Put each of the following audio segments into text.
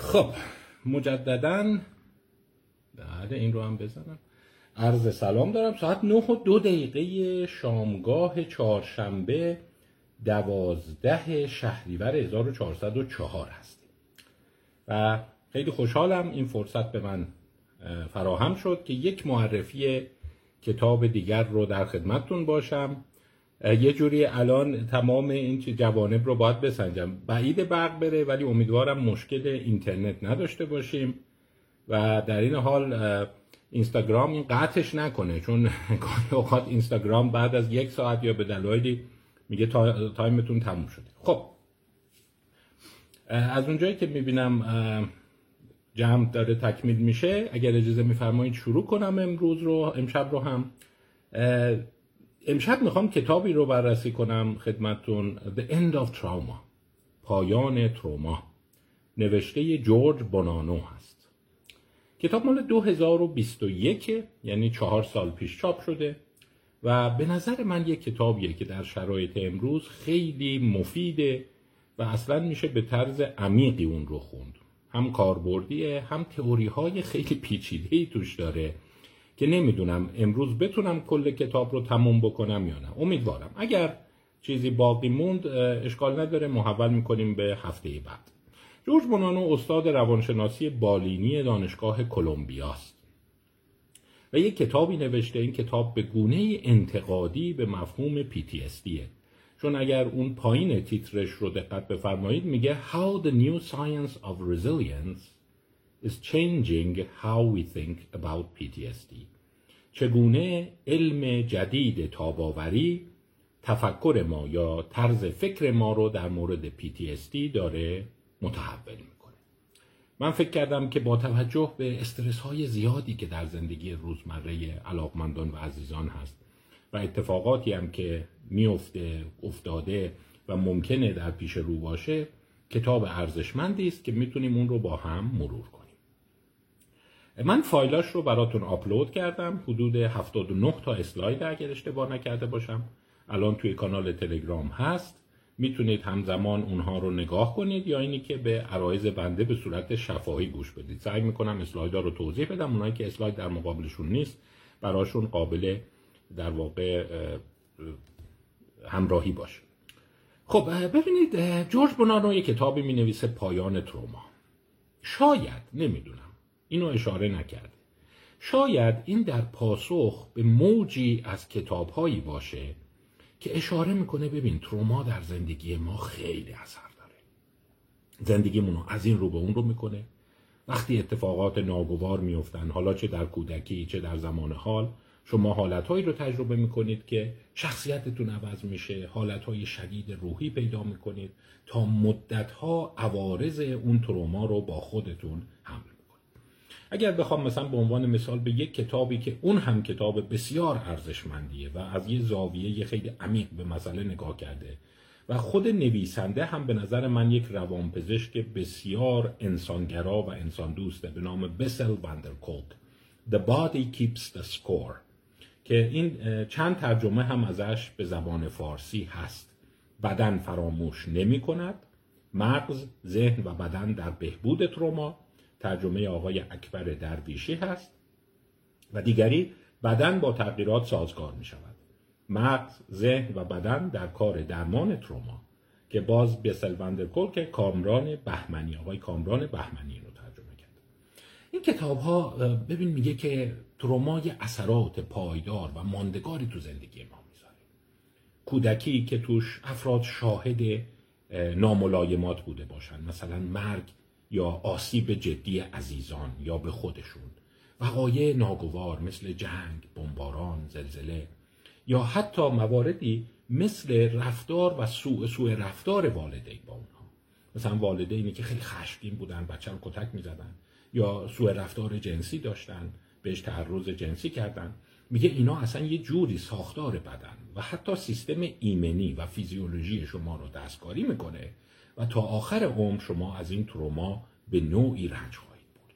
خب مجدداً بعد این رو هم بزنم عرض سلام دارم. ساعت 9:02 شامگاه چهارشنبه 12 شهریور 1404 هستیم و خیلی خوشحالم این فرصت به من فراهم شد که یک معرفی کتاب دیگر رو در خدمتتون باشم. یه جوری الان تمام این جوانب رو باید بسنجم. بعید برق بره ولی امیدوارم مشکل اینترنت نداشته باشیم و در این حال اینستاگرام این قطعش نکنه، چون گاهی اوقات اینستاگرام بعد از 1 ساعت یا به دلایلی میگه تایمتون تموم شده. خب از اونجایی که میبینم جمع داره تکمیل میشه، اگر اجازه میفرمایید شروع کنم امشب رو هم. امشب میخوام کتابی رو بررسی کنم خدمتتون، The End of Trauma، پایان تروما، نوشته جورج بونانو هست. کتاب مال 2021 یعنی 4 سال پیش چاپ شده و به نظر من یک کتابیه که در شرایط امروز خیلی مفیده و اصلا میشه به طرز عمیقی اون رو خوند. هم کاربردیه، هم تئوری‌های خیلی پیچیده‌ای توش داره که نمیدونم امروز بتونم کل کتاب رو تموم بکنم یا نه. امیدوارم. اگر چیزی باقی موند اشکال نداره، محول میکنیم به هفته بعد. جورج بونانو استاد روانشناسی بالینی دانشگاه کلمبیا است و یک کتابی نوشته. این کتاب به گونه انتقادی به مفهوم PTSDه، چون اگر اون پایین تیترش رو دقت بفرمایید میگه How the new science of resilience is changing how we think about PTSD. چگونه علم جدید تاباوری تفکر ما یا طرز فکر ما رو در مورد PTSD داره متحول میکنه. من فکر کردم که با توجه به استرس های زیادی که در زندگی روزمره علاقمندان و عزیزان هست و اتفاقاتی هم که افتاده و ممکنه در پیش رو باشه، کتاب ارزشمندی است که میتونیم اون رو با هم مرور کنیم. من فایلاش رو براتون آپلود کردم، حدود 79 تا اسلاید اگر اشتباه نکرده باشم الان توی کانال تلگرام هست. میتونید همزمان اونها رو نگاه کنید یا اینی که به عرایض بنده به صورت شفاهی گوش بدید. سعی میکنم اسلایدها رو توضیح بدم، اونایی که اسلاید در مقابلشون نیست براشون قابل در واقع همراهی باشه. خب ببینید، جورج بونانو یک کتابی مینویسه، پایان تروما. شاید، نمیدونم، اینو اشاره نکرده، شاید این در پاسخ به موجی از کتاب‌هایی باشه که اشاره میکنه ببین تروما در زندگی ما خیلی اثر داره. زندگیمون رو از این رو به اون رو میکنه. وقتی اتفاقات ناگوار میفتن، حالا چه در کودکی چه در زمان حال، شما حالتهایی رو تجربه میکنید که شخصیتتون عوض میشه، حالتهای شدید روحی پیدا میکنید، تا مدتها عوارض اون تروما رو با خودتون حمل میکنید. اگر بخوام مثلا به عنوان مثال به یک کتابی که اون هم کتاب بسیار ارزشمندیه و از یه زاویه خیلی عمیق به مسئله نگاه کرده و خود نویسنده هم به نظر من یک روانپزشک بسیار انسانگرا و انسان دوسته به نام بسل واندرکولک، The Body Keeps the Score، که این چند ترجمه هم ازش به زبان فارسی هست. بدن فراموش نمی کند، مغز، ذهن و بدن در بهبود تروما، ترجمه آقای اکبر درویشی هست، و دیگری بدن با تغییرات سازگار می شود، مغز، ذهن و بدن در کار درمان تروما، که باز بسل واندرکولک کامران بهمنی، آقای کامران بهمنی رو ترجمه کرد. این کتاب ها ببین میگه که تروما یه اثرات پایدار و ماندگاری تو زندگی ما میذاره. کودکی که توش افراد شاهد ناملایمات بوده باشن، مثلا مرگ یا آسیب جدی عزیزان یا به خودشون، وقایع ناگوار مثل جنگ، بمباران، زلزله، یا حتی مواردی مثل رفتار و سوء رفتار والدین با اونها. مثلا والدینی که خیلی خشمگین بودن، بچه رو کتک میزدن یا سوء رفتار جنسی داشتن، بهش تعرض جنسی کردن. میگه اینا اصلا یه جوری ساختار بدن و حتی سیستم ایمنی و فیزیولوژی شما رو دستکاری میکنه و تا آخر عمر شما از این تروما به نوعی رنج خواهید برد.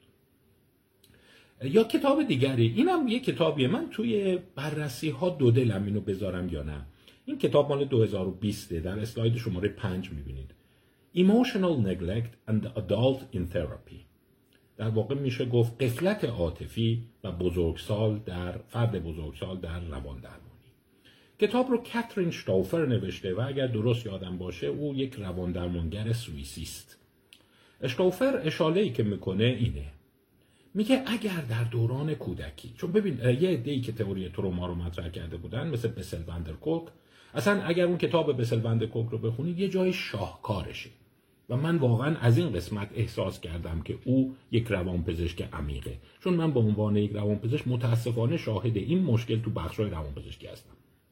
یا کتاب دیگری، اینم یه کتابیه، من توی بررسی ها دو دلم اینو بذارم یا نه. این کتاب مال 2020 در اسلاید شماره 5 میبینید. Emotional neglect and adult in therapy. در واقع میشه گفت غفلت عاطفی و فرد بزرگسال در روان درمانی. کتاب رو کاترین شتوفر نوشته و اگر درست یادم باشه او یک روان درمانگر سوئیسی است. شتوفر اشاره‌ای که میکنه اینه، میگه اگر در دوران کودکی، چون ببین یه عده‌ای که تئوری تروما رو مطرح کرده بودن مثل بسل وندرکولک، اصلا اگر اون کتاب بسل وندرکولک رو بخونید یه جای شاهکارشه و من واقعا از این قسمت احساس کردم که او یک روانپزشک عمیقه، چون من به عنوان یک روانپزشک متاسفانه شاهد این مشکل تو بخش‌های روانپزشکی هستم.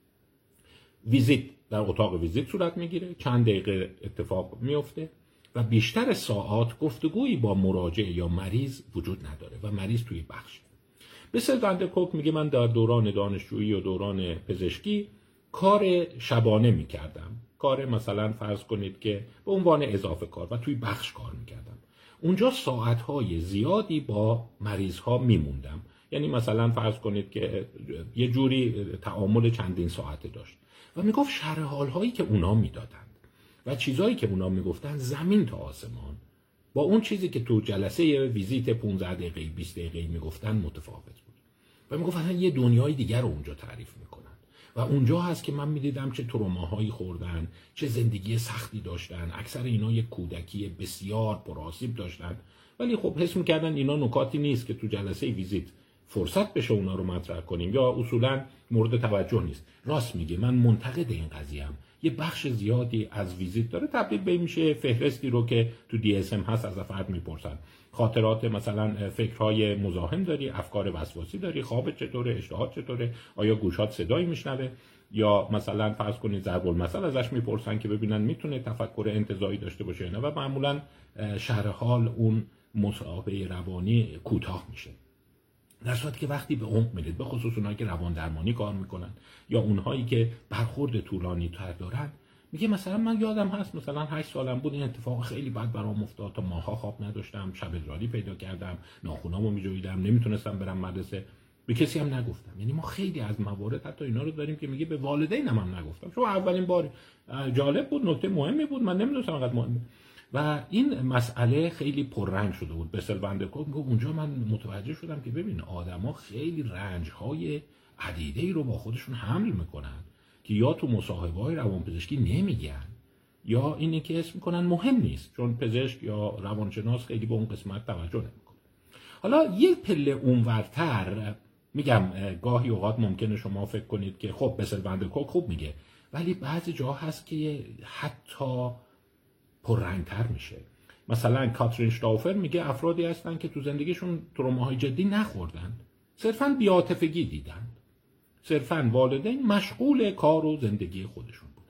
ویزیت در اتاق ویزیت صورت میگیره، چند دقیقه اتفاق میفته و بیشتر ساعات گفتگویی با مراجع یا مریض وجود نداره و مریض توی بخش. بسل وندرکولک میگه من در دوران دانشجویی و دوران پزشکی کار شبانه میکردم، کار مثلا فرض کنید که به عنوان اضافه کار و توی بخش کار میکردم. اونجا ساعتهای زیادی با مریضها میموندم، یعنی مثلا فرض کنید که یه جوری تعامل چندین ساعته داشت و میگفت شرح حال‌هایی که اونا میدادند و چیزایی که اونا میگفتن زمین تا آسمان با اون چیزی که تو جلسه ویزیت 15 دقیقه‌ای 20 دقیقه‌ای میگفتن متفاوت بود و میگفتن یه دنیای دیگر رو اونجا تعریف میکنن و اونجا هست که من میدیدم چه تروماهایی خوردن، چه زندگی سختی داشتن. اکثر اینا یک کودکی بسیار پرآسیب داشتن، ولی خب حس میکردن اینا نکاتی نیست که تو جلسه ویزیت فرصت بشه اونا رو مطرح کنیم یا اصولا مورد توجه نیست. راست میگه، من منتقد این قضیه‌ام. یه بخش زیادی از ویزیت داره تبدیل به میشه فهرستی رو که تو DSM هست از فرد میپرسن. خاطرات مثلا فکرهای مزاحم داری، افکار وسواسی داری، خوابت چطوره، اشتهات چطوره، آیا گوشات صدایی میشنوه، یا مثلا فرض کنید ضرب المثل ازش میپرسن که ببینن میتونه تفکر انتزاعی داشته باشه نه، و معمولا شرح حال اون مصاحبه روانی کوتاه میشه. در صورتی که وقتی به عمق میرید، به خصوص اونایی که روان درمانی کار میکنن یا اونهایی که برخورد طولانی تر دارن، میگه مثلا من یادم هست مثلا 8 سالم بود این اتفاق خیلی بد برام افتاد، تا ماها خواب نداشتم، شب ادراری پیدا کردم، ناخونامو میجویدم، نمیتونستم برم مدرسه، به کسی هم نگفتم. یعنی ما خیلی از موارد حتی اینا رو داریم که میگه به والدینم هم نگفتم، چون اولین بار. جالب بود، نکته مهمی بود، من نمیدونستم انقدر مهمه و این مسئله خیلی پررنگ شده بود. بسل وندرکولک میگه اونجا من متوجه شدم که ببین آدما خیلی رنج‌های عدیده‌ای رو با خودشون حمل میکنن که یا تو مصاحبه‌های روانپزشکی نمیگن یا اینی که اسم میکنن مهم نیست، چون پزشک یا روانشناس خیلی به اون قسمت توجه نمیکنه. حالا یه پله اونورتر میگم، گاهی اوقات ممکنه شما فکر کنید که خب بسل وندرکولک خوب میگه، ولی بعضی جا هست که حتی پررنگ‌تر میشه. مثلا کاترین شتوفر میگه افرادی هستن که تو زندگیشون تروماهای جدی نخوردن، صرفاً بی‌عاطفگی دیدن، صرفاً والدین مشغول کار و زندگی خودشون بودن.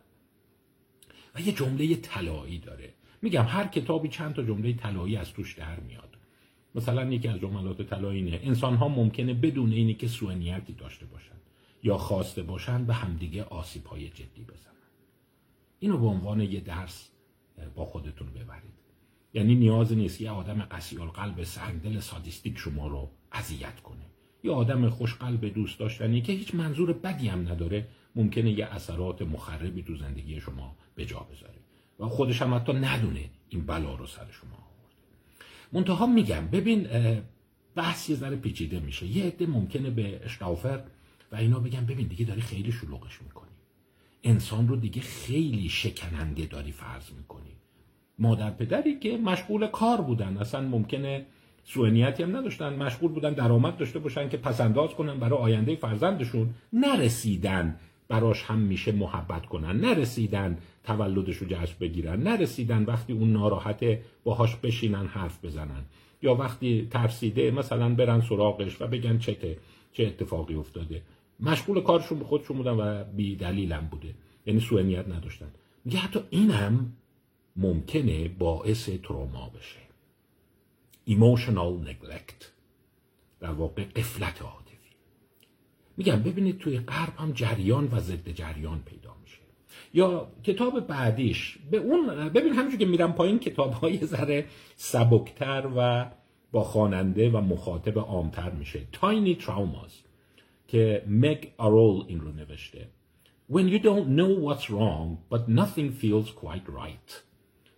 و یه جمله طلایی داره، میگم هر کتابی چند تا جمله طلایی از توش در میاد. مثلا یکی از جملات طلایی اینه: انسان‌ها ممکنه بدون اینی که سوء نیتی داشته باشن یا خواسته باشن به همدیگه آسیب‌های جدی بزنن. اینو به عنوان یه درس با خودتون ببرید. یعنی نیازی نیست یه آدم قسی القلب سنگدل سادیستیک شما رو اذیت کنه. یه آدم خوشقلب دوست داشتنی که هیچ منظور بدی هم نداره ممکنه یه اثرات مخربی تو زندگی شما به جا بذاره و خودش هم حتی ندونه این بلا رو سر شما آورده. منتها میگم ببین بحث یه ذره پیچیده میشه. یه عده ممکنه به شتوفر و اینا بگن ببین دیگه داری خیلی شلوغش میکنی، انسان رو دیگه خیلی شکننده داری فرض میکنی. مادر پدری که مشغول کار بودن، اصلا ممکنه سوء نیتی هم نداشتن، مشغول بودن درآمد داشته باشن که پسنداز کنن برای آینده فرزندشون، نرسیدن براش هم میشه محبت کنن، نرسیدن تولدش رو جشن بگیرن، نرسیدن وقتی اون ناراحته باهاش بشینن حرف بزنن، یا وقتی ترسیده مثلا برن سراغش و بگن چه اتفاقی افتاده. مشغول کارشون به خودشون بودن و بی دلیل هم بوده، یعنی سوء نیت نداشتن. میگه حتی این هم ممکنه باعث تروما بشه. emotional neglect، در واقع غفلت عاطفی. میگم ببینید توی غرب هم جریان و ضد جریان پیدا میشه. یا کتاب بعدیش به اون ببین همونجوری که میرم پایین کتاب‌های ذره سبکتر و با خواننده و مخاطب عامتر میشه. Tiny Traumas که مگ آرول این رو نوشته. When you don't know what's wrong but nothing feels quite right.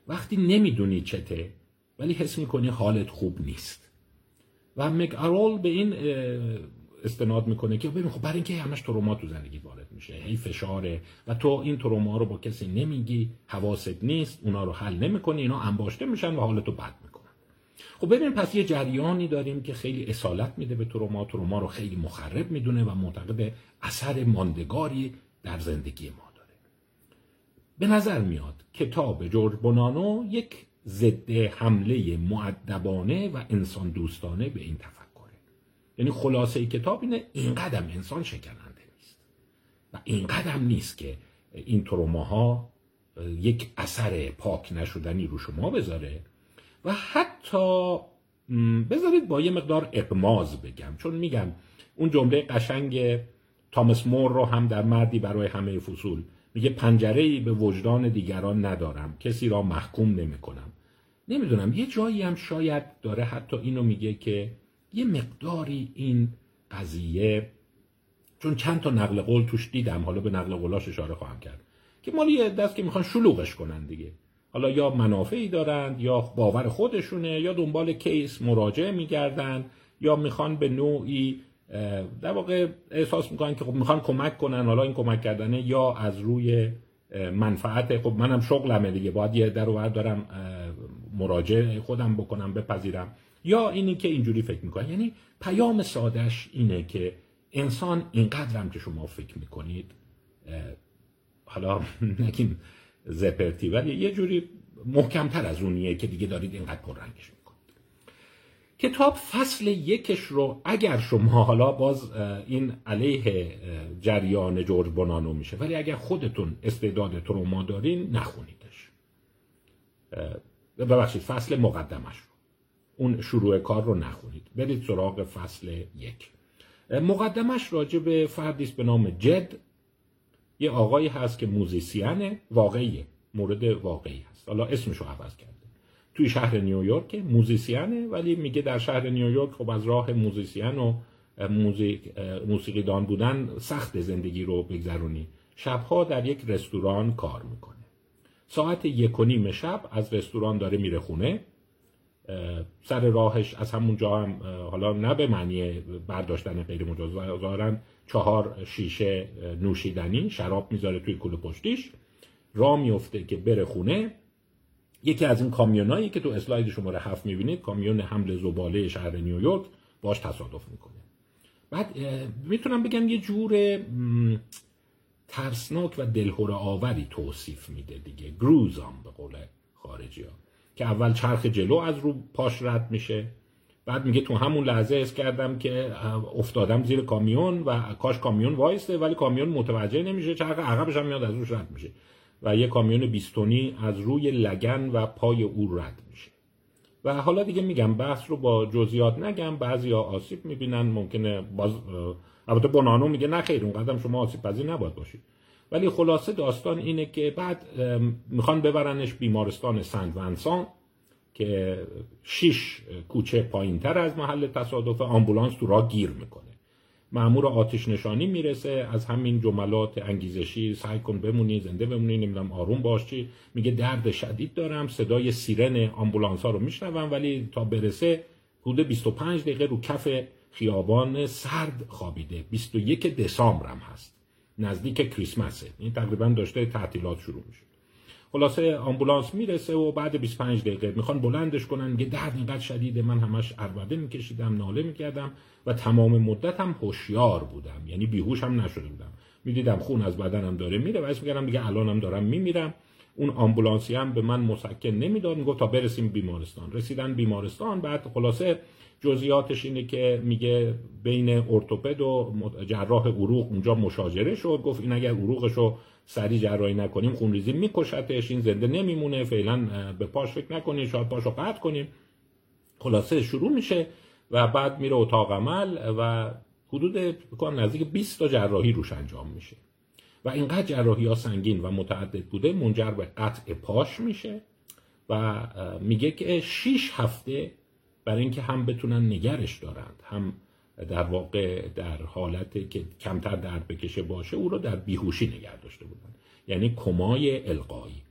وقتی نمیدونی چته ولی حس میکنی حالت خوب نیست. و مکارول به این استناد میکنه که ببین خب برای اینکه همش تروما تو زندگی وارد میشه، هی فشاره و تو این تروما رو با کسی نمیگی، حواست نیست، اونا رو حل نمیکنی، اینا انباشته میشن و حالتو بد میکنن. خب ببین پس یه جریانی داریم که خیلی اصالت میده به تروما رو خیلی مخرب میدونه و معتقد اثر ماندگاری در زندگی ما داره. به نظر میاد کتاب جورج بونانو یک ضد حمله مؤدبانه و انسان دوستانه به این تفکره. یعنی خلاصه کتاب اینقدر انسان شکننده نیست و اینقدر نیست که این تروماها یک اثر پاک نشدنی رو شما بذاره و حتی بذارید با یه مقدار اغماض بگم، چون میگم اون جمله قشنگ تامس مور رو هم در مردی برای همه فصول میگه پنجره‌ای به وجدان دیگران ندارم، کسی را محکوم نمی‌کنم. نمیدونم یه جایی هم شاید داره حتی اینو میگه که یه مقداری این قضیه، چون چند تا نقل قول توش دیدم، حالا به نقل قولاش اشاره خواهم کرد، که مالی دست که میخوان شلوغش کنن دیگه، حالا یا منافعی دارند یا باور خودشونه یا دنبال کیس مراجعه میگردن یا میخوان به نوعی در واقع احساس میکنن که خب میخوان کمک کنن، حالا این کمک کردنه یا از روی منفعت، خب منم شغلمه دیگه باید یه در و دارم مراجعه خودم بکنم بپذیرم، یا اینی که اینجوری فکر میکنن. یعنی پیام سادهش اینه که انسان اینقدرم که شما فکر میکنید، حالا نگیم زپرتی، ولی یه جوری محکمتر از اونیه که دیگه دارید اینقدر پررنگش میکنید. کتاب فصل 1 رو اگر شما، حالا باز این علیه جریان جورج بونانو میشه، ولی اگر خودتون استعداد تروما دارین نخونیدش. ببخشید فصل مقدمش رو، اون شروع کار رو نخونید، برید سراغ فصل 1. مقدمش راجع به فردی است به نام جد، یه آقایی هست که موزیسین واقعیه، مورد واقعی هست، حالا اسمشو عوض کرده، توی شهر نیویورک موزیسینه، ولی میگه در شهر نیویورک خب از راه موزیسین و موسیقیدان بودن سخت زندگی رو بگذرونی. شبها در یک رستوران کار میکنه. ساعت 1:30 شب از رستوران داره میره خونه. سر راهش از همونجا هم، حالا نه به معنی برداشتن غیر مجاز، ظاهراً 4 شیشه نوشیدنی شراب میذاره توی کوله پشتیش، راه میفته که بره خونه. یکی از این کامیونایی که تو اسلاید شماره 7 میبینید، کامیون حمل زباله شهر نیویورک، باش تصادف میکنه. بعد میتونم بگم یه جور ترسناک و دلهره آوری توصیف میده دیگه، گروزام به قول خارجی ها، که اول چرخ جلو از رو پاش رد میشه، بعد میگه تو همون لحظه حس کردم که افتادم زیر کامیون و کاش کامیون وایسته، ولی کامیون متوجه نمیشه، چرخ عقبش هم میاد از روش رد میشه و یه کامیون 20 تنی از روی لگن و پای او رد میشه. و حالا دیگه میگم بحث رو با جزئیات نگم، بعضیا آسیب میبینن، ممکنه باز البته بونانو میگه نه خیر اونقدر شما آسیب پذیر نباید باشید، ولی خلاصه داستان اینه که بعد میخوان ببرنش بیمارستان سنت ونسان که 6 کوچه پایینتر از محل تصادف. آمبولانس تو راه گیر میکنه، مأمور آتش نشانی میرسه، از همین جملات انگیزشی سعی کن بمونی، زنده بمونی، نمیدونم آروم باش، چی میگه درد شدید دارم، صدای سیرن آمبولانس ها رو میشنوم، ولی تا برسه حدود 25 دقیقه رو کف خیابان سرد خوابیده. 21 دسامبر هم هست، نزدیک کریسمسه، این تقریبا داشته تعطیلات شروع میشه. خلاصه آمبولانس میرسه و بعد 25 دقیقه میخوان بلندش کنن، میگه درد اینقدر شدیده من همش عربده میکشیدم، ناله میکردم و تمام مدت هم هوشیار بودم، یعنی بیهوش هم نشده بودم، میدیدم خون از بدنم داره میره و اسم میگم دیگه الانم دارم میمیرم. اون آمبولانسی هم به من مسکن نمیداد، میگفت تا برسیم بیمارستان. رسیدن بیمارستان، بعد خلاصه جزئیاتش اینه که میگه بین ارتوپد و جراح عروق اونجا مشاجره شد، گفت این اگر عروقشو سریع جراحی نکنیم خونریزی میکشتش، این زنده نمیمونه، فعلا به پاش فکر نکنید، شاید پاشو قطع کنیم. خلاصه شروع میشه و بعد میره اتاق عمل و حدود بکنم نزدیک 20 تا جراحی روش انجام میشه و اینقدر جراحی ها سنگین و متعدد بوده منجر به قطع پاش میشه و میگه که 6 هفته برای اینکه هم بتونن نگرش دارند، هم در واقع در حالت که کمتر درد بکشه باشه او رو در بیهوشی نگه داشته بودن، یعنی کمای القایی.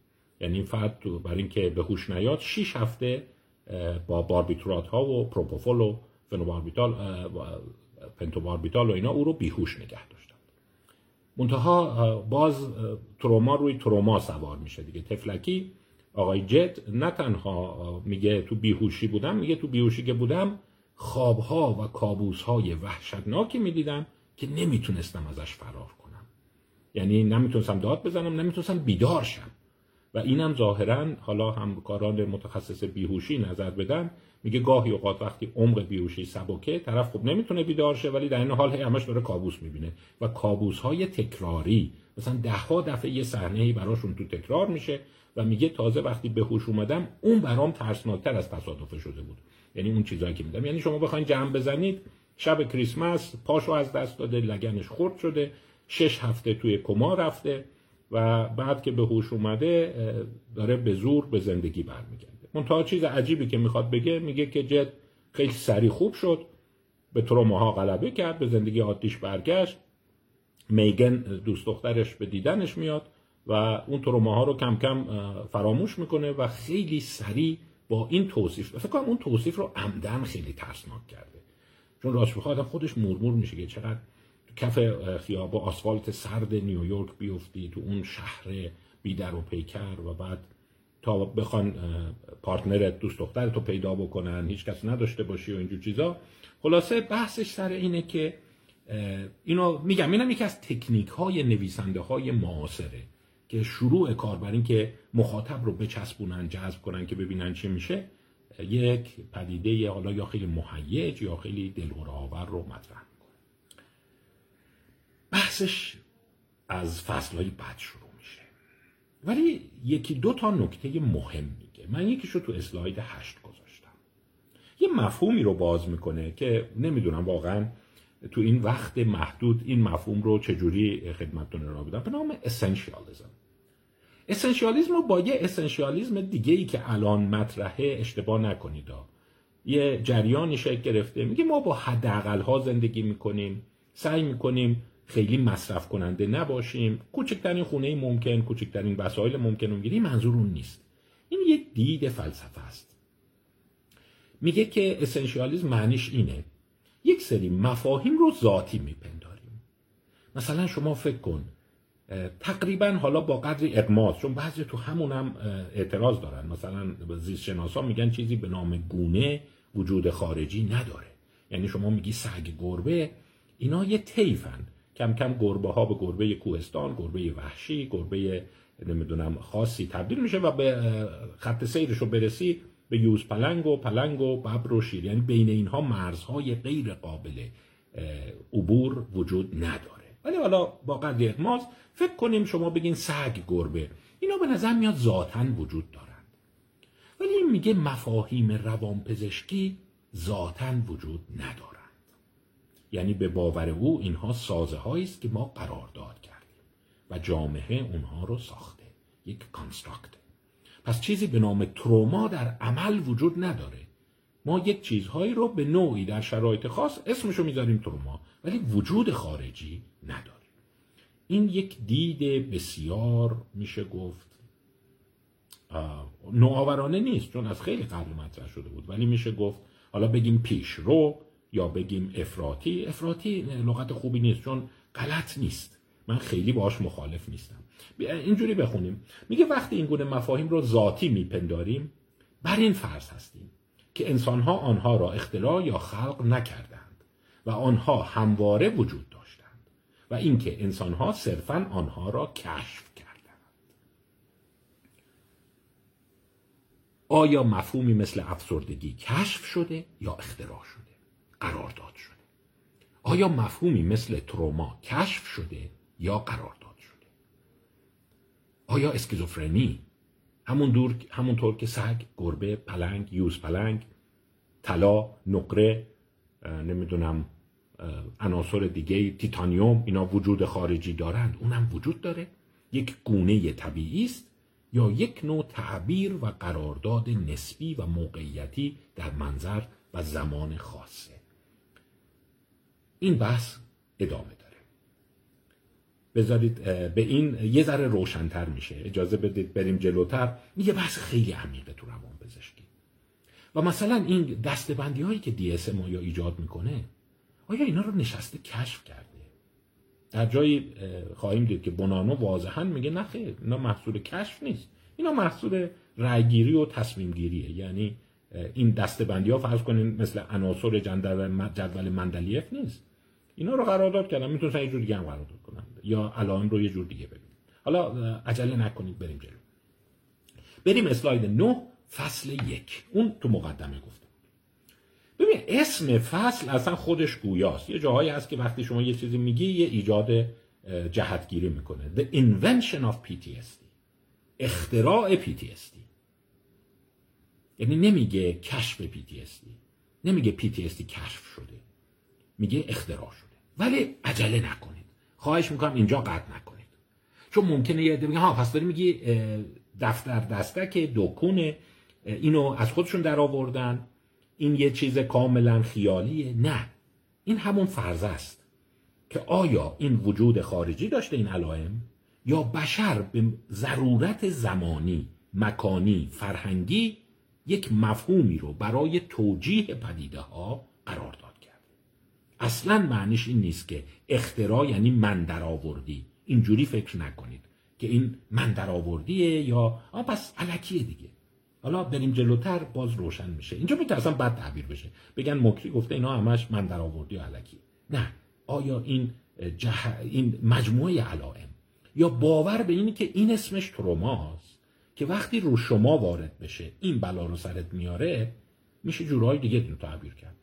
یعنی فرد برای اینکه به هوش نیاد 6 هفته با باربیتورات ها و پروپوفول و فنوباربیتال پنتوباربیتال و اینا او رو بیهوش نگه داشتن. منتها باز تروما روی تروما سوار میشه دیگه. تفلکی آقای جت نه تنها میگه تو بیهوشی بودم، میگه تو بیهوشی که بودم خوابها و کابوسهای وحشتناکی میدیدم که نمیتونستم ازش فرار کنم. یعنی نمیتونستم داد بزنم، نمیتونستم بیدار شم. و اینم ظاهراً حالا همکاران متخصص بیهوشی نظر بدن، میگه گاهی اوقات وقتی عمق بیهوشی سبکه طرف خب نمیتونه بیدار شه، ولی در این حال همش داره کابوس میبینه و کابوس‌های تکراری، مثلا 10 دفعه یه صحنه‌ای براشون تو تکرار میشه و میگه تازه وقتی به هوش اومدم اون برام ترسناکتر از تصادف شده بود. یعنی اون چیزایی که میدم، یعنی شما بخواید جمع بزنید شب کریسمس پاشو از دست داده، لگنش خرد شده، 6 هفته توی کما رفته و بعد که به هوش اومده داره به زور به زندگی برمیگرده. منتها چیز عجیبی که میخواد بگه، میگه که جت خیلی سریع خوب شد، به تروماها غلبه کرد، به زندگی عادیش برگشت. میگن دوست دخترش به دیدنش میاد و اون تروماها رو کم کم فراموش میکنه و خیلی سریع با این توصیف، فکر کنم اون توصیف رو عمدن خیلی ترسناک کرده، چون راست بخواد خودش مورمور میشه که چقدر کف خیابان آسفالت سرد نیویورک بیفتی تو اون شهر بیدر و پیکر و بعد تا بخوان پارتنرت دوست دخترتو پیدا بکنن هیچ کس نداشته باشی و اینجور چیزا. خلاصه بحثش سر اینه که اینو میگم، اینم یکی از تکنیک های نویسنده های معاصره که شروع کار بر این که مخاطب رو بچسبونن، جذب کنن که ببینن چی میشه، یک پدیده حالا یا خیلی مهیج یا خیلی دلهره‌آور رو مطرح میکنه. بحثش از فصلهای بعد شروع میشه، ولی یکی دو تا نکته مهم میگه. من یکیشو تو اسلاید 8 گذاشتم. یه مفهومی رو باز میکنه که نمیدونم واقعا تو این وقت محدود این مفهوم رو چجوری خدمتتون ارائه بدم، به نام اسنشیالیسم. اسنشیالیسم رو با یه اسنشیالیسم دیگه‌ای که الان مطرحه اشتباه نکنید. یه جریانی شکل گرفته، میگه ما با حداقل‌ها زندگی میکنیم، سعی میکنیم خیلی مصرف کننده نباشیم، کوچکترین خونه ممکن، کوچکترین وسایل ممکن رو میگیریم. منظور اون نیست. این یک دید فلسفه است. میگه که اسنشیالیسم معنیش اینه یک سری مفاهیم رو ذاتی میپنداریم. مثلا شما فکر کن تقریبا حالا با قدری اغماض، چون بعضی تو همونم اعتراض دارن، مثلا زیست شناسا میگن چیزی به نام گونه وجود خارجی نداره. یعنی شما میگی سگ، گربه، اینا یه طیفن، کم کم گربه ها به گربه کوهستان، گربه وحشی، گربه نمیدونم خاصی تبدیل میشه و به خط سیرش رو برسی به یوز پلنگ و ببر و شیر. یعنی بین اینها مرزهای غیر قابل عبور وجود نداره. ولی حالا با قدر اغماض فکر کنیم شما بگین سگ، گربه، اینا به نظر میاد ذاتاً وجود دارند. ولی این میگه مفاهیم روانپزشکی ذاتاً وجود ندارند. یعنی به باور او اینها سازه هایی است که ما قرارداد کردیم و جامعه اونها رو ساخته، یک کانستراکت. پس چیزی به نام تروما در عمل وجود نداره. ما یک چیزهایی رو به نوعی در شرایط خاص اسمشو میذاریم تروما، ولی وجود خارجی نداره. این یک دید بسیار میشه گفت نوآورانه نیست، چون از خیلی قبل مطرح شده بود، ولی میشه گفت حالا بگیم پیشرو یا بگیم افراطی. افراطی لغت خوبی نیست چون غلط نیست، من خیلی باهاش مخالف نیستم. اینجوری بخونیم، میگه وقتی این گونه مفاهیم رو ذاتی میپنداریم، بر این فرض هستیم که انسانها آنها را اختراع یا خلق نکردند و آنها همواره وجود داشتند و اینکه انسانها صرفاً آنها را کشف کردند. آیا مفهومی مثل افسردگی کشف شده یا اختراع شده، قرارداد شده؟ آیا مفهومی مثل تروما کشف شده یا قرارداد شده؟ آیا اسکیزوفرنی همونطور که سگ، گربه، پلنگ، یوز پلنگ، طلا، نقره، نمیدونم عناصر دیگه، تیتانیوم، اینا وجود خارجی دارند، اونم وجود داره؟ یک گونه طبیعی است یا یک نوع تعبیر و قرارداد نسبی و موقعیتی در منظر و زمان خاصه؟ این بحث ادامه داره. بذارید به این یه ذره روشن‌تر میشه. اجازه بدید بریم جلوتر. یه بحث خیلی عمیقه تو روانپزشکی. و مثلا این دسته‌بندی‌هایی که DSM آیا ایجاد میکنه، آیا اینا رو نشسته کشف کرده؟ در جایی خواهیم دید که بونانو واضحاً میگه نه خیر، اینا محصول کشف نیست، اینا محصول رأی‌گیری و تصمیم گیریه. یعنی این دسته‌بندی‌ها فرض کنین مثل عناصر جدول مندلیف نیست، اینا رو قرارداد کردن، میتونن یه جور دیگه هم قرارداد کنن یا علائم رو یه جور دیگه ببینید. حالا عجله نکنید، بریم جلو. بریم اسلاید 9 فصل 1. اون تو مقدمه گفتم. ببین اسم فصل اصلا خودش گویاست. یه جاهایی هست که وقتی شما یه چیزی میگی یه ایجاد جهتگیری میکنه. The invention of PTSD. اختراع PTSD. یعنی نمیگه کشف PTSD، نمیگه PTSD کشف شده، میگه اختراع شده. ولی عجله نکنید، خواهش میکنم اینجا قطع نکنید، چون ممکنه یه عده بگه ها پس داری میگی دفتر دستک دکونه اینو از خودشون در آوردن، این یه چیز کاملا خیالیه. نه، این همون فرض است که آیا این وجود خارجی داشته این علائم، یا بشر به ضرورت زمانی، مکانی، فرهنگی یک مفهومی رو برای توجیه پدیده ها قرار داد کرده. اصلا معنیش این نیست که اختراع یعنی من در آوردی. اینجوری فکر نکنید که این من در آوردیه یا پس الکیه دیگه. حالا بریم جلوتر باز روشن میشه. اینجا میترسم بد تعبیر بشه، بگن مکری گفته اینا همش من در آوردی و الکی. نه، آیا این این مجموعه علائم یا باور به اینی که این اسمش تروماست که وقتی رو شما وارد بشه این بلا رو سرت میاره، میشه جورهای دیگه رو تعبیر کرد.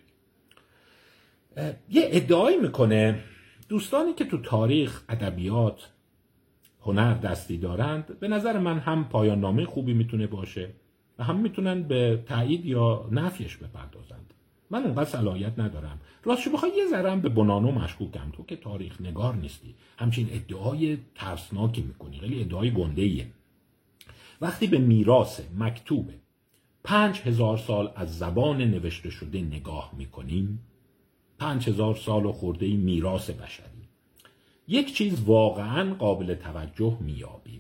یه ادعایی میکنه دوستانی که تو تاریخ، ادبیات، هنر دستی دارند، به نظر من هم پایان نامه خوبی میتونه باشه و هم میتونن به تایید یا نفیش بپردازند. من اونقدر صلاحیت ندارم. راستش بخوای یه ذره هم به بونانو مشکوکم. تو که تاریخ نگار نیستی، همچین ادعای ترسناکی میکنی، خیلی ادعای گنده‌ایه. وقتی به میراث مکتوب 5000 سال از زبان نوشته شده نگاه میکنیم، 5000 سال و خورده‌ای میراث بشری، یک چیز واقعاً قابل توجه میابیم.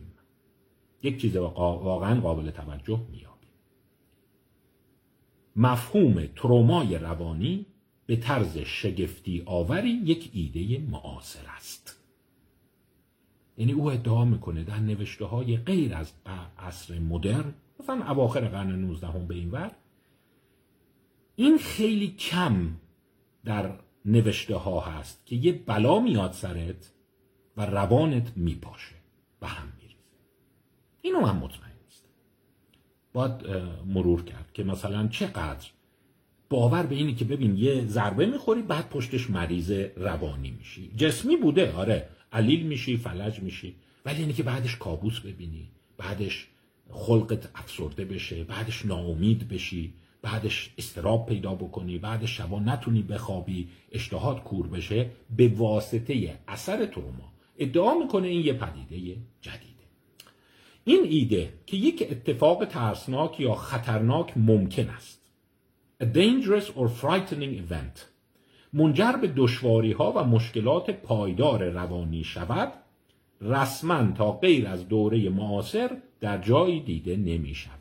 مفهوم ترومای روانی به طرز شگفتی آوری یک ایده معاصر است. یعنی او ادعا میکنه در نوشته های غیر از عصر مدرن، مثلا اواخر قرن 19 به این ور، این خیلی کم در نوشته ها هست که یه بلا میاد سرت و روانت میپاشه و هم میریزه. اینو من مطمئن نیستم. باید مرور کرد که مثلا چقدر باور به اینی که ببین یه ضربه میخوری بعد پشتش مریض روانی میشی. جسمی بوده، آره، علیل میشی، فلج میشی، ولی اینی که بعدش کابوس ببینی، بعدش خلقت افسرده بشه، بعدش ناامید بشی، بعدش اضطراب پیدا بکنی، بعدش شبا نتونی بخوابی، اشتهات کور بشه، به واسطه اثر تروما. ادعا میکنه این یه پدیده جدیده. این ایده که یک اتفاق ترسناک یا خطرناک ممکن است، a dangerous or frightening event، منجر به دشواری ها و مشکلات پایدار روانی شود، رسما تا غیر از دوره معاصر در جایی دیده نمی شود.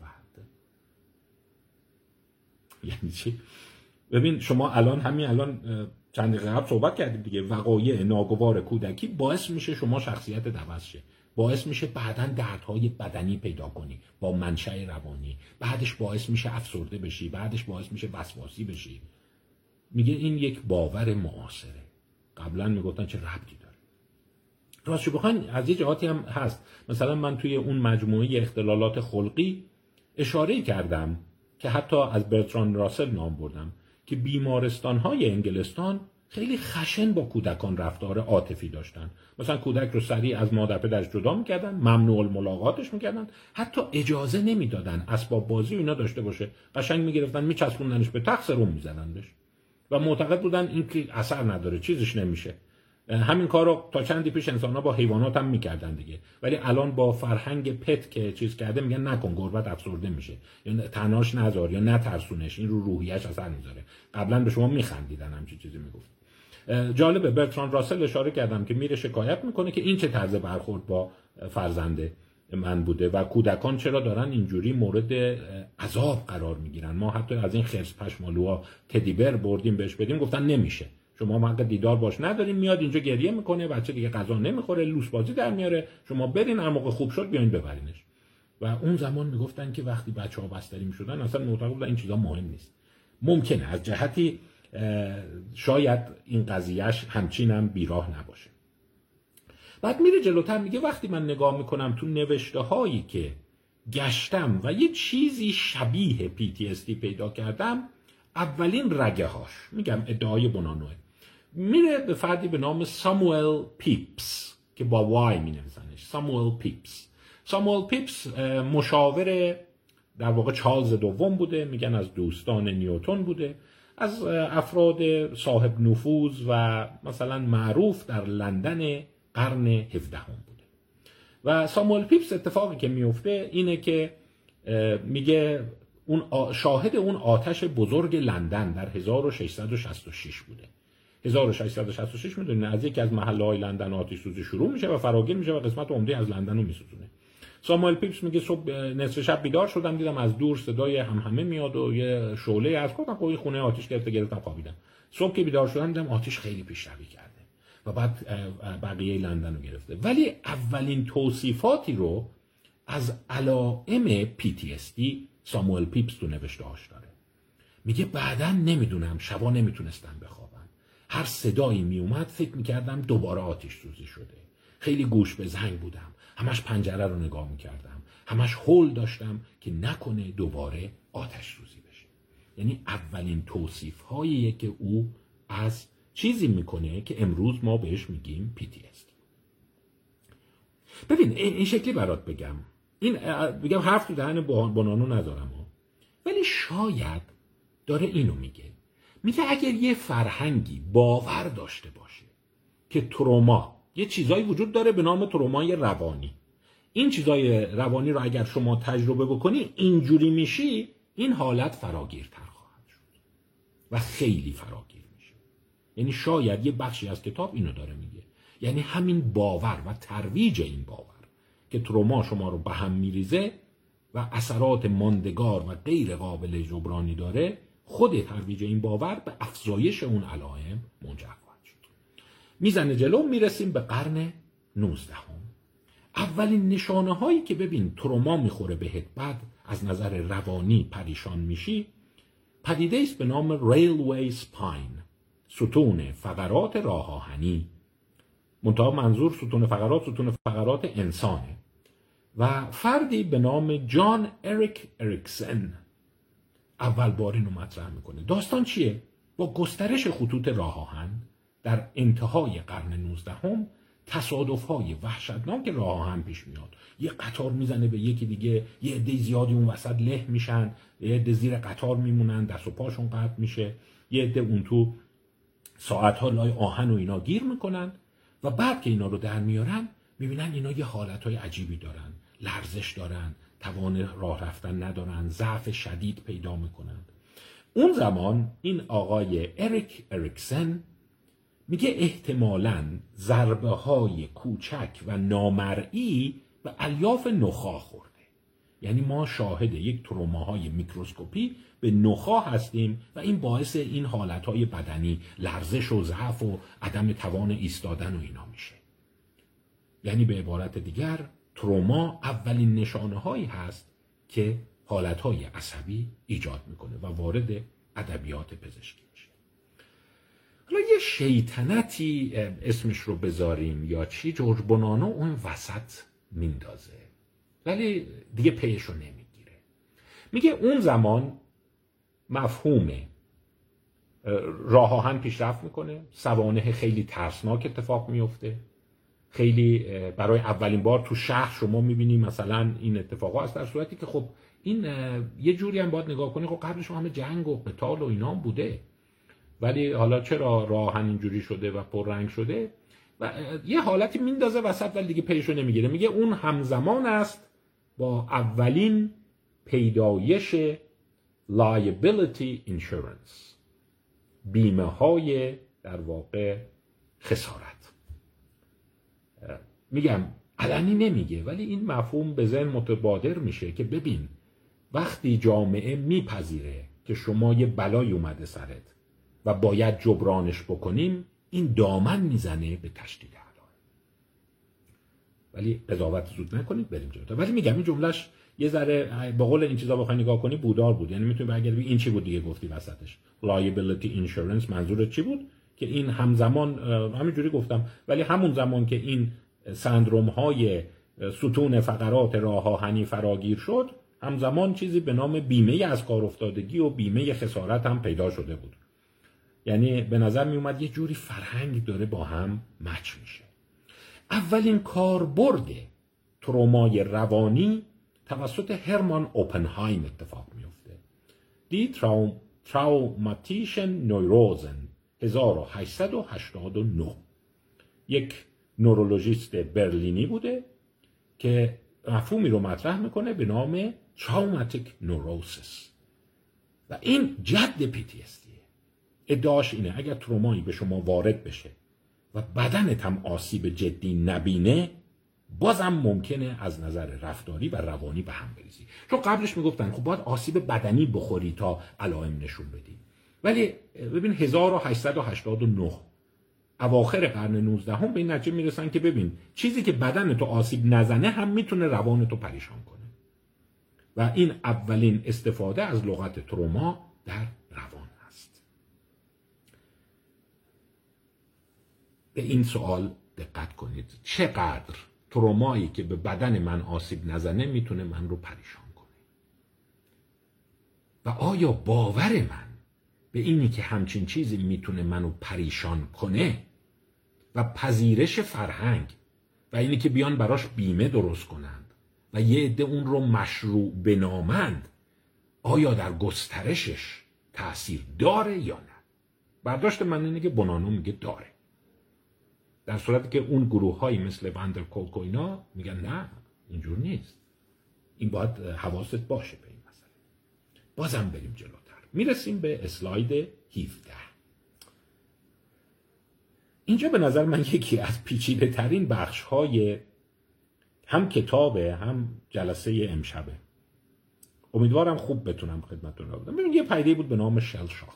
یعنی چی؟ ببین شما همین الان چند دقیقه قبل صحبت کردیم دیگه، وقایع ناگوار کودکی باعث میشه شما شخصیت عوض شه، باعث میشه بعداً دردهای بدنی پیدا کنی با منشأ روانی، بعدش باعث میشه افسرده بشی، بعدش باعث میشه وسواسی بشی. میگه این یک باور معاصره. قبلا میگفتن چه ربطی داره. راستش بخواین از یه جهاتی هم هست. مثلا من توی اون مجموعه اختلالات خلقی اشاره کردم که حتی از برتراند راسل نام بردم که بیمارستان‌های انگلستان خیلی خشن با کودکان رفتار عاطفی داشتن. مثلا کودک رو سریع از مادر پدرش جدا می‌کردن، ممنوع الملاقاتش می‌کردن، حتی اجازه نمیدادن اسباب بازی و اینا داشته باشه. قشنگ می‌گرفتن میچسبوندنش به تخت، سرم می‌زدن بهش و معتقد بودن این که اثر نداره، چیزش نمیشه. همین کارو تا چندی پیش انسان‌ها با حیوانات هم می‌کردن دیگه، ولی الان با فرهنگ پت که چیز کرده میگن نکن، گربت افسرده میشه، یا تنهاش نذار یا نترسونش، این رو روحیه‌اش اثر میذاره. قبلا به شما میخندیدن همچین چیزی میگفت. جالبه برتراند راسل اشاره کردم که میره شکایت میکنه که این چه طرز برخورد با فرزنده من بوده و کودکان چرا دارن اینجوری مورد عذاب قرار میگیرن. ما حتی از این خرس پشمالوها تدی بر بردیم بهش بدیم، گفتن نمیشه، شما حق دیدار باش ندارین، میاد اینجا گریه میکنه، بچه دیگه غذا نمیخوره، لوس بازی در میاره، شما برین هر موقع خوب شد بیاین ببرینش. و اون زمان میگفتن که وقتی بچه‌ها بستری میشدن اصلا معتقد بودن این چیزا مهم نیست. ممکنه از جهتی شاید این قضیهش همچین هم بیراه نباشه. بعد میره جلوتر میگه وقتی من نگاه میکنم تو نوشته هایی که گشتم و یه چیزی شبیه PTSD پیدا کردم، اولین رگه هاش، میگم ادعای بونانوه، میره به فردی به نام ساموئل پیپس که با وای می نویسنش، ساموئل پیپس. ساموئل پیپس مشاور در واقع چارلز دوم بوده، میگن از دوستان نیوتن بوده، از افراد صاحب نفوذ و مثلا معروف در لندن قرن 17 بوده. و ساموئل پیپس اتفاقی که میفته اینه که میگه اون شاهد اون آتش بزرگ لندن در 1666 بوده. 1666 میدونین از یکی از محله‌های لندن آتش سوزی شروع میشه و فراگیر میشه و قسمت عمده از لندن رو میسوزونه. ساموئل پیپس میگه صبح نصف شب بیدار شدم، دیدم از دور صدای همهمه میاد و یه شعله از گفتم خونه آتش گرفتم خوابیدم. صبح که بیدار شدم دیدم آتش خیلی پیشروی کرده و بعد بقیه لندن رو گرفته. ولی اولین توصیفاتی رو از علائم PTSD ساموئل پیپس تو نوشته‌هاش داره. میگه بعداً نمیدونم شبا نمیتونستم بخوابم، هر صدایی میومد فکر میکردم دوباره آتش سوزی شده، خیلی گوش به زنگ بودم، همش پنجره رو نگاه میکردم، همش هول داشتم که نکنه دوباره آتش سوزی بشه. یعنی اولین توصیف هاییه که او از چیزی میکنه که امروز ما بهش میگیم PTSD. ببین این شکلی برات بگم، این بگم حرف تو دهن بونانو نذارم ولی شاید داره اینو میگه اگر یه فرهنگی باور داشته باشه که تروما، یه چیزایی وجود داره به نام ترومای روانی، این چیزای روانی رو اگر شما تجربه بکنی اینجوری میشی، این حالت فراگیرتر خواهد شد و خیلی فراگیر میشه. یعنی شاید یه بخشی از کتاب اینو داره میگه، یعنی همین باور و ترویج این باور که تروما شما رو به هم میریزه و اثرات ماندگار و غیر قابل جبرانی داره، خود ترویج این باور به افزایش اون علائم منجر خواهد شد. میزنه جلو، میرسیم به قرن 19. اولین نشانه هایی که ببین تروما میخوره بهت بعد از نظر روانی پریشان میشی، پدیده است به نام ریلوی سپاین، ستون فقرات راه آهنی. منتها منظور ستون فقرات انسانه و فردی به نام جان اریک اریکسن اول بار اینو مطرح میکنه. داستان چیه؟ با گسترش خطوط راه آهن در انتهای قرن 19 تصادف‌های وحشتناک راه آهن پیش میاد. یه قطار میزنه به یکی دیگه، یه عده زیادی اون وسط له میشن، یه عده زیر قطار میمونن، دست و پاشون قطع میشه، یه عده اون تو ساعت‌ها لای آهن و اینا گیر میکنن و بعد که اینا رو در میارن میبینن اینا یه حالتهای عجیبی دارن، لرزش دارن، توان راه رفتن ندارن، ضعف شدید پیدا میکنن. اون زمان این آقای اریک اریکسن میگه احتمالاً ضربه های کوچک و نامرئی به الیاف نخاع خورده. یعنی ما شاهد یک تروماهای میکروسکوپی به نخاع هستیم و این باعث این حالتهای بدنی، لرزش و ضعف و عدم توان ایستادن و اینا میشه. یعنی به عبارت دیگر تروما اولین نشانه هایی هست که حالتهای عصبی ایجاد میکنه و وارد ادبیات پزشکی میشه. حالا یه شیطنتی اسمش رو بذاریم یا چی، جورج بونانو اون وسط میندازه ولی دیگه پیش رو نمیگیره. میگه اون زمان مفهوم راه آهن پیشرفت میکنه، سوانح خیلی ترسناک اتفاق میفته، خیلی برای اولین بار تو شهر شما میبینی مثلا این اتفاقا هست، در صورتی که خب این یه جوری هم باید نگاه کنی، خب قبلش همه جنگ و قتال و اینا هم بوده، ولی حالا چرا راه آهن اینجوری شده و پررنگ شده و یه حالتی میندازه وسط ولی دیگه پیشو نمیگیره. میگه اون همزمان است با اولین پیدایش liability insurance، بیمه های در واقع خسارت. میگم علنی نمیگه، ولی این مفهوم به ذهن متبادر میشه که ببین وقتی جامعه میپذیره که شما یه بلای اومده سرت و باید جبرانش بکنیم، این دامن میزنه به تشدید علائم. ولی قضاوت زود نکنید، بریم جلو. ولی میگم این جملهش یه ذره با قول این چیزا بخوای نگاه کنی بودار بود. یعنی میتونی برگردی این چی بود دیگه گفتی وسطش، liability insurance، منظورت چی بود؟ که این همزمان همینجوری گفتم، ولی همون زمان که این سندروم های ستون فقرات راه آهنی فراگیر شد، همزمان چیزی به نام بیمه از کار افتادگی و بیمه خسارت هم پیدا شده بود. یعنی به نظر می اومد یه جوری فرهنگ داره با هم مچ میشه. اولین کاربرد ترومای روانی توسط هرمان اوپنهایم اتفاق میفته. دی تراوماتیشن نویروزن 1889، یک نورولوژیست برلینی بوده که مفهومی رو مطرح میکنه به نام تراوماتیک نوروسیس و این جد PTSD. ادعاش اینه اگر ترومایی به شما وارد بشه و بدنت هم آسیب جدی نبینه، بازم ممکنه از نظر رفتاری و روانی به هم بریزی. چون قبلش میگفتن خب باید آسیب بدنی بخوری تا علائم نشون بدی، ولی ببین 1889 اواخر قرن 19 هم به این نتیجه میرسن که ببین چیزی که بدن تو آسیب نزنه هم میتونه روان تو پریشان کنه و این اولین استفاده از لغت تروما در روان است. به این سوال دقت کنید، چقدر ترومایی که به بدن من آسیب نزنه میتونه من رو پریشان کنه و آیا باور من به اینی که همچین چیزی میتونه منو پریشان کنه و پذیرش فرهنگ و اینی که بیان براش بیمه درست کنند و یه عده اون رو مشروع بنامند، آیا در گسترشش تأثیر داره یا نه؟ برداشت من اینه که بونانو میگه داره، در صورتی که اون گروه هایی مثل وندر کولک و اینا میگن نه اینجور نیست. این باید حواست باشه به این مسئله. بازم بریم جلوتر، میرسیم به اسلاید 17. اینجا به نظر من یکی از پیچیده ترین بخش های هم کتابه هم جلسه امشبه. امیدوارم خوب بتونم خدمتتون رو بدم. ببینید یه پدیده بود به نام شل شاک.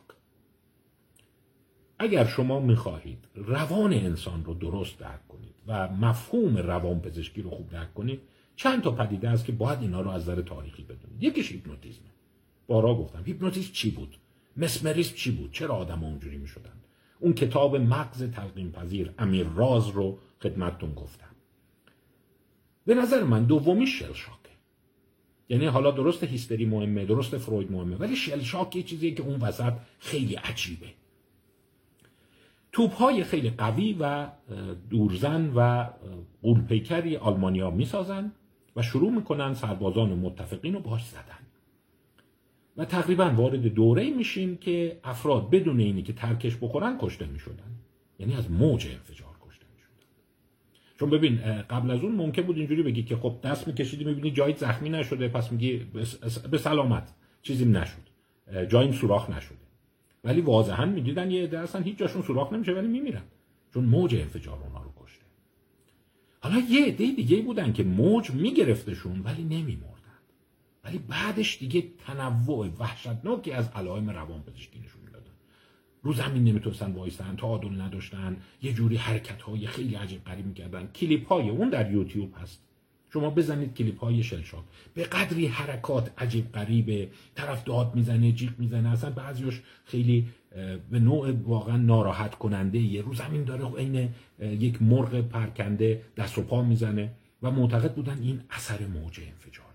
اگر شما میخواهید روان انسان رو درست درک کنید و مفهوم روانپزشکی رو خوب درک کنید، چند تا پدیده است که باید اینا رو از نظر تاریخی بدونید. یکیش هیپنوتیزمه. بارها گفتم هیپنوتیزم چی بود؟ مسمریسم چی بود؟ چرا آدم‌ها اونجوری میشدن؟ اون کتاب مغز تلقین پذیر امیر راز رو خدمتتون گفتم. به نظر من دومی شل شاکه. یعنی حالا درست هیستری مهمه، درست فروید مهمه، ولی شل شاک یه چیزیه که اون وسط خیلی عجیبه. توپ‌های خیلی قوی و دورزن و غول‌پیکری آلمانی‌ها می‌سازن و شروع می‌کنن سربازان متفقین رو باهاش زدن. و تقریبا وارد دوره‌ای میشیم که افراد بدون اینی که ترکش بخورن کشته می‌شدن. یعنی از موج انفجار کشته می‌شدن. چون ببین قبل از اون ممکن بود اینجوری بگی که خب دست می‌کشیدی می‌بینی جایی زخمی نشده، پس میگی به سلامت، چیزی نشد، جایی سوراخ نشده. ولی واضحاً می‌دیدن یه عده اصلا هیچ جاشون سوراخ نمیشه ولی میمیرن، چون موج انفجار اونها رو کشته. حالا یه عده دیگه بودن که موج میگرفتشون ولی نمیمردن، ولی بعدش دیگه تنوع وحشتناکی از علائم روانپزشکی نشون میدادن. رو زمین نمیتونستن وایسن، تعادل نداشتن، یه جوری حرکت‌های خیلی عجیب غریب می‌کردن. کلیپ‌های اون در یوتیوب هست، شما بزنید کلیپ‌های شل شاک، به قدری حرکات عجیب غریبه، طرف داد میزنه، جیغ میزنه، اصلا بعضیش خیلی به نوع واقعا ناراحت کننده، یه رو زمین داره عین یک مرغ پرکنده دست و پا میزنه و معتقد بودن این اثر موج انفجاره.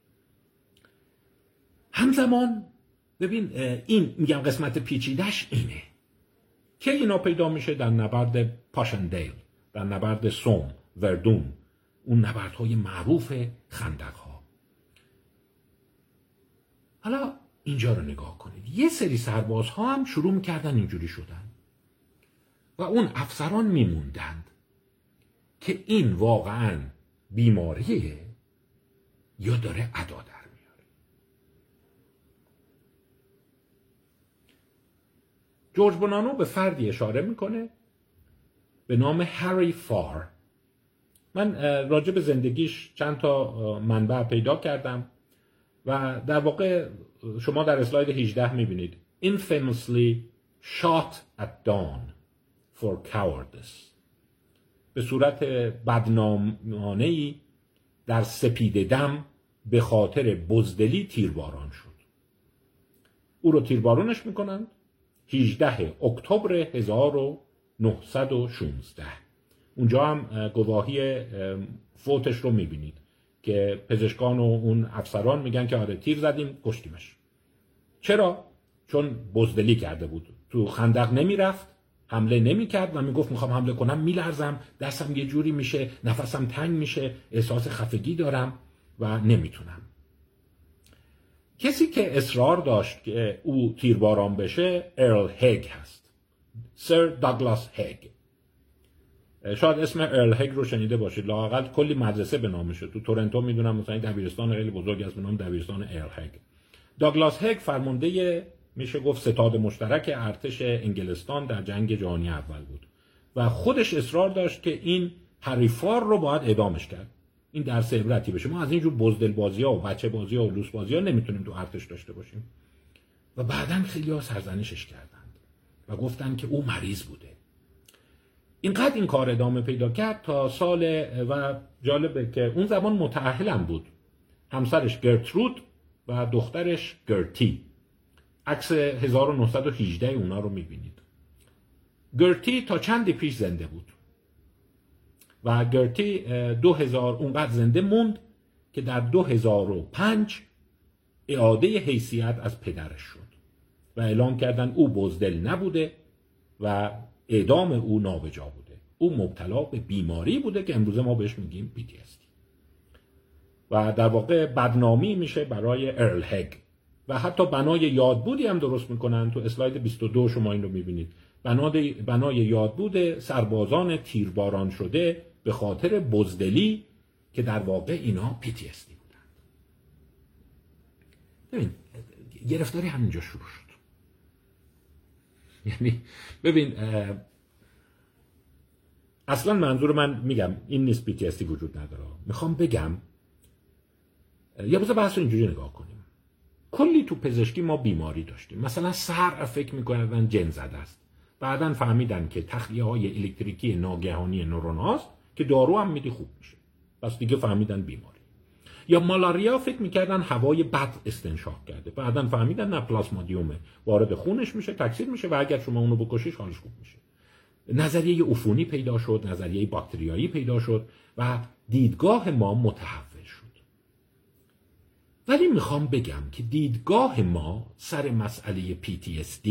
همزمان ببین این میگم قسمت پیچیده‌اش اینه که اینا پیدا میشه در نبرد پاشندیل، در نبرد سوم، وردون، اون نبردهای معروف خندق‌ها. حالا اینجا رو نگاه کنید، یه سری سربازها هم شروع میکردن اینجوری شدن و اون افسران میموندند که این واقعاً بیماریه یا داره ادا در میاره. جورج بونانو به فردی اشاره میکنه به نام هری فار. من راجع به زندگیش چند تا منبع پیدا کردم و در واقع شما در اسلاید 18 میبینید infamously shot at dawn for cowardice. به صورت بدنامانه‌ای در سپید دم به خاطر بزدلی تیرباران شد. او رو تیربارونش میکنند 18 اکتبر 1916. اونجا هم گواهی فوتش رو میبینید که پزشکان و اون افسران میگن که آره تیر زدیم کشتیمش. چرا؟ چون بزدلی کرده بود، تو خندق نمیرفت، حمله نمیکرد و میگفت میخوام حمله کنم میلرزم، دستم یه جوری میشه، نفسم تنگ میشه، احساس خفگی دارم و نمیتونم. کسی که اصرار داشت که او تیرباران بشه ارل هگ هست، سر داگلاس هگ. شاید اسم ارل هگ رو شنیده باشید، لااقل کلی مدرسه به نامشه. تو تورنتو میدونم مثلا دبیرستان خیلی بزرگ است به نام دبیرستان ارل هگ. داگلاس هگ فرمانده میشه گفت ستاد مشترک ارتش انگلستان در جنگ جهانی اول بود و خودش اصرار داشت که این هری فار رو باید اعدامش کرد. این درس عبرتی بشه. ما از اینجور بزدل بازی‌ها و بچه بازی‌ها و لوس بازی‌ها نمیتونیم تو ارتش داشته باشیم. و بعداً خیلی‌ها سرزنشش کردند و گفتند که او مریض بوده. اینقدر این کار ادامه پیدا کرد تا سال و جالبه که اون زمان متأهلم بود. همسرش گرترود و دخترش گرتی. عکس 1918 اونا رو می‌بینید. گرتی تا چندی پیش زنده بود. و گرتی 2000 اونقدر زنده موند که در 2005 اعاده حیثیت از پدرش شد و اعلام کردن او بزدل نبوده و اعدام او نابجا بوده. او مبتلا به بیماری بوده که امروزه ما بهش میگیم PTSD و در واقع بدنامی میشه برای ارل هگ و حتی بنای یادبودی هم درست میکنن. تو اسلاید 22 شما این رو میبینید. بنای یادبود سربازان تیرباران شده به خاطر بزدلی که در واقع اینا PTSD بودن. ببین گرفتاری همینجا شروع شد. یعنی ببین اصلا منظور من میگم این نیست PTSD وجود نداره. میخوام بگم یا بذار بحث رو اینجوری نگاه کنیم. کلی تو پزشکی ما بیماری داشتیم. مثلا سر فکر میکنن جن زده است. بعداً فهمیدن که تخلیه‌های الکتریکی ناگهانی نورون هاست که دارو هم میدی خوب میشه. پس دیگه فهمیدن بیماری. یا مالاریا فکر میکردن هوای بد استنشاق کرده. بعداً فهمیدن نه پلاسمودیومه. وارد خونش میشه، تکثیر میشه و اگر شما اونو بکشیش حالش خوب میشه. نظریه عفونی پیدا شد، نظریه باکتریایی پیدا شد و دیدگاه ما متحول شد. ولی میخوام بگم که دیدگاه ما سر مسئله PTSD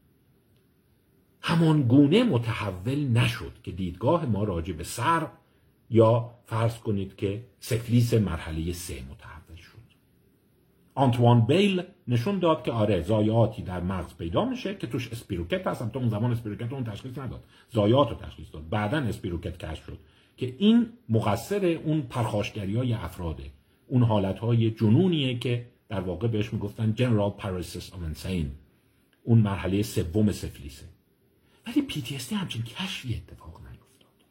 همان گونه متحول نشد که دیدگاه ما راجع به سر یا فرض کنید که سفلیس مرحله 3 متحول شد. آنتوان بیل نشون داد که آره ضایعاتی در مغز پیدا میشه که توش اسپیروکت هست. تو اون زمان اسپیروکت اون تشخیص نداد، ضایعات رو تشخیص داد. بعداً اسپیروکت کشف شد که این مقصر اون پرخاشگری‌های افراده، اون حالتهای جنونیه که در واقع بهش میگفتن General Paralysis of Insane، اون مرحله 3 سفلیسه. ولی PTSD همچین کشفی اتفاق نیفتاد.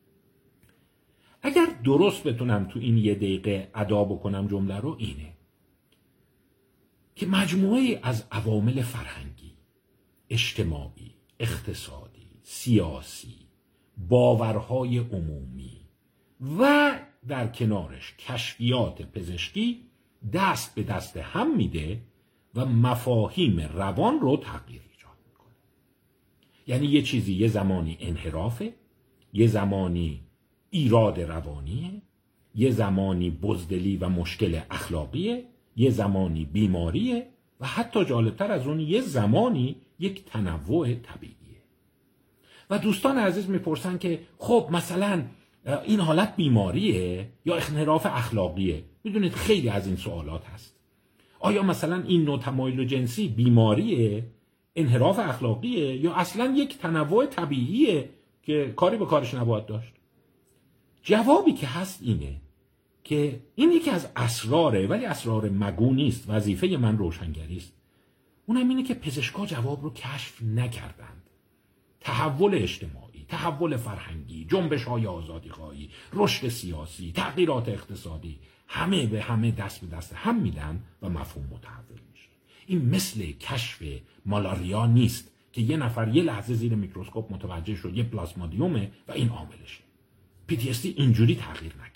اگر درست بتونم تو این 1 دقیقه ادا بکنم جمله رو اینه که مجموعه از عوامل فرهنگی، اجتماعی، اقتصادی، سیاسی، باورهای عمومی و در کنارش کشفیات پزشکی دست به دست هم میده و مفاهیم روان رو تغییر ایجاد میکنه. یعنی یه چیزی یه زمانی انحرافه، یه زمانی ایراد روانیه، یه زمانی بزدلی و مشکل اخلاقیه، یه زمانی بیماریه و حتی جالبتر از اون یه زمانی یک تنوع طبیعیه. و دوستان عزیز میپرسن که خب مثلا این حالت بیماریه یا انحراف اخلاقیه؟ میدونید خیلی از این سوالات هست. آیا مثلا این نوع تمایل جنسی بیماریه، انحراف اخلاقیه یا اصلا یک تنوع طبیعیه که کاری به کارش نباید داشت؟ جوابی که هست اینه که این یکی از اسراره، ولی اسرار مگو نیست. وظیفه من روشنگری است. اونم اینه که پزشکا جواب رو کشف نکردند. تحول اجتماعی، تحول فرهنگی، جنبش‌های آزادیخواهی، رشد سیاسی، تغییرات اقتصادی، همه به همه دست به دست هم میدن و مفهوم متحول میشه. این مثل کشف مالاریا نیست که یه نفر یه لحظه زیر میکروسکوپ متوجه شد یه پلاسمودیومه و این عاملشه. PTSD اینجوری تغییر نکرد.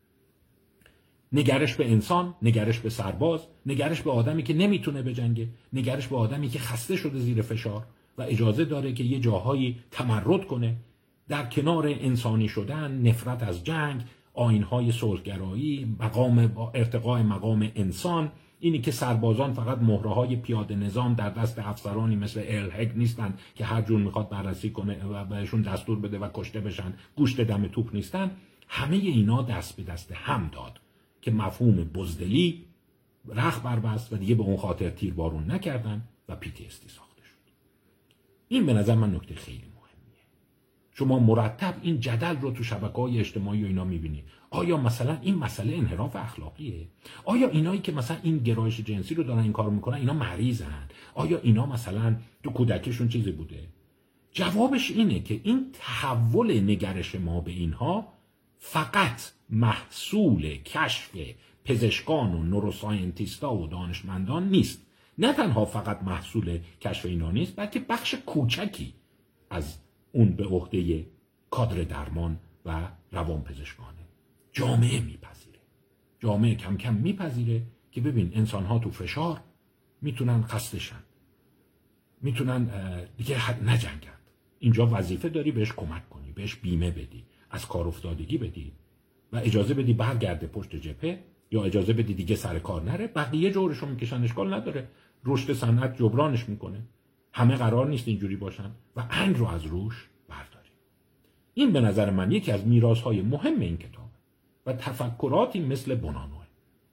نگرش به انسان، نگرش به سرباز، نگرش به آدمی که نمیتونه بجنگه، نگرش به آدمی که خسته شده زیر فشار و اجازه داره که یه جاهایی تمرد کنه، در کنار انسانی شدن، نفرت از جنگ، آیین‌های صلح‌گرایی، ارتقاء مقام انسان، اینی که سربازان فقط مهره‌های پیاده نظام در دست افسرانی مثل الهگ نیستن که هر جور میخواد بررسی کنه و بهشون دستور بده و کشته بشن، گوشت دم توپ نیستن. همه اینا دست به دست هم داد که مفهوم بزدلی رخ بربست و دیگه به اون خاطر تیربارون نکردن و PTSD ساخته شد. این به نظر من نکته خیلی مهمیه. شما مرتب این جدل رو تو شبکه‌های اجتماعی و اینا می‌بینید. آیا مثلا این مسئله انحراف اخلاقیه؟ آیا اینایی که مثلا این گرایش جنسی رو دارن این کارو میکنن اینا مریضن؟ آیا اینا مثلا تو کودکیشون چیزی بوده؟ جوابش اینه که این تحول نگرش ما به اینها فقط محصول کشف پزشکان و نوروساینتیستا و دانشمندان نیست. نه تنها فقط محصول کشف اینا نیست، بلکه بخش کوچکی از اون به عهده کادر درمان و روانپزشکانه. جامعه میپذیره. جامعه کم کم میپذیره که ببین انسان‌ها تو فشار میتونن خسته شن، میتونن دیگه نجنگن. اینجا وظیفه داری بهش کمک کنی، بهش بیمه بدی، از کار افتادگی بدی و اجازه بدی برگرده پشت جبهه، یا اجازه بدی دیگه سر کار نره. بقیه جورشو میکشن، اشکال نداره، رشد صنعت جبرانش میکنه. همه قرار نیست اینجوری باشن و انگ رو از روش برداریم. این به نظر من یکی از میراث‌های مهم این کتاب و تفکراتی مثل بونانوه.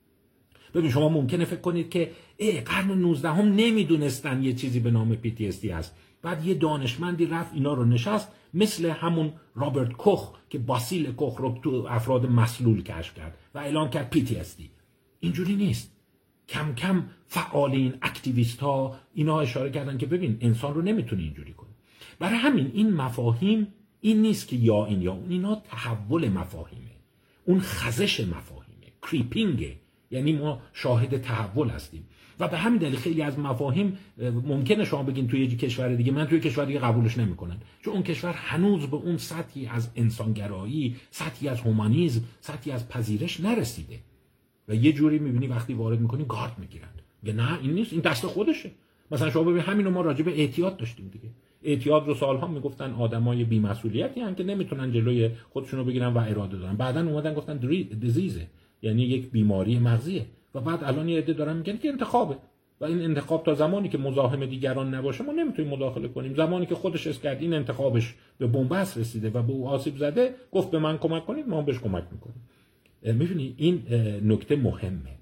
ببین شما ممکنه فکر کنید که قرن 19 هم نمیدونستن یه چیزی به نام PTSD هست، بعد یه دانشمندی رفت اینا رو نشست، مثل همون رابرت کوخ که باسیل کوخ رو تو افراد مسلول کشف کرد و اعلام کرد PTSD. اینجوری نیست. کم کم فعالین، اکتیویست ها اینا اشاره کردن که ببین انسان رو نمیتونی اینجوری کنی. برای همین این مفاهیم این نیست که یا این یا اون، اینا تحول مفاهیمه، اون خزش مفاهیمه، کریپینگه، یعنی ما شاهد تحول هستیم و به همین دلیل خیلی از مفاهیم ممکنه شما بگین توی یک کشور دیگه، من توی کشور دیگه قبولش نمیکنن، چون اون کشور هنوز به اون سطحی از انسانگرایی، سطحی از هومانیسم، سطحی از پذیرش نرسیده و یه جوری میبینی وقتی وارد میکنی گارد میگیرن، میگه نه این نیست، این دست خودشه. مثلا شما ببین همینو ما راجع به اعتیاد داشتیم دیگه. اعتیاد رو سالها میگفتن آدمای بی‌مسئولیتی ان که نمیتونن جلوی خودشونو بگیرن و اراده دارن، بعدن اومدن گفتن دیزیزه، یعنی یک بیماری مغزیه و بعد الان یه عده دارن میگن که انتخابه و این انتخاب تا زمانی که مزاحم دیگران نباشه ما نمیتونیم مداخله کنیم. زمانی که خودش اس کرد این انتخابش به بنبست رسیده و به او آسیب زده، گفت به من کمک کنید، ما بهش کمک میکنیم. میبینی این نکته مهمه.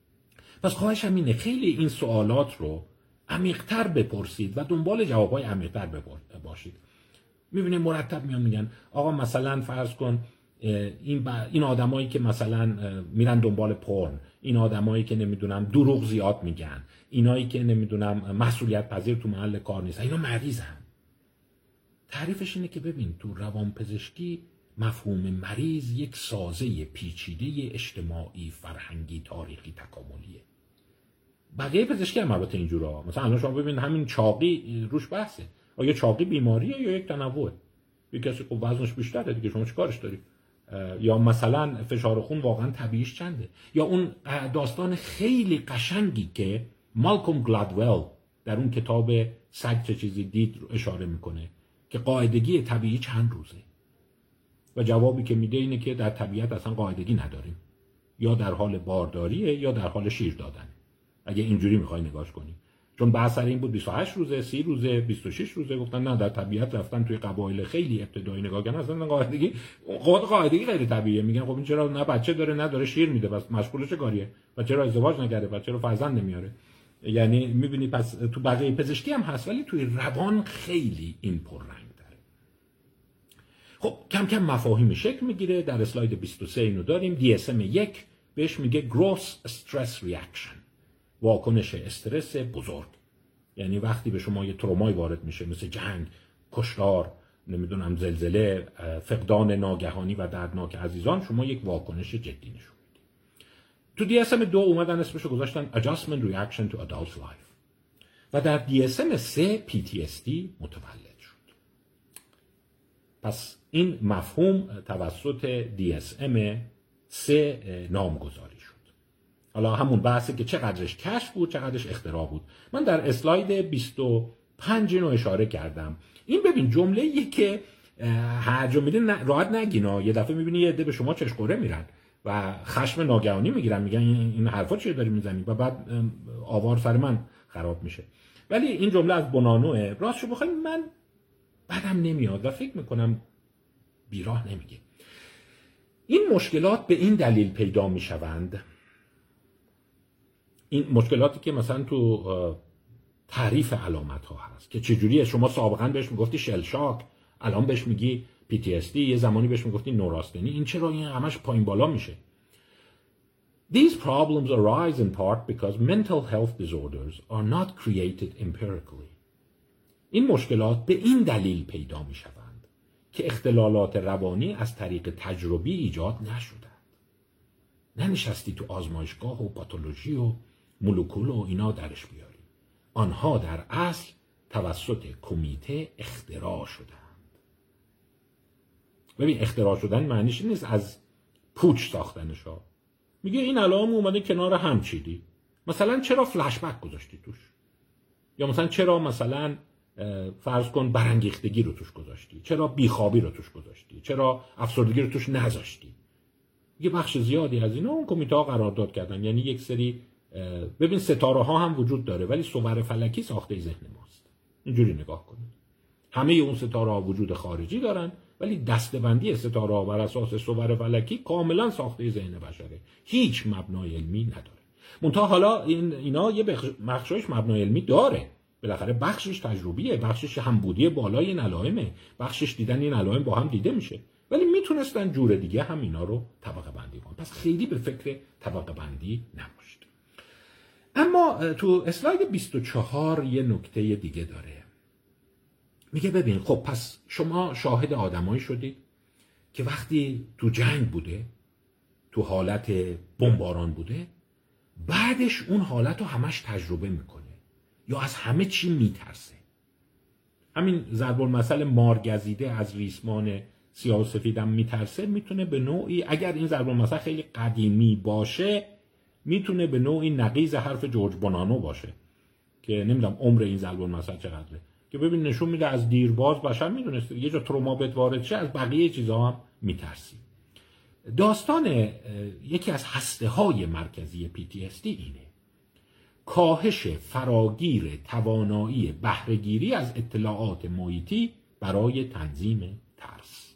پس خواهشم اینه خیلی این سوالات رو عمیق‌تر بپرسید و دنبال جوابای عمیق‌تر باشید. میبینید مرتب میگن آقا مثلا فرض کن این آدمایی که مثلا میرن دنبال پورن، این آدمایی که نمیدونم دروغ زیاد میگن، اینایی که نمیدونم مسئولیت پذیر تو محل کار نیست، اینا مریضن. تعریفش اینه که ببین تو روانپزشکی مفهوم مریض یک سازه پیچیده اجتماعی، فرهنگی، تاریخی، تکاملیه. بقیه پزشکی هم البته اینجوره. مثلا الان شما ببین همین چاقی روش بحثه، آیا چاقی بیماریه یا یک تنوع؟ یک کسی که وزنش بیشتره دیگه شما چیکارش داری؟ یا مثلا فشار خون واقعا طبیعیش چنده؟ یا اون داستان خیلی قشنگی که مالکوم گلادول در اون کتاب سگ چه چیزی دید رو اشاره میکنه که قاعدگی طبیعی چند روزه و جوابی که میده اینه که در طبیعت اصلا قاعدگی نداریم، یا در حال بارداریه یا در حال شیر دادن، اگه اینجوری میخوای نگاش کنی. چون بحث سر این بود 28 روزه، 30 روزه، 26 روزه، گفتن نه در طبیعت رفتن توی قبایل خیلی ابتدایی نگاه کردن اصلا قاعدگی غیر طبیعیه. میگن خب این چرا نه بچه داره نه داره شیر میده، بس مشغول چه کاریه؟ و چرا ازدواج نکرده؟ و چرا فرزند نمیاره؟ یعنی میبینی پس تو بقیه پزشکی هم هست ولی توی روان خیلی این پررنگ داره. خب کم کم مفاهیم شکل میگیره. در اسلاید 23 اینو داریم. DSM 1 بهش میگه Gross Stress Reaction، واکنش استرس بزرگ. یعنی وقتی به شما یه ترومای وارد میشه مثل جنگ، کشتار، نمیدونم زلزله، فقدان ناگهانی و دردناک عزیزان، شما یک واکنش جدی نشون میدید. تو DSM-2 اومدن اسمشو گذاشتن Adjustment Reaction to Adult Life و در DSM-3 PTSD متولد شد. پس این مفهوم توسط DSM-3 نامگذاری شد. حالا همون بحثی که چقدرش کشف بود چقدرش اختراع بود. من در اسلاید 25 اینو اشاره کردم. این ببین جمله‌ایه که هر جا میدین راحت نگینا، یه دفعه میبینی یه عده به شما چشقوره میرن و خشم ناگهانی میگیرن، میگن این حرفا چیه داری میزنی و بعد آوار سر من خراب میشه. ولی این جمله از بونانوه. راستشو بخوای من بعدم نمیاد و فکر میکنم بیراه نمیگه. این مشکلات به این دلیل پیدا میشوند، این مشکلاتی که مثلا تو تعریف علامت ها هست که چجوریه، شما سابقا بهش میگفتی شل شاک، الان بهش میگی PTSD، یه زمانی بهش میگفتی نوراستنی، این چرا این همش پایین بالا میشه؟ These problems arise in part because mental health disorders are not created empirically. این مشکلات به این دلیل پیدا میشوند که اختلالات روانی از طریق تجربی ایجاد نشدند. ننشستی تو آزمایشگاه و پاتولوژی و مولکول و اینا درش بیاری. آنها در اصل توسط کمیته اختراع شدند. ببین اختراع شدن معنیش نیست از پوچ ساختنش ها. میگه این علائم اومده کنار هم چیدی. مثلا چرا فلش بک گذاشتی توش؟ یا مثلا چرا مثلا فرض کن برانگیختگی رو توش گذاشتی؟ چرا بیخوابی رو توش گذاشتی؟ چرا افسردگی رو توش نذاشتی؟ یه بخش زیادی از اینا اون کمیته ها قرارداد کردن. یعنی یک سری ببین ستاره ها هم وجود داره ولی صور فلکی ساخته ذهن ماست. اینجوری نگاه کنید. همه اون ستاره ها وجود خارجی دارن ولی دسته‌بندی ستاره ها بر اساس صور فلکی کاملا ساخته ذهن بشره. هیچ مبنای علمی نداره. منتها حالا اینا یه بخشش مبنای علمی داره. بالاخره بخشش تجربیه، بخشش همبودی بالای این علائمه، بخشش دیدن این علائم با هم دیده میشه. ولی میتونستن جور دیگه هم اینا رو طبقه بندی کنن. پس خیلی به فکر طبقه بندی نباشید. اما تو اسلاید 24 یه نکته دیگه داره. میگه ببین خب پس شما شاهد آدمایی شدید که وقتی تو جنگ بوده، تو حالت بمباران بوده، بعدش اون حالت رو همش تجربه میکنه یا از همه چی میترسه. همین ضرب المثل مارگزیده از ریسمان سیاه و سفیدم میترسه میتونه به نوعی، اگر این ضرب المثل خیلی قدیمی باشه، میتونه به نوعی نقیض حرف جورج بونانو باشه که نمیدونم عمر این ضرب المثل چقدره، که ببین نشون میده از دیرباز بشر میدونسته یه جا تروما بهت وارد شه از بقیه چیزا هم میترسی. داستان یکی از هسته های مرکزی PTSD اینه: کاهش فراگیر توانایی بهره‌گیری از اطلاعات محیطی برای تنظیم ترس.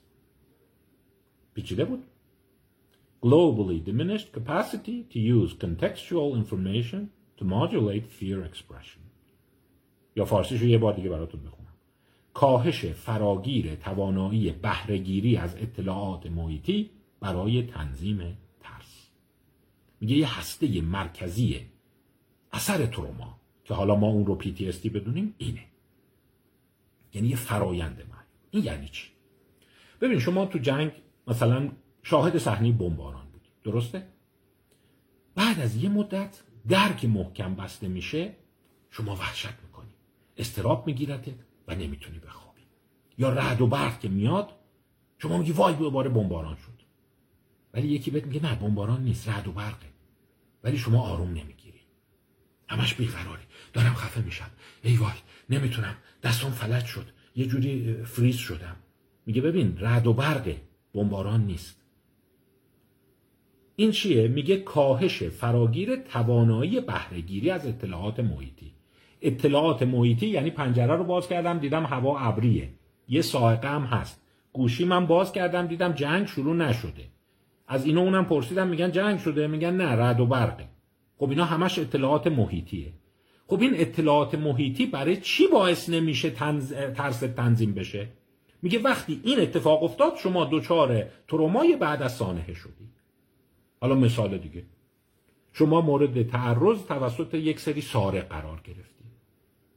پیچیده بود. Globally diminished capacity to use contextual information to modulate fear expression. یا فارسیشو یه بار دیگه براتون بخونم. کاهش فراگیر توانایی بهره‌گیری از اطلاعات محیطی برای تنظیم ترس. میگه یه هسته مرکزی اثر تروما که حالا ما اون رو PTSD بدونیم اینه. یعنی یه فرایند من. این یعنی چی؟ ببین شما تو جنگ مثلا شاهد صحنه بمباران بودی، درسته؟ بعد از یه مدت در که محکم بسته میشه شما وحشت میکنی، اضطراب میگیرتت و نمیتونی بخوابی. یا رعد و برق که میاد شما میگی وای دوباره بمباران شد، ولی یکی بهت میگه نه بمباران نیست، رعد و برقه، ولی شما آروم نمیگیری، همش بیقراری، دارم خفه میشم، ای وای نمیتونم، دستم فلج شد، یه جوری فریز شدم. میگه ببین رعد و برقه، بمباران نیست. این چیه؟ میگه کاهش فراگیر توانایی بهره‌گیری از اطلاعات محیطی. اطلاعات محیطی یعنی پنجره رو باز کردم دیدم هوا ابریه، یه صاعقه هم هست، گوشی من باز کردم دیدم جنگ شروع نشده، از اینا اونم پرسیدم میگن جنگ شده، میگن نه رعد و برقه. خب اینا همش اطلاعات محیطیه. خب این اطلاعات محیطی برای چی باعث نمیشه ترس تنظیم بشه؟ میگه وقتی این اتفاق افتاد شما دچار ترومای بعد از سانحه شدی. حالا مثال دیگه، شما مورد تعرض توسط یک سری سارق قرار گرفتی.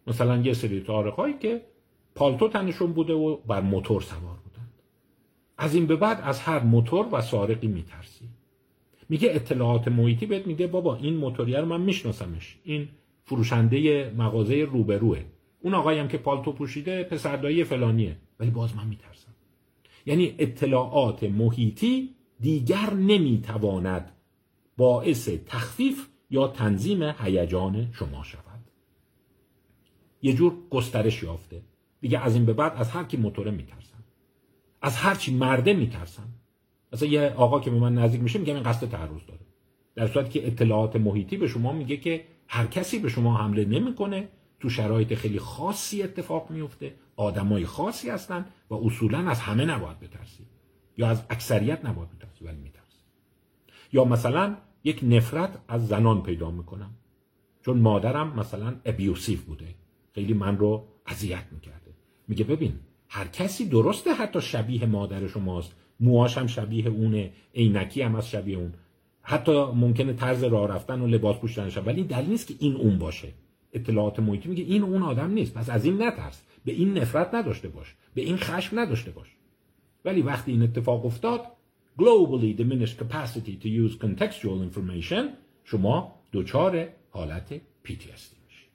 مثلا یه سری طارق‌هایی که پالتو تنشون بوده و بر موتور سوار بودن. از این به بعد از هر موتور و سارقی میترسی. میگه اطلاعات محیطی بهت میگه بابا این موتوریه رو من میشناسمش، این فروشنده مغازه روبروه، اون آقایی هم که پالتو پوشیده پسردایی فلانیه، ولی باز من میترسم. یعنی اطلاعات محیطی دیگر نمیتواند باعث تخفیف یا تنظیم هیجان شما شود. یه جور گسترش یافته. دیگه از این به بعد از هر کی موتوره میترسم، از هر چی مرده میترسم. مثلا یه آقا که به من نزدیک میشه میگم این قصد تعرض داره، در صورتی که اطلاعات محیطی به شما میگه که هر کسی به شما حمله نمیکنه، تو شرایط خیلی خاصی اتفاق میفته، آدمای خاصی هستن و اصولا از همه نباید بترسی یا از اکثریت نباید بترسی ولی میترسی. یا مثلا یک نفرت از زنان پیدا میکنم چون مادرم مثلا ابیوسیو بوده، خیلی من رو اذیت میکرده. میگه ببین هر کسی درسته حتی شبیه مادر شماست، موهاش هم شبیه اونه، عینکی هم از شبیه اون، حتی ممکنه طرز راه رفتن و لباس پوشیدنش، ولی دلیل نیست که این اون باشه. اطلاعات محیطی میگه این اون آدم نیست، پس از این نترس، به این نفرت نداشته باش، به این خشم نداشته باش. ولی وقتی این اتفاق افتاد globally diminished capacity to use contextual information، شما دچار حالت PTSD میشی.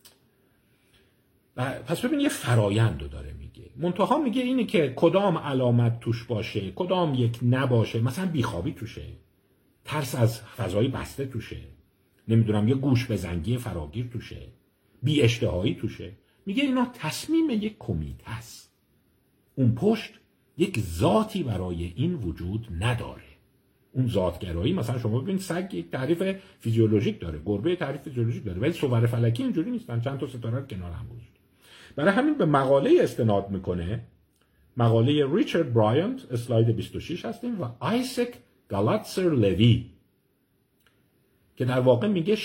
پس ببین یه فرایند داره میگه. منتها میگه اینه که کدام علامت توش باشه، کدام یک نباشه. مثلا بیخوابی توشه، ترس از فضای بسته توشه، نمیدونم یه گوش بزنگی فراگیر توشه، بی اشتهایی توشه. میگه اینا تصمیم یک کمیته است. اون پشت یک ذاتی برای این وجود نداره. اون ذاتگرایی، مثلا شما ببین سگ یک تعریف فیزیولوژیک داره، گربه تعریف فیزیولوژیک داره، ولی صور فلکی اینجوری نیستن، چند تا ستاره رو کنار هم گذاشته. برای همین به مقاله استناد میکنه، مقاله ریچارد برایانت، اسلاید 26 هستیم، و آیزک گالاتزر لوی که در واقع میگه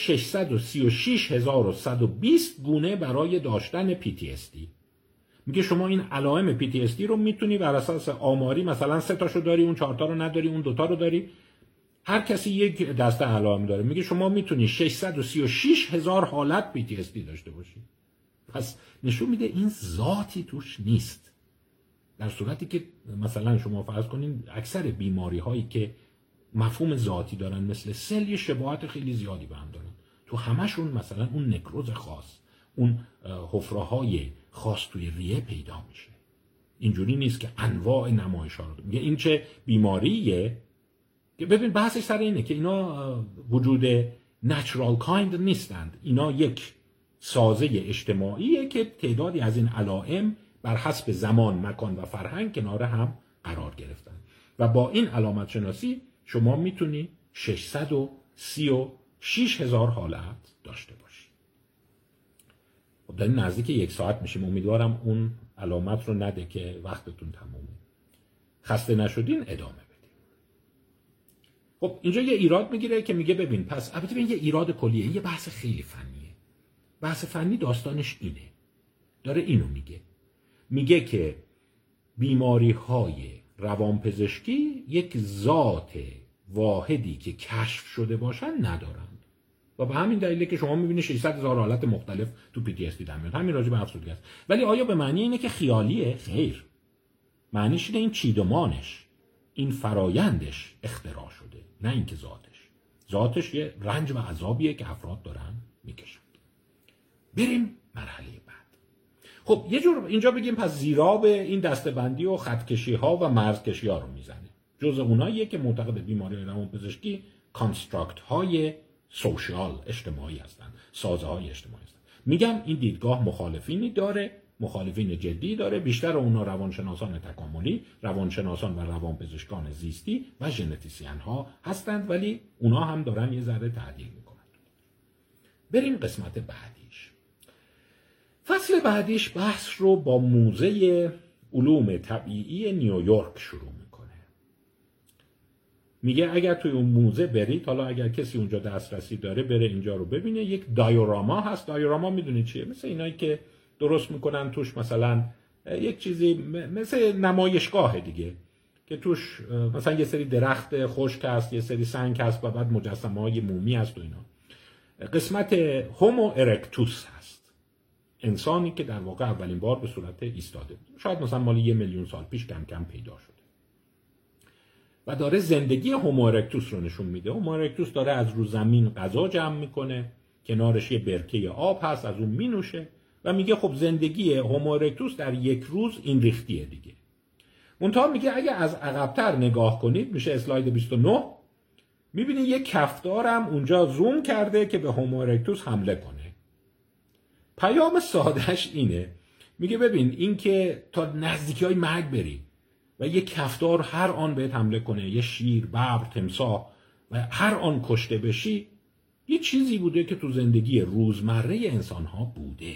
636120 گونه برای داشتن PTSD. میگه شما این علائم PTSD رو میتونی بر اساس آماری، مثلا 3 تاشو داری، اون 4 تا رو نداری، اون 2 تا رو داری، هر کسی یک دسته علائم داره. میگه شما میتونی 636000 حالت PTSD داشته باشی. پس نشون میده این ذاتی توش نیست. در صورتی که مثلا شما فرض کنین اکثر بیماری هایی که مفهوم ذاتی دارن مثل سل یه شباهت خیلی زیادی به هم دارن. تو همشون مثلا اون نکروز خاص، اون حفره‌های خاص توی ریه پیدا میشه. اینجوری نیست که انواع نمایش‌ها رو میگه این چه بیماریه. که ببین بحثش سر اینه که اینا وجود نچرال کایند نیستند، اینا یک سازه اجتماعیه که تعدادی از این علائم بر حسب زمان، مکان و فرهنگ کنار هم قرار گرفتن و با این علامت شناسی شما میتونی 636000 حالت داشته باشی. خب داریم نزدیک 1 ساعت میشیم، امیدوارم اون علامت رو نده که وقتتون تمومه. خسته نشدین ادامه بدیم. خب اینجا یه ایراد میگیره که میگه ببین، پس البته این یه ایراد کلیه، یه بحث خیلی فنیه. بحث فنی داستانش اینه، داره اینو میگه که بیماری های روانپزشکی یک ذات واحدی که کشف شده باشن ندارند و به همین دلیله که شما میبینید 600,000 حالت مختلف تو PTSD در میاد. همین راجع به افسردگی است. ولی آیا به معنی اینه که خیالیه؟ خیر. معنیش اینه این چیدمانش، این فرایندش اختراع شده، نه اینکه ذاتش یه رنج و عذابیه که افراد دارن میکشن. بریم مرحله بعد. خب یه جور اینجا بگیم پس زیراب این دسته‌بندی و خطکشی ها و مرزکشی ها رو میزنه. جزء اوناییه که معتقد بیماری روانپزشکی کانستراکت های سوشیال اجتماعی هستن، سازه های اجتماعی هستن. میگم این دیدگاه مخالفینی داره، مخالفین جدی داره، بیشتر اونا روانشناسان تکاملی، روانشناسان و روانپزشکان زیستی و ژنتیسین ها هستند، ولی اونا هم دارن یه ذره تعدیل میکنن. بریم قسمت بعدیش. فصل بعدیش بحث رو با موزه علوم طبیعی نیویورک شروع میکنه. میگه اگر توی اون موزه برید، حالا اگر کسی اونجا دسترسی داره بره اینجا رو ببینه، یک دایوراما هست. دایوراما میدونید چیه؟ مثل اینایی که درست میکنن توش مثلا یک چیزی مثل نمایشگاه دیگه که توش مثلا یه سری درخت خشک هست، یه سری سنگ هست و بعد مجسمه های مومی هست و اینا. قسمت هومو ارکتوس هست. انسانی که در واقع اولین بار به صورت ایستاده بود، شاید مثلا مال 1,000,000 سال پیش کم کم پیدا شده و داره زندگی هومو ارکتوس رو نشون میده. هومو ارکتوس داره از رو زمین غذا جمع میکنه، کنارش یه برکه آب هست، از اون مینوشه و میگه خب زندگی هومو ارکتوس در یک روز این ریختیه دیگه. منتها میگه اگه از عقب‌تر نگاه کنید، میشه اسلاید 29، میبینید یک کفتارم اونجا زوم کرده که به هومو ارکتوس حمله کنه. پیام سادهش اینه، میگه ببین این که تا نزدیکی مرگ بری و یک کفتار هر آن بهت حمله کنه، یه شیر، ببر، تمساح و هر آن کشته بشی، یه چیزی بوده که تو زندگی روزمره انسان ها بوده.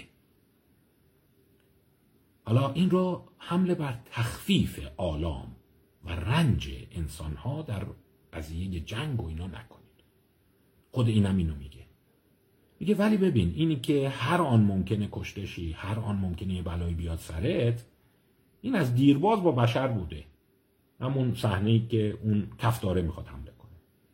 حالا این رو حمله بر تخفیف آلام و رنج انسان ها در قضیه جنگ و اینا نکنید. خود اینم اینو میگه ولی ببین اینی که هر آن ممکنه کشته شی، هر آن ممکنه یه بلایی بیاد سرت، این از دیرباز با بشر بوده. همون صحنه‌ای که اون کفتاره میخواد حمله کنه.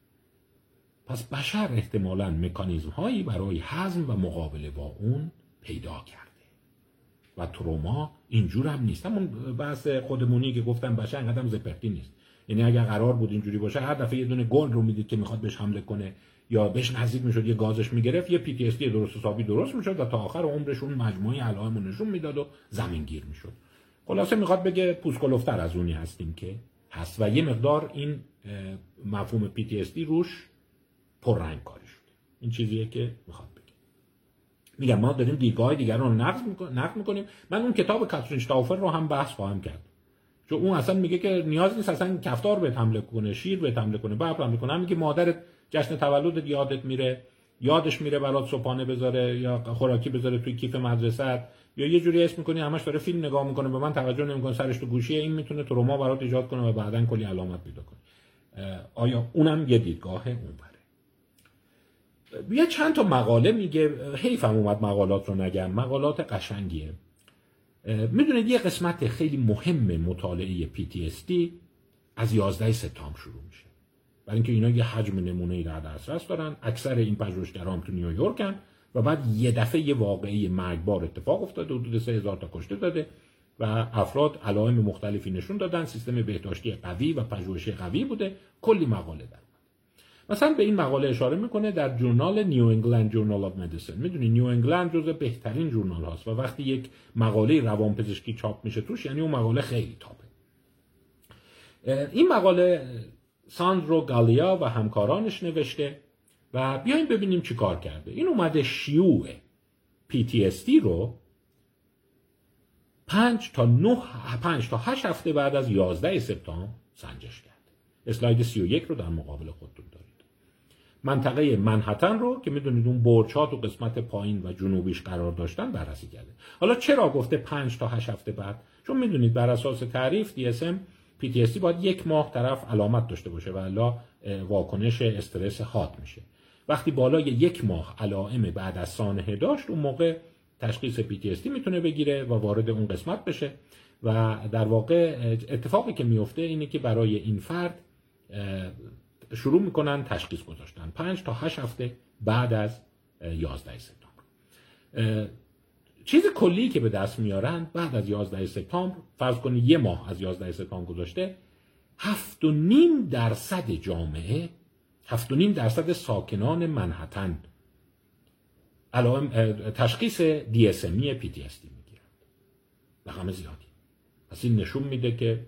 پس بشر احتمالاً مکانیزم هایی برای هضم و مقابله با اون پیدا کرده و تروما اینجور هم نیست. همون بحث خودمونی که گفتم بشر انقدر زپرتی نیست. یعنی اگر قرار بود اینجوری باشه هر دفعه یه دونه گل رو میدید که میخواد بهش حمله کنه یا بهش نزدیک میشد یه گازش میگرفت، یه PTSD درست حسابی درست میشد و تا آخر عمرش اون مجموعه علائم رو نشون میداد و زمین گیر میشد. خلاصه میخواد بگه پوسکلوفتر از اونی هستیم که هست و یه مقدار این مفهوم PTSD روش پررنگ کاری شده. این چیزیه که میخواد بگه. میگم ما داریم دیدگاه دیگران رو نقد میکنیم. من اون کتاب کاترین شتاوفر رو هم بحث خواهم کرد، چون اون اصلا میگه که نیاز نیست اصلا کفتار بهت حمله کنه، شیر بهت حمله کنه، ببر حمله کنه. میگه مادرت جشن تولدت یادش میره برات صبحانه بذاره یا خوراکی بذاره توی کیف مدرسه، یا یه جوری اسم میکنی همش داره فیلم نگاه میکنه، به من توجه نمیکنه، سرش تو گوشیه، این میتونه تروما برات ایجاد کنه و بعدن کلی علامت پیدا کنه. آیا اونم یه دیدگاه اونوره؟ بیا چند تا مقاله میگه، حیفم اومد مقالات رو نگم، مقالات قشنگیه. میدونید یه قسمت خیلی مهم مطالعه PTSD از 11 سپتامبر شروع میشه، برای اینکه اینا یه حجم نمونه‌ای در دسترس دارن. اکثر این پژوهشگران تو نیویورکن و بعد یه دفعه یه واقعه مرگبار اتفاق افتاده، حدود 3000 تا کشته داده و افراد علائم مختلفی نشون دادن، سیستم بهداشتی قوی و پژوهشی قوی بوده، کلی مقاله در. مثلا به این مقاله اشاره میکنه در جورنال نیو انگلند جورنال آف مدیسن. میدونی نیو انگلند جزو بهترین جورنال هاست و وقتی یک مقاله روانپزشکی چاپ میشه توش، یعنی اون مقاله خیلی تاپه. این مقاله ساندرو گالیا و همکارانش نوشته و بیایم ببینیم چی کار کرده. این اومده شیوع PTSD رو 5 تا 8 هفته بعد از 11 سپتامبر سنجش کرده. اسلاید 31 رو در مقابل خودتون دارید. منطقه منهتن رو که میدونید اون برج‌ها تو قسمت پایین و جنوبیش قرار داشتن بررسی کرده. حالا چرا گفته 5 تا 8 هفته بعد؟ چون میدونید بر اساس تعریف DSM PTSD باید 1 ماه طرف علامت داشته باشه و الا واکنش استرس حاد میشه. وقتی بالای 1 ماه علائم بعد از سانحه داشت، اون موقع تشخیص PTSD میتونه بگیره و وارد اون قسمت بشه و در واقع اتفاقی که میفته اینه که برای این فرد شروع میکنن تشخیص گذاشتن 5 تا 8 هفته بعد از 11 سپتامبر. چیز کلی که به دست میارن بعد از 11 سپتامبر، فرض کنید 1 ماه از 11 سپتامبر گذاشته، 7.5% جامعه، 7.5% ساکنان منهتن علائم تشخیص DSM PTSD میگیرن. رقم زیادی. پس این نشون میده که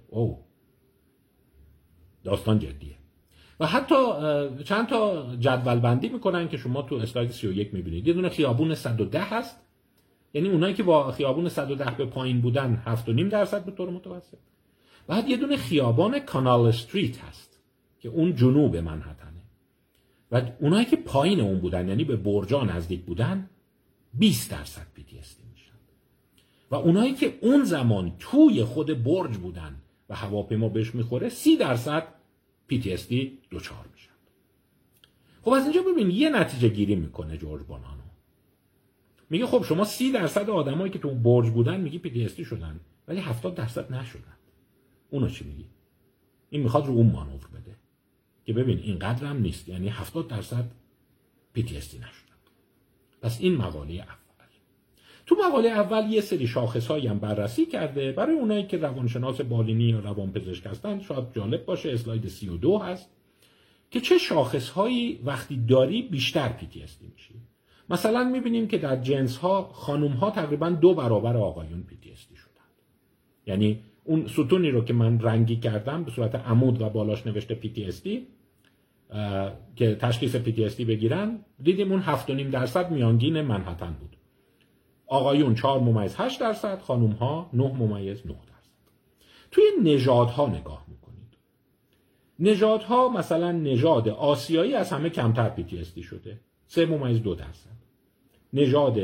داستان جدیه. و حتی چند تا جدول بندی میکنن که شما تو اسلاید 31 میبینید. یه دونه خیابون 110 هست، یعنی اونایی که با خیابون 110 به پایین بودن 7.5% به طور متوسط. بعد یه دونه خیابان کانال استریت هست که اون جنوب منهتنه و اونایی که پایین اون بودن، یعنی به برجا نزدیک بودن، 20% PTSD میشن. و اونایی که اون زمان توی خود برج بودن و هواپیما بهش میخوره، 30% PTSD دوچار میشن. خب از اینجا ببین یه نتیجه گیری میکنه جورج بونانو. میگه خب شما 30% آدمایی که تو برج بودن میگی PTSD شدن، ولی 70% نشدن. اونو چی میگی؟ این میخواد رو اون مانور بده که ببین اینقدر هم نیست، یعنی 70% PTSD نشدن. پس این مقاله اول. تو مقاله اول یه سری شاخصهایی هم بررسی کرده. برای اونایی که روانشناس بالینی یا روانپزشک هستن شاید جالب باشه، اسلاید 32 هست که چه شاخصهایی وقتی داری بیشتر PTSD میشی. مثلا میبینیم که در جنس ها خانوم ها تقریبا 2 برابر آقایون PTSD شدن. یعنی اون ستونی رو که من رنگی کردم به صورت عمود و بالاش نوشته PTSD که تشخیص PTSD بگیرن، دیدیم اون 7.5% میانگین منهتن بود. آقایون 4.8%، خانوم ها 9.9%. توی نژادها نگاه میکنید. نژادها مثلا نژاد آسیایی از همه کمتر PTSD شده، 3.2%. نژاد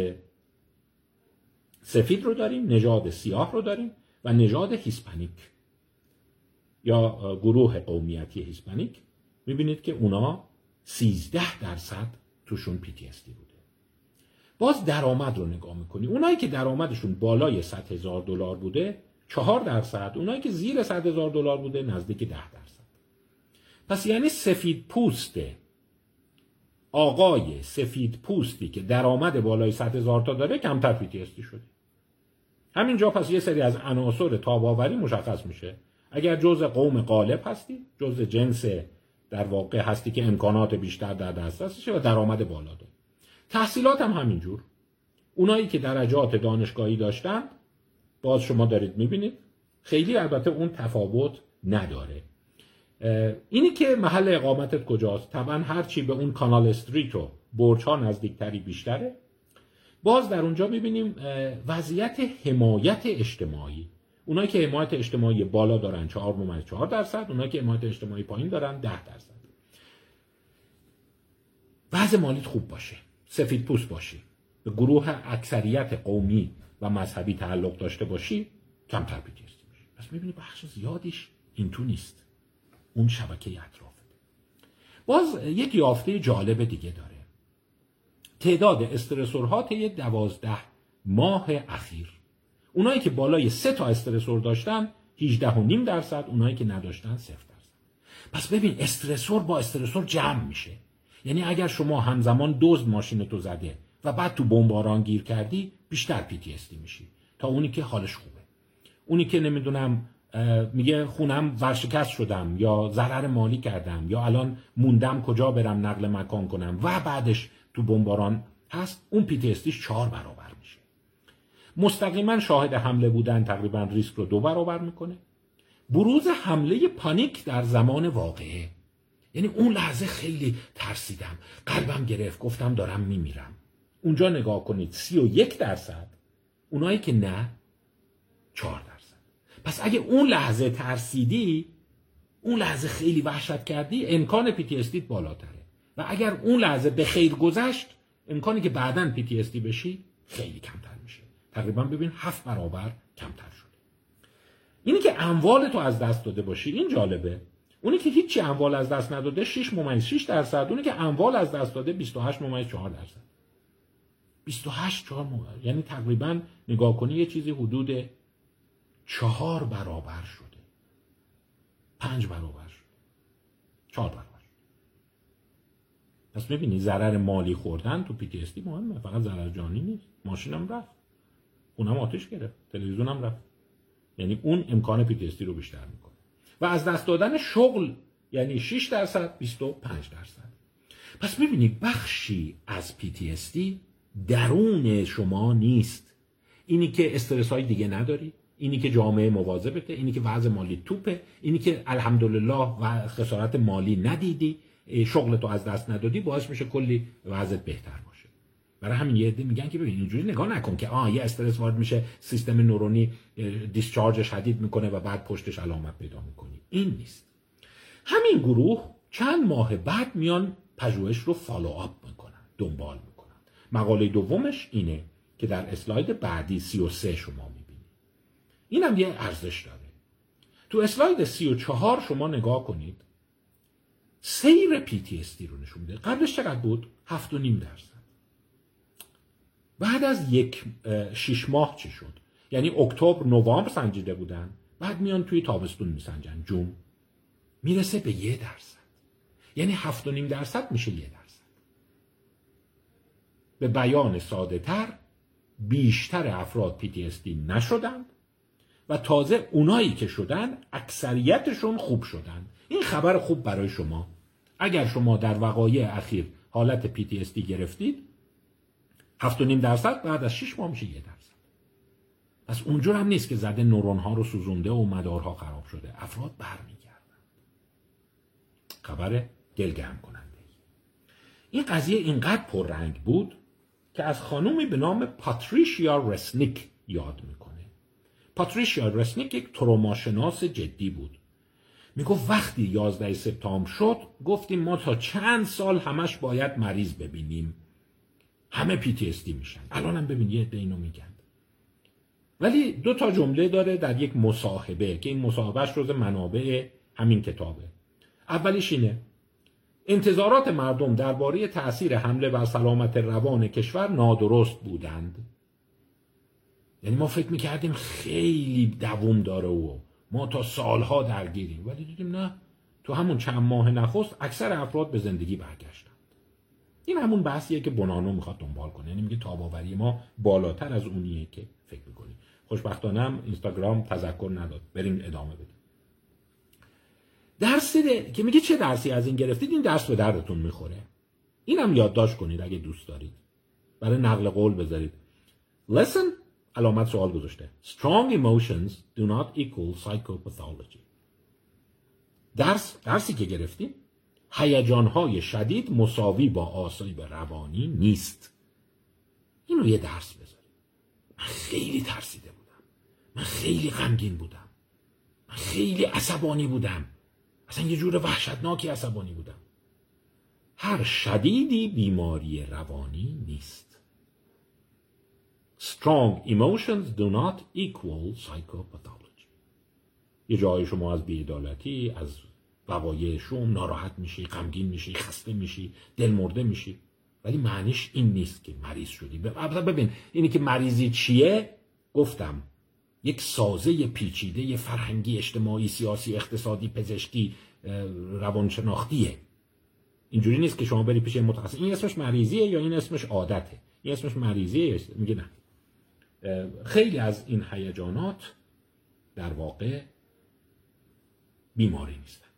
سفید رو داریم، نژاد سیاه رو داریم و نژاد هیسپانیک یا گروه قومیتی هیسپانیک. میبینید که اونا 13% توشون PTSD بوده. باز درآمد رو نگاه میکنی. اونایی که درآمدشون بالای $100,000 بوده 4%، اونایی که زیر $100,000 بوده نزدیک 10%. پس یعنی سفید پوست آقای سفید پوستی که درآمد بالای 100,000 تا داره کمتر PTSD شده. همینجا پس یه سری از عناصر تاب‌آوری مشخص میشه. اگر جزء قوم غالب هستی، جزء جنس در واقع هستی که امکانات بیشتر در دسترسشه و درآمد بالا داره. تحصیلات هم همینجور. اونایی که درجات دانشگاهی داشتن باز شما دارید میبینید خیلی البته اون تفاوت نداره. اینی که محل اقامتت کجاست، طبعا هرچی به اون کانال استریت و برج ها نزدیکتری بیشتره. باز در اونجا میبینیم وضعیت حمایت اجتماعی. اونایی که حمایت اجتماعی بالا دارن 4.4%، اونایی که حمایت اجتماعی پایین دارن 10%. وضع مالیت خوب باشه، سفید پوست باشی، به گروه اکثریت قومی و مذهبی تعلق داشته باشی، کمتر PTSD میشی. پس میبینی بخش زیادیش این تو نیست، اون شبکه اطرافه. باز یک یافته جالب دیگه داره. تعداد استرسورها طی 12 ماه اخیر. اونایی که بالای 3 تا استرسور داشتن 18.5%، اونایی که نداشتن 0%. پس ببین استرسور با استرسور جمع میشه. یعنی اگر شما همزمان دزد ماشینتو زده و بعد تو بمباران گیر کردی بیشتر PTSD میشی تا اونی که حالش خوبه. اونی که نمیدونم میگه خونم ورشکست شدم یا ضرر مالی کردم یا الان موندم کجا برم نقل مکان کنم و بعدش تو بمباران هست، اون PTSDش 4 برابر میشه. مستقیما شاهد حمله بودن تقریبا ریسک رو 2 برابر میکنه. بروز حمله پانیک در زمان واقعه، یعنی اون لحظه خیلی ترسیدم، قلبم گرفت، گفتم دارم میمیرم. اونجا نگاه کنید 31%، اونایی که نه 4%. پس اگه اون لحظه ترسیدی، اون لحظه خیلی وحشت کردی، امکان PTSD بالاتره. و اگر اون لحظه به خیر گذشت، امکانی که بعداً PTSD بشی خیلی کمتر میشه. تقریبا ببین 7 برابر کمتر شده. اینی که اموال تو از دست داده باشی این جالبه. اونی که هیچی اموال از دست نداده 6.6%، اونی که اموال از دست داده 28.4%. 28.4%، یعنی تقریبا نگاه کنی یه چیزی حدود 4 برابر شده، 5 برابر شده، 4 برابر. پس میبینی ضرر مالی خوردن تو PTSD مهمه، فقط ضرر جانی نیست. ماشینم رفت، خونم آتش گرفت، تلویزیونم رفت، یعنی اون امکان PTSD رو بیشتر میکنه. و از دست دادن شغل یعنی 6%، 25%. پس میبینی بخشی از PTSD درون شما نیست. اینی که استرس های دیگه نداری، اینی که جامعه مواظبته، اینی که وضع مالی توپه، اینی که الحمدلله و خسارت مالی ندیدی، شغلتو از دست ندادی، باعث میشه کلی وضعت بهتر باشه. برای همین یه عده میگن که ببین اینجوری نگاه نکن که یه استرس وارد میشه، سیستم نورونی دیسچارج شدید میکنه و بعد پشتش علامت پیدا میکنی. این نیست. همین گروه چند ماه بعد میان پژوهش رو فالو آپ میکنن، دنبال میکنن. مقاله دومش اینه که در اسلاید بعدی 33 شما میبینید. اینم یه ارزش داره. تو اسلاید 34 شما نگاه کنید، سیر PTSD رو نشون میده. قبلش چقدر بود؟ 7.5%. بعد از 6 ماه چی شد؟ یعنی اکتبر نوامبر سنجیده بودن، بعد میان توی تابستون میسنجن، جون میرسه به 1%. یعنی 7.5% میشه 1%. به بیان ساده تر بیشتر افراد PTSD نشدند و تازه اونایی که شدن اکثریتشون خوب شدن. این خبر خوب برای شما. اگر شما در وقایع اخیر حالت PTSD گرفتید 7.5% بعد از 6 ماه میشه 1%. پس اونجور هم نیست که زده نورون ها رو سوزونده و مدارها خراب شده. افراد برمیگردن. خبر دلگرم کننده. این قضیه اینقدر پررنگ بود که از خانومی به نام پاتریشیا رسنیک یاد میکنه. پاتریشیا رسنیک یک تروماشناس جدی بود. میگفت وقتی 11 سپتامبر شد گفتیم ما تا چند سال همش باید مریض ببینیم. همه PTSD میشن. الان هم ببین یه عده اینو میگن. ولی 2 جمله داره در یک مصاحبه که این مصاحبهش جزو منابع همین کتابه. اولیش اینه: انتظارات مردم درباره تأثیر حمله بر سلامت روان کشور نادرست بودند. یعنی ما فکر میکردیم خیلی دوام داره و ما تا سالها درگیریم، ولی دیدیم نه، تو همون چند ماه نخست اکثر افراد به زندگی برگشتند. این همون بحثیه که بونانو میخواد دنبال کنه. یعنی میگه تاب‌آوری ما بالاتر از اونیه که فکر میکنیم. خوشبختانه هم اینستاگرام تذکر نداد. بریم ادامه بدیم. درسی که میگه چه درسی از این گرفتید، این درس به دردتون میخوره. اینم یادداشت کنید اگه دوست دارید. برای نقل قول بذارید. Lesson علامت سوال گذاشته. Strong emotions do not equal psychopathology. درسی که گرفتیم، هیجان‌های شدید مساوی با آسیب روانی نیست. اینو یه درس بذارید. من خیلی ترسیده بودم. من خیلی غمگین بودم. من خیلی عصبانی بودم. اصلا یه جور وحشتناکی عصبانی بودم. هر شدیدی بیماری روانی نیست. Strong emotions do not equal psychopathology. یه جای شما از بی‌عدالتی، از وقایع شوم ناراحت میشی، غمگین میشی، خسته میشی، دلمرده میشی، ولی معنیش این نیست که مریض شدی. ببین اینی که مریضی چیه گفتم، یک سازه پیچیده فرهنگی، اجتماعی، سیاسی، اقتصادی، پزشکی، روانشناختیه. اینجوری نیست که شما بری پیش متخصص این اسمش مریضیه یا این اسمش عادته. این اسمش مریضیه، میگه نه. خیلی از این هیجانات در واقع بیماری نیستند.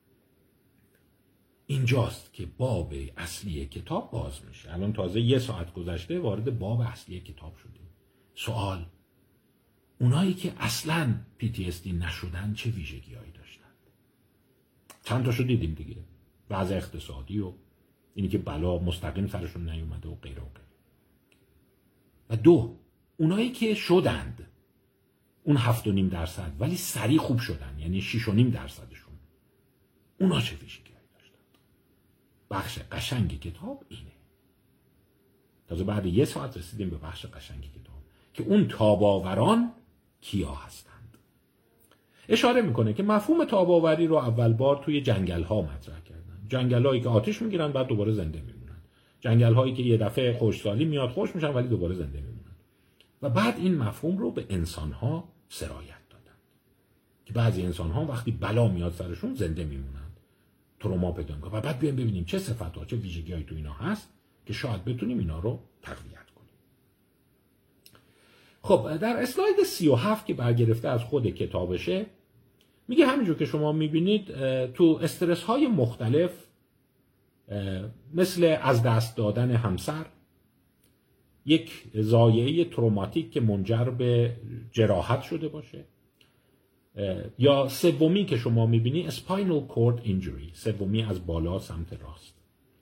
اینجاست که باب اصلی کتاب باز میشه. الان تازه 1 ساعت گذشته وارد باب اصلی کتاب شدیم. سوال: اونایی که اصلاً PTSD نشدن چه ویژگی‌هایی داشتند؟ چند تاشو دیدیم دیگه. وضع اقتصادی و اینی که بلا مستقیم سرشون نیومده و غیره و غیره. و 2 اونایی که شدند، اون 7.5% ولی سریع خوب شدن، یعنی 6.5%شون، اونا چه ویژگی‌هایی داشتند؟ بخش قشنگ کتاب اینه. تازه بعد 1 ساعت رسیدیم به بخش قشنگ کتاب که اون تاب‌آوران کیا هستند. اشاره میکنه که مفهوم تاب‌آوری رو اول بار توی جنگل‌ها مطرح کردن. جنگل‌هایی که آتش میگیرن بعد دوباره زنده میمونن. جنگل‌هایی که یه دفعه خشکسالی میاد خوش میشن ولی دوباره زنده میمونن. و بعد این مفهوم رو به انسان‌ها سرایت دادن که بعضی انسان‌ها وقتی بلا میاد سرشون زنده میمونن، تروما پیدا میکنن. و بعد بیایم ببینیم چه صفات‌ها، چه ویژگی‌هایی تو اینا هست که شاید بتونیم اینا رو تقویت کنیم. خب در اسلاید 37 که برگرفته از خود کتابشه میگه همینجور که شما میبینید تو استرس های مختلف مثل از دست دادن همسر، یک ضایعه تروماتیک که منجر به جراحت شده باشه، یا سومی که شما میبینی spinal cord injury، سومی از بالا سمت راست.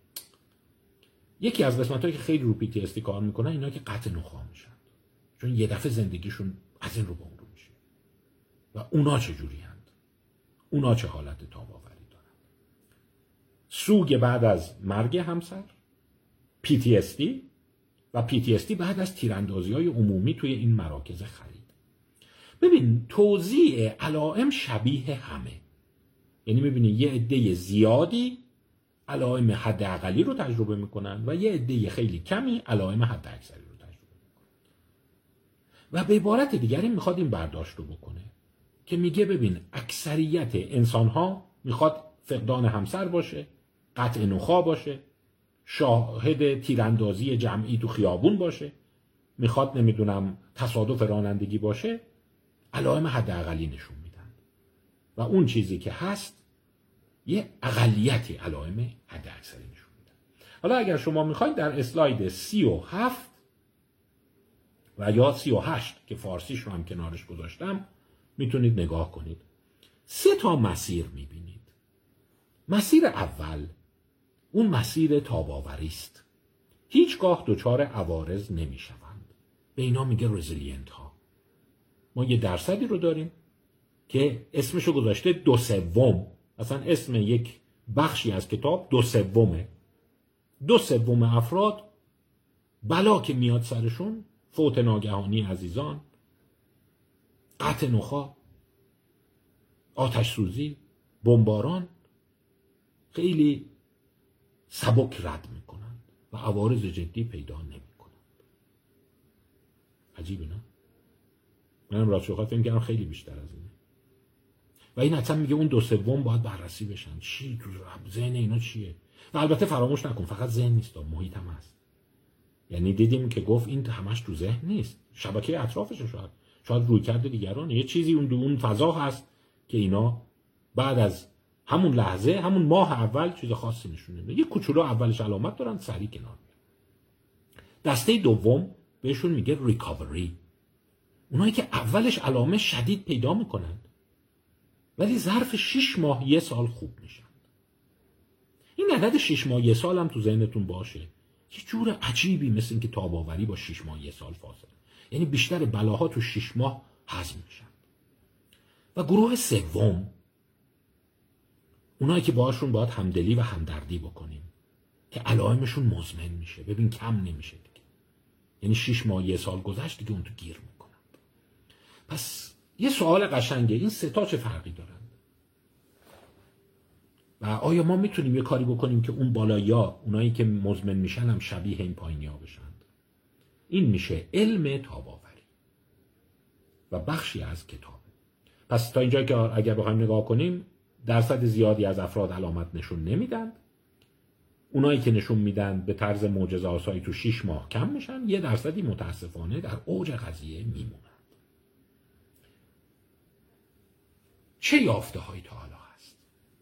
یکی از قسمت‌هایی که خیلی رو PTSD کار میکنن اینا که قطع نخاع میشن، چون یه دفعه زندگیشون از این رو به اون رو میشه. و اونا چه جوری هند؟ اونا چه حالت تاب‌آوری دارن؟ سوگ بعد از مرگ همسر، PTSD و PTSD بعد از تیراندازی‌های عمومی توی این مراکز خرید. ببین توزیع علائم شبیه همه. یعنی میبینی یه عده زیادی علائم حداقلی رو تجربه میکنن و یه عده خیلی کمی علائم حداکثری رو تجربه میکنن. و به عبارت دیگری میخواد این برداشت رو بکنه که میگه ببین اکثریت انسان‌ها میخواد فقدان همسر باشه، قطع نخاع باشه، شاهد تیراندازی جمعی تو خیابون باشه، میخواد نمیدونم تصادف رانندگی باشه، علائم حداقلی نشون میدن و اون چیزی که هست یه اقلیتی علائم حداکثری نشون میدن. حالا اگر شما میخواید در اسلاید 37 و یا 38 که فارسیش رو هم کنارش گذاشتم میتونید نگاه کنید. 3 تا مسیر میبینید. مسیر اول اون مسیر تاب‌آوری است. هیچگاه دچار عوارض نمیشوند. به اینا میگه رزیلینت ها. ما یه درصدی رو داریم که اسمشو گذاشته 2/3. اصلا اسم یک بخشی از کتاب 2/3. 2/3 افراد بلا که میاد سرشون، فوت ناگهانی عزیزان، قطع نخاع، آتش سوزی، بمباران، خیلی سبک رد میکنند و عوارض جدی پیدا نمیکنند. عجیبه نه؟ منم راست بخواد فکر کردم خیلی بیشتر از اینه. و این حتما میگه اون 2/3 باید بررسی بشن. چی تو ذهن اینا چیه؟ و البته فراموش نکن فقط ذهن نیست، محیط هم هست. یعنی دیدیم که گفت این همش تو ذهن نیست، شبکه اطرافش شاید روی کرده دیگران، یه چیزی اون فضا هست که اینا بعد از همون لحظه، همون ماه اول چیز خاصی نشون نمیده. یه کوچولو اولش علامت دارن، سریع کنار میاد. دسته دوم بهشون میگه ریکاوری. اونایی که اولش علامه شدید پیدا میکنن ولی ظرف 6 ماه 1 سال خوب میشن. این عدد 6 ماه 1 سال هم تو ذهنتون باشه. یه جور عجیبی مثل این که تاب‌آوری با 6 ماه 1 سال فاصله. یعنی بیشتر بلاها تو 6 ماه هضم میشن. و گروه سوم اونایی که باهاشون باید همدلی و همدردی بکنیم که علائمشون مزمن میشه. ببین کم نمیشه دیگه. یعنی 6 ماه 1 سال گذشت دیگه اون تو گیر میکنن. پس یه سوال قشنگه، این 3 تا چه فرقی دارن؟ و آیا ما میتونیم یه کاری بکنیم که اون بالایی‌ها، اونایی که مزمن میشن هم شبیه این پایینی‌ها بشن؟ این میشه علم تاب‌آوری و بخشی از کتاب. پس تا اینجا که اگر بخوایم نگاه کنیم درصد زیادی از افراد علامت نشون نمیدن. اونایی که نشون میدن به طرز معجزه‌آسایی تو 6 ماه کم میشن. یه درصدی متاسفانه در اوج قضیه میمونن. چه یافته‌هایی تا حالا هست؟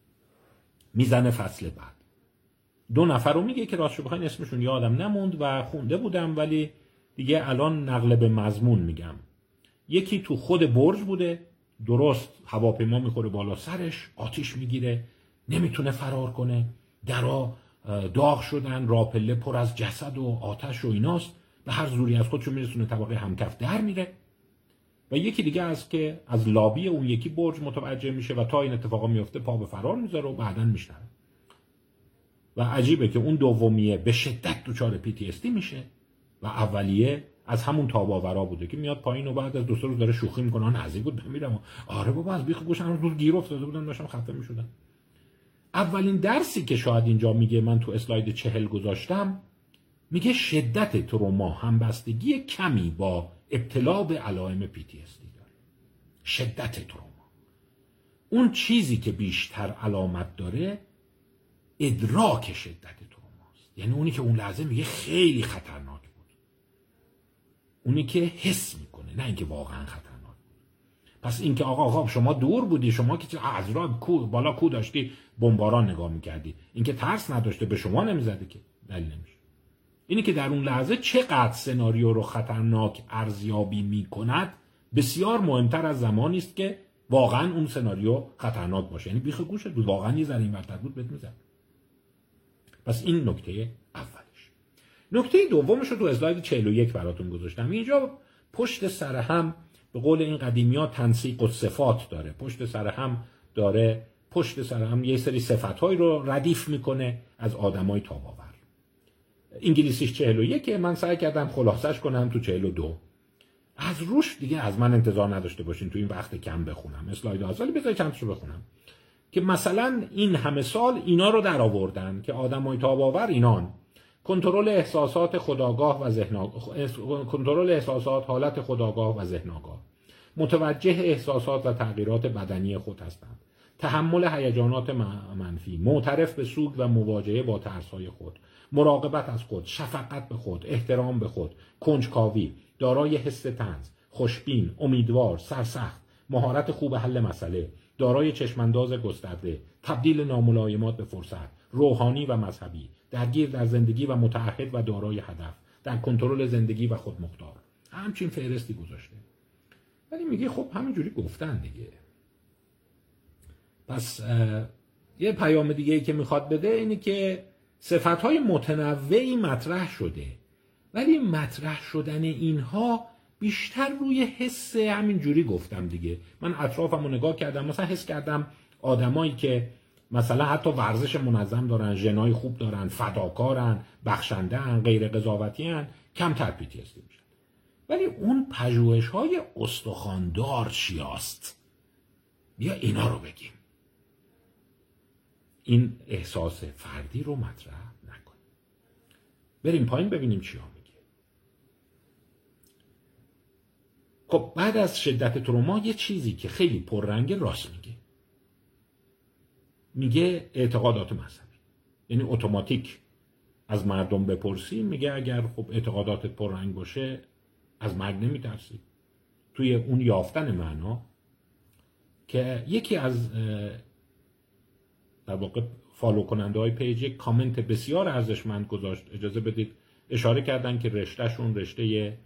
میزنه فصل بعد 2 نفر رو میگه که راستش بخواین اسمشون یادم نموند و خونده بودم ولی دیگه الان نقل به مضمون میگم. یکی تو خود برج بوده، درست هواپیما میخوره بالا سرش، آتیش میگیره، نمیتونه فرار کنه، درا داغ شدن، راپله پر از جسد و آتش و ایناست، به هر زوری از خودشو میرسونه طبقه همکف در میره. و یکی دیگه از که از لابی اون یکی برج متوجه میشه و تا این اتفاقا میفته پا به فرار میذاره و بعداً میشنوه. و عجیبه که اون دومیه به شدت دچار PTSD میشه و اولیه از همون تاب‌آورا بوده که میاد پایین و بعد از 2 روز داره شوخی میکنه، نزدیک بود بمیرم. آره بابا از بیخ گوشم روز گیر افتاده بودم، داشتم خفه میشدم. اولین درسی که شاید اینجا میگه، من تو اسلاید 40 گذاشتم، میگه شدت تروما همبستگی کمی با ابتلا به علائم PTSD داره. شدت تروما، اون چیزی که بیشتر علامت داره ادراک شدت تروماست. یعنی اونی که اون لحظه میگه خیلی خطرناک بود، اونی که حس میکنه، نه اینکه واقعا خطرناک بود. پس اینکه آقا شما دور بودی، شما که از راه بالا کو داشتی بمباران نگاه میکردی، اینکه ترس نداشته به شما نمیزده که دلیل نمیشه. اینی که در اون لحظه چقدر سناریو رو خطرناک ارزیابی میکند بسیار مهمتر از زمانی است که واقعا اون سناریو خطرناک باشه. یعنی بیخ گوشت بود، واقعا یه ذره اینورتر بود بهت میزد. پس این نکته اولش. نکته دومش رو تو اسلاید 41 براتون گذاشتم. اینجا پشت سر هم به قول این قدیمی‌ها تنسیق الصفات داره. پشت سر هم یه سری صفت‌هایی رو ردیف میکنه از آدمای تاب‌آور. انگلیسیش 41، من سعی کردم خلاصش کنم تو 42. از روش دیگه از من انتظار نداشته باشین تو این وقت کم بخونم اسلاید آزالی، بذار چند تاشو بخونم که مثلا این همه سال اینا رو در آوردن که آدمای تاب‌آور اینان: کنترل احساسات خودآگاه و کنترل احساسات، حالت خودآگاه و ذهن آگاه، متوجه احساسات و تغییرات بدنی خود هستند، تحمل هیجانات منفی، معترف به سوگ و مواجهه با ترس‌های خود، مراقبت از خود، شفقت به خود، احترام به خود، کنجکاوی، دارای حس طنز، خوشبین، امیدوار، سرسخت، مهارت خوب حل مسئله، دارای چشمانداز گسترده، تبدیل ناملایمات به فرصت، روحانی و مذهبی، درگیر در زندگی و متعهد و دارای هدف، در کنترل زندگی و خودمختار. همچین فهرستی گذاشته. ولی میگه خب همینجوری گفتن دیگه. پس یه پیام دیگه ای که میخواد بده اینه که صفتهای متنوعی مطرح شده، ولی مطرح شدن اینها بیشتر روی حس، همینجوری گفتم دیگه. من اطرافمو نگاه کردم، مثلا حس کردم آدمایی که مثلا حتی ورزش منظم دارن، ژنای خوب دارن، فداکارن، بخشنده‌ان، غیر قضاوتی‌ان، کمتر PTSD میشن. ولی اون پژوهش‌های استخواندار چیاست؟ بیا اینا رو بگیم. این احساس فردی رو مطرح نکنیم. بریم پایین ببینیم چی ها میگه. خب بعد از شدت تروما یه چیزی که خیلی پررنگه راست میگه. میگه اعتقادات مذهبی. یعنی اتوماتیک از مردم بپرسی میگه اگر خب اعتقاداتت پررنگ باشه از مرگ نمیترسی. توی اون یافتن معنا که یکی از در واقع فالو کننده های پیج یک کامنت بسیار ارزشمند گذاشت، اجازه بدید اشاره کردن که رشتهشون رشته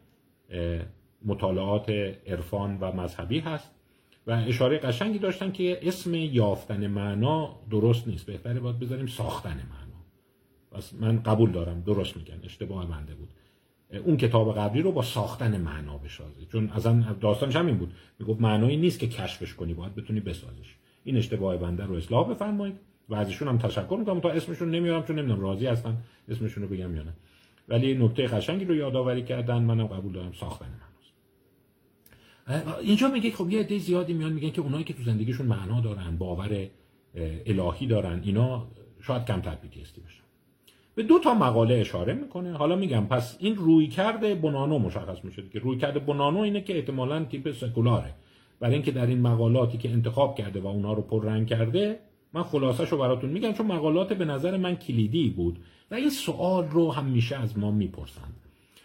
مطالعات عرفان و مذهبی هست و اشاره قشنگی داشتن که اسم یافتن معنا درست نیست، بهتره باید بذاریم ساختن معنا. پس من قبول دارم درست میگن، اشتباه بنده بود. اون کتاب قبلی رو با ساختن معنا بسازی، چون اصلا داستانش همین بود، میگفت معنایی نیست که کشفش کنی، باید بتونی بسازیش. این اشتباه بنده رو اصلاح بفرمایید و ازشون هم تشکر میکنم. تا اسمشون نمیارم چون نمیدونم راضی هستن اسمشون رو بگم یا نه، ولی نکته قشنگی رو یادآوری کردن، منم قبول دارم ساختن معناست. اینجا میگه خب یه عده زیادی میان میگن که اونایی که تو زندگیشون معنا دارن، باور الهی دارن، اینا شاید کمتر PTSD بشن. به 2 تا مقاله اشاره میکنه. حالا میگم پس این رویکرد بونانو مشخص میشه که رویکرد بونانو اینه که احتمالاً تیپ سکولاره، برای اینکه در این مقالاتی که انتخاب کرده و اونها رو پررنگ کرده، من خلاصه‌شو براتون میگم چون مقالات به نظر من کلیدی بود و این سوال رو همیشه از ما میپرسند.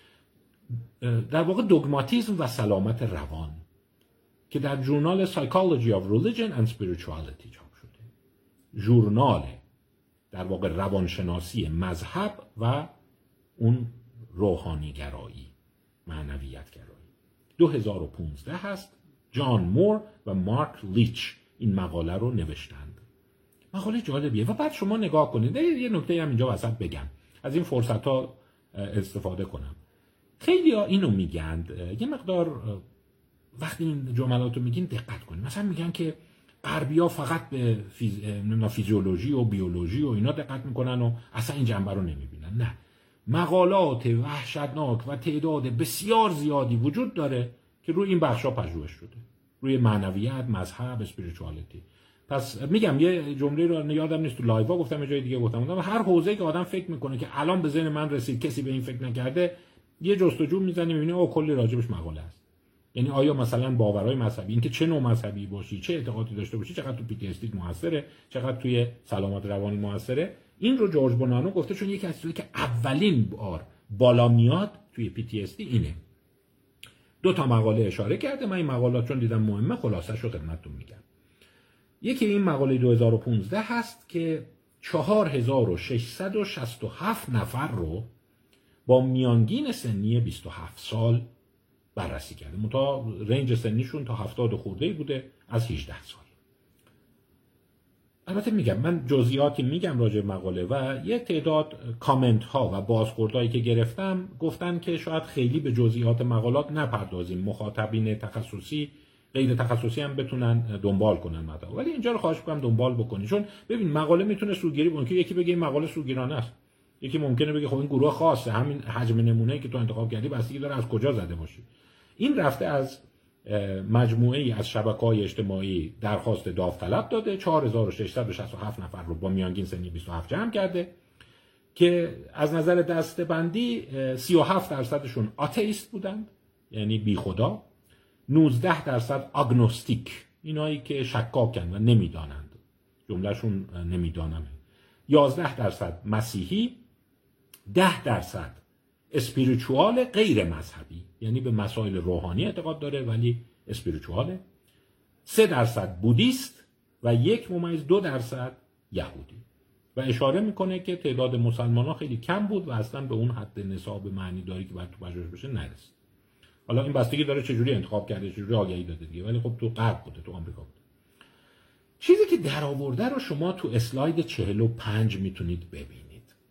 در واقع دوگماتیسم و سلامت روان که در ژورنال Psychology of Religion and Spirituality چاپ شده، ژورنال در واقع روانشناسی مذهب و اون روحانی گرایی، معنویت گرایی، 2015 هست. جان مور و مارک لیچ این مقاله رو نوشتند. مقاله جالبیه و بعد شما نگاه کنید. یه نکته هم اینجا وسط بگم، از این فرصت ها استفاده کنم. خیلی ها اینو میگند، یه مقدار وقتی این جملات رو میگین دقت کنید. مثلا میگن که غربی‌ها فقط به فیزیولوژی و بیولوژی و اینا دقت میکنن و اصلا این جنبه رو نمیبینن. نه، مقالات وحشتناک و تعداد بسیار زیادی وجود داره که روی این بخشا پژوهش شده، روی معنویت، مذهب، اسپریچوالتی. پس میگم یه جمله رو یادم نیست تو لایوها گفتم، یه جای دیگه گفتم، هر حوزه‌ای که آدم فکر میکنه که الان به ذهن من رسید کسی به این فکر نکرده، یه جستجو میزنی میبینی او کلی راجبش مقاله است. یعنی آیا مثلا باورهای مذهبی، اینکه چه نوع مذهبی باشی، چه اعتقادی داشته باشی، چقدر تو PTSD موثره، چقدر توی سلامت روانی موثره، این رو جورج بونانو گفته، چون یکی از چیزایی که اولین بار بالا میاد توی PTSD اینه. 2 تا مقاله اشاره کرده، من این مقالات چون دیدم مهمه خلاصه‌اش رو خدمتتون میگم. یکی این مقاله 2015 هست که 4667 نفر رو با میانگین سنی 27 سال بررسی کرده. رنج سنیشون تا 70 خورده‌ای بوده از 18 سال. البته میگم من جزئیاتی میگم راجع به مقاله و یه تعداد کامنت ها و بازخوردهایی که گرفتم گفتن که شاید خیلی به جزئیات مقالات نپردازیم، مخاطبین تخصصی غیر تخصصی هم بتونن دنبال کنن مطلب. ولی اینجا رو خواهش می‌کنم دنبال بکنید، چون ببین مقاله میتونه سوگیری کنه که یکی بگه این مقاله سوگیرانه است، یکی ممکنه بگه خب این گروه خاصه، همین حجم نمونه‌ای که تو انتخاب کردی بستگی داره از کجا زده باشی. این رفته از مجموعه ای از شبکه‌های اجتماعی درخواست داوطلب داده، 4667 نفر رو با میانگین سنی 27 جمع کرده که از نظر دسته‌بندی 37% آتئیست بودند، یعنی بی خدا، 19% آگنوستیک، اینایی که شکاکن و نمیدانند، جملهشون نمیدانمه، 11% مسیحی، 10% اسپریچوال غیر مذهبی، یعنی به مسائل روحانی اعتقاد داره ولی اسپریچواله. 3% بودیست و 1.2% یهودی. و اشاره میکنه که تعداد مسلمان ها خیلی کم بود و اصلا به اون حد نصاب معنی داری که باید تو پژوهش بشه نرسید. حالا این بستگی داره چجوری انتخاب کرده، چجوری آگهی داده دیگه، ولی خب تو غرب بوده، تو آمریکا بوده. چیزی که در آورده رو شما تو اسلاید 45 میتونید ببینید.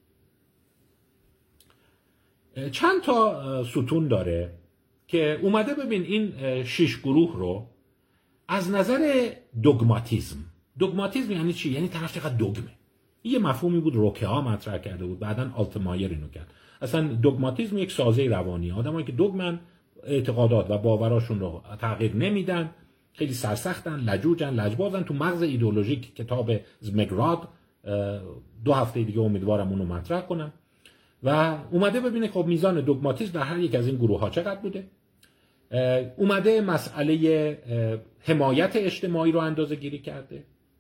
چند تا ستون داره که اومده ببین این 6 گروه رو از نظر دوگماتیزم. دوگماتیزم یعنی چی؟ یعنی طرف چقدر دوگمه. یه مفهومی بود روکه ها مطرح کرده بود، بعدن آلتمایر اینو کرد. اصلا دوگماتیزم یک سازه روانی، آدمایی که دوگمن، اعتقادات و باوراشون رو تغییر نمیدن، خیلی سرسختن، لجوجن، لجبازن، تو مغز ایدئولوژیک. کتاب زمگراد 2 هفته دیگه امیدوارم اونو مطرح کنم. و اومده ببینه خب میزان دوگماتیسم در هر یک از این گروه ها چقدر بوده. اومده مسئله حمایت اجتماعی رو اندازه گیری کرده،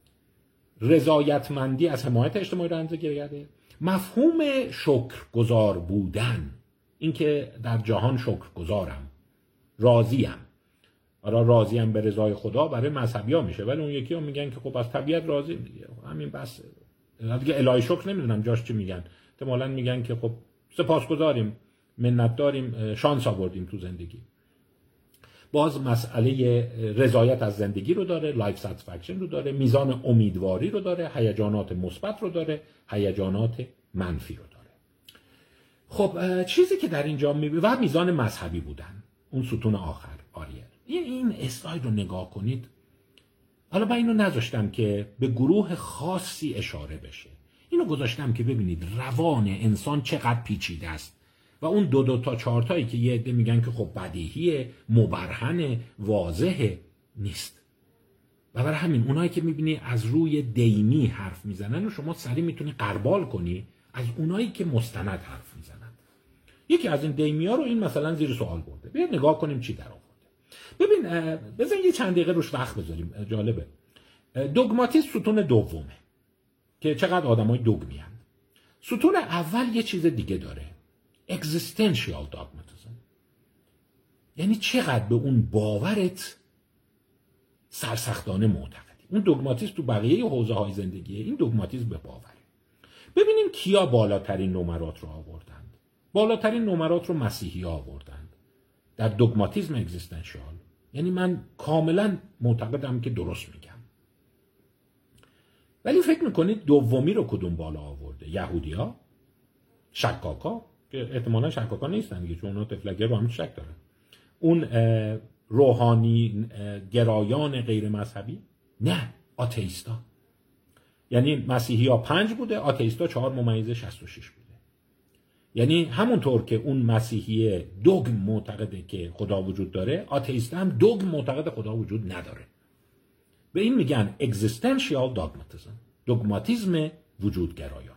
رضایتمندی از حمایت اجتماعی رو اندازه گیری کرده، مفهوم شکرگزار بودن، اینکه در جهان شکرگزارم، راضیم. آره راضیم به رضای خدا برای مذهبی‌ها میشه، ولی اون یکی ها میگن که خب از طبیعت راضیم دیگه، همین بس دیگه. الهی شکر نمیدونم جاش چی میگن، احتمالاً میگن که خب سپاسگزاریم، منت داریم، شانس آوردیم تو زندگی. باز مسئله رضایت از زندگی رو داره، لایف ساتیسفکشن رو داره، میزان امیدواری رو داره، هیجانات مثبت رو داره، هیجانات منفی رو داره. خب چیزی که در اینجا و میزان مذهبی بودن، اون ستون آخر آریل. این اسلاید رو نگاه کنید. حالا من اینو نذاشتم که به گروه خاصی اشاره بشه، اینو گذاشتم که ببینید روان انسان چقدر پیچیده است و اون 2 تا 4 تایی که یه عده میگن که خب بدیهیه، مبرهنه، واضحه، نیست. و برای همین اونایی که میبینی از روی دیمی حرف میزنن و شما سریع میتونی قربال کنی از اونایی که مستند حرف میزنن. یکی از این دیمی ها رو این مثلا زیر سوال برده. بیاید نگاه کنیم چی در آورده. ببین بزن یه چند دقیقه روش وقت بذاریم، جالبه. دوگماتیسم ستون دومه که چقدر آدمای دوگمی هستند. ستون اول یه چیز دیگه داره، existential dogmatism، یعنی چقدر به اون باورت سرسختانه معتقدی. اون دوگماتیسم تو بقیه حوزه های زندگیه، این دوگماتیسم به باوره. ببینیم کیا بالاترین نمرات رو آوردند. بالاترین نمرات رو مسیحی آوردند در دوگماتیسم اگزیستانسیال. یعنی من کاملا معتقدم که درست میگم. ولی فکر میکنید دومی رو کدوم بالا آورده؟ یهودی‌ها، شکاکا که احتمالاً شکاکا نیستن دیگه، چون اونا تفلگر رو هم شک دارن. اون روحانی گرایان غیر مذهبی، نه، آتئیستا. یعنی مسیحی‌ها 5 بوده، آتئیستا 4.66 بوده. یعنی همونطور که اون مسیحی دوگم معتقده که خدا وجود داره، آتئیستا هم دوگم معتقد خدا وجود نداره. به این میگن existential dogmatism، دوگماتیزم وجودگرایانه.